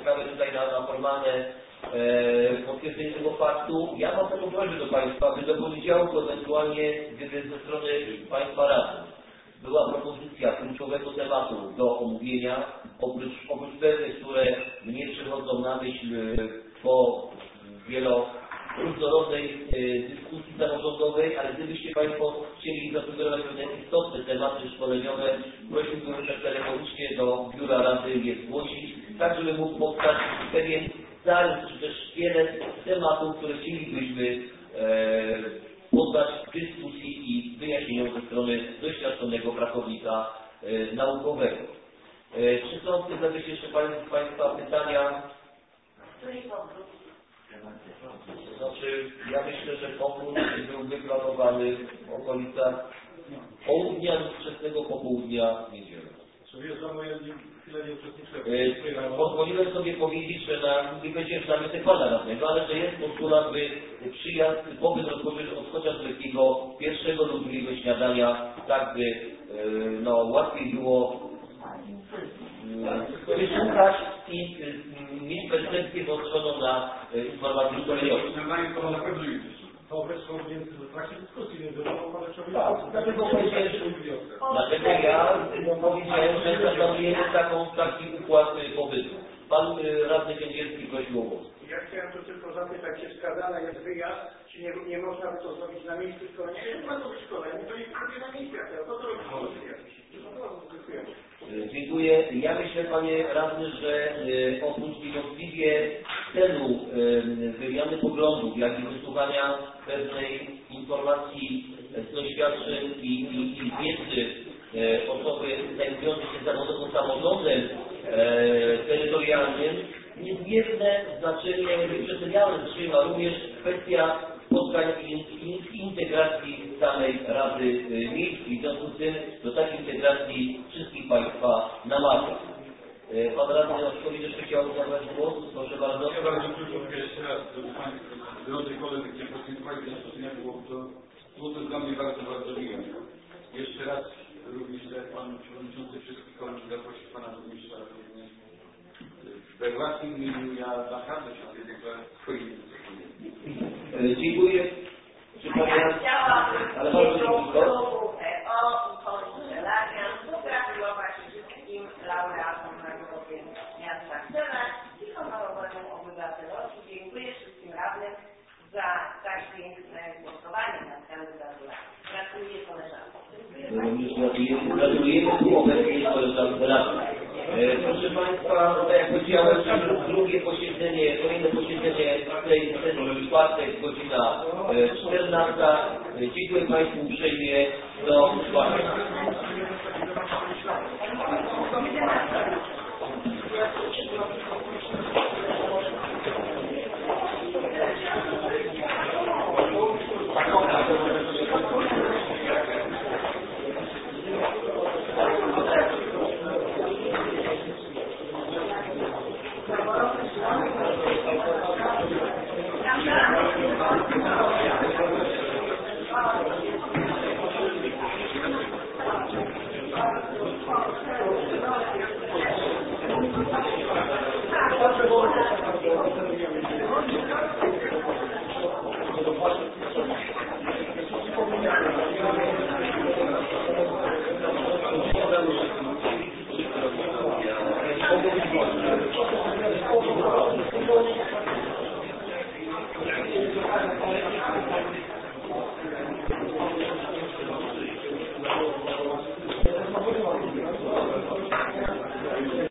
czekamy tutaj na, na formalne e, potwierdzenie tego faktu. Ja mam taką prośbę do Państwa, by do poniedziałku ewentualnie, gdyby ze strony Państwa radnych była propozycja kluczowego tematu do omówienia, oprócz, oprócz pewnych, które mnie przychodzą na myśl po wielo różnorodnej e, dyskusji samorządowej, ale gdybyście Państwo chcieli zasugerować pewne istotne tematy szkoleniowe, prosiłbym tak telefonicznie do Biura Rady je zgłosić, tak żeby mógł powstać pewien zarys, czy też wiele tematów, które chcielibyśmy e, poddać dyskusji i wyjaśnieniom ze strony doświadczonego pracownika e, naukowego. E, czy są w tym zakresie jeszcze Państwa pytania? Znaczy, ja myślę, że pokój byłby planowany w okolicach południa lub wczesnego popołudnia w niedzielę. Pozwoliłem sobie powiedzieć, że na, nie będzie przynajmniej pana radnego, ale że jest postulat, by przyjazd, pobyt rozpocząć od chociażby takiego pierwszego lub drugiego śniadania, tak by no, łatwiej było wysłuchać i mieć perspektywę włączoną na informację szkoleniową. Tak, dlatego powiedziałem, dlatego ja powiedziałem, że zaplanujemy taką, taki układ pobytu. Pan radny Kędzierski prosił o głos. Ja chciałem tu tylko zapytać, czy wskazane jest wyjazd, czy nie, nie można by to zrobić na miejscu szkolenia? Jeśli ma to być szkolenie, to niech robię na miejscu, a teraz po to robić szkolenie. Dziękuję. Ja myślę, panie radny, że y, oprócz niewątpliwie celu y, wymiany poglądów, jak i wysłuchania pewnej informacji, doświadczeń i, i, i wiedzy y, osoby zajmującej się zawodowym samorządem y, terytorialnym, niezmierne znaczenie przecenialne trzyma również kwestia spotkań i integracji samej Rady Miejskiej. W związku z tym do takiej integracji wszystkich Państwa namawiam. Pan radny Oczkowicz jeszcze chciał zabrać głos. Proszę bardzo. Ja bardzo krótko jeszcze raz, drodzy Państwo, drodzy koledzy, którzy podziękowali za to, było to, było to dla mnie bardzo, bardzo miłe. Jeszcze raz również jak Pan Przewodniczący wszystkich kolegów zaprosił Pana Burmistrza również we własnym imieniu. Ja naprawdę się tutaj deklaruję swoim Dziękuję. Chciałabym ale bardzo klubu o konstrzelania pogratulować wszystkim laureatom Nagrody Miasta Chrzela i honorowemu obywatelowi. Dziękuję wszystkim radnym za tak piękne głosowanie nad kandydaturą. Gratuluję koleżankom. Gratulujemy, gratulujemy obecnie koleżance radnych. Proszę Państwa, tak jak powiedziałem, drugie posiedzenie, kolejne posiedzenie w tej sesji czwartek, godzina czternasta. Dziękuję Państwu uprzejmie. Do usłyszenia.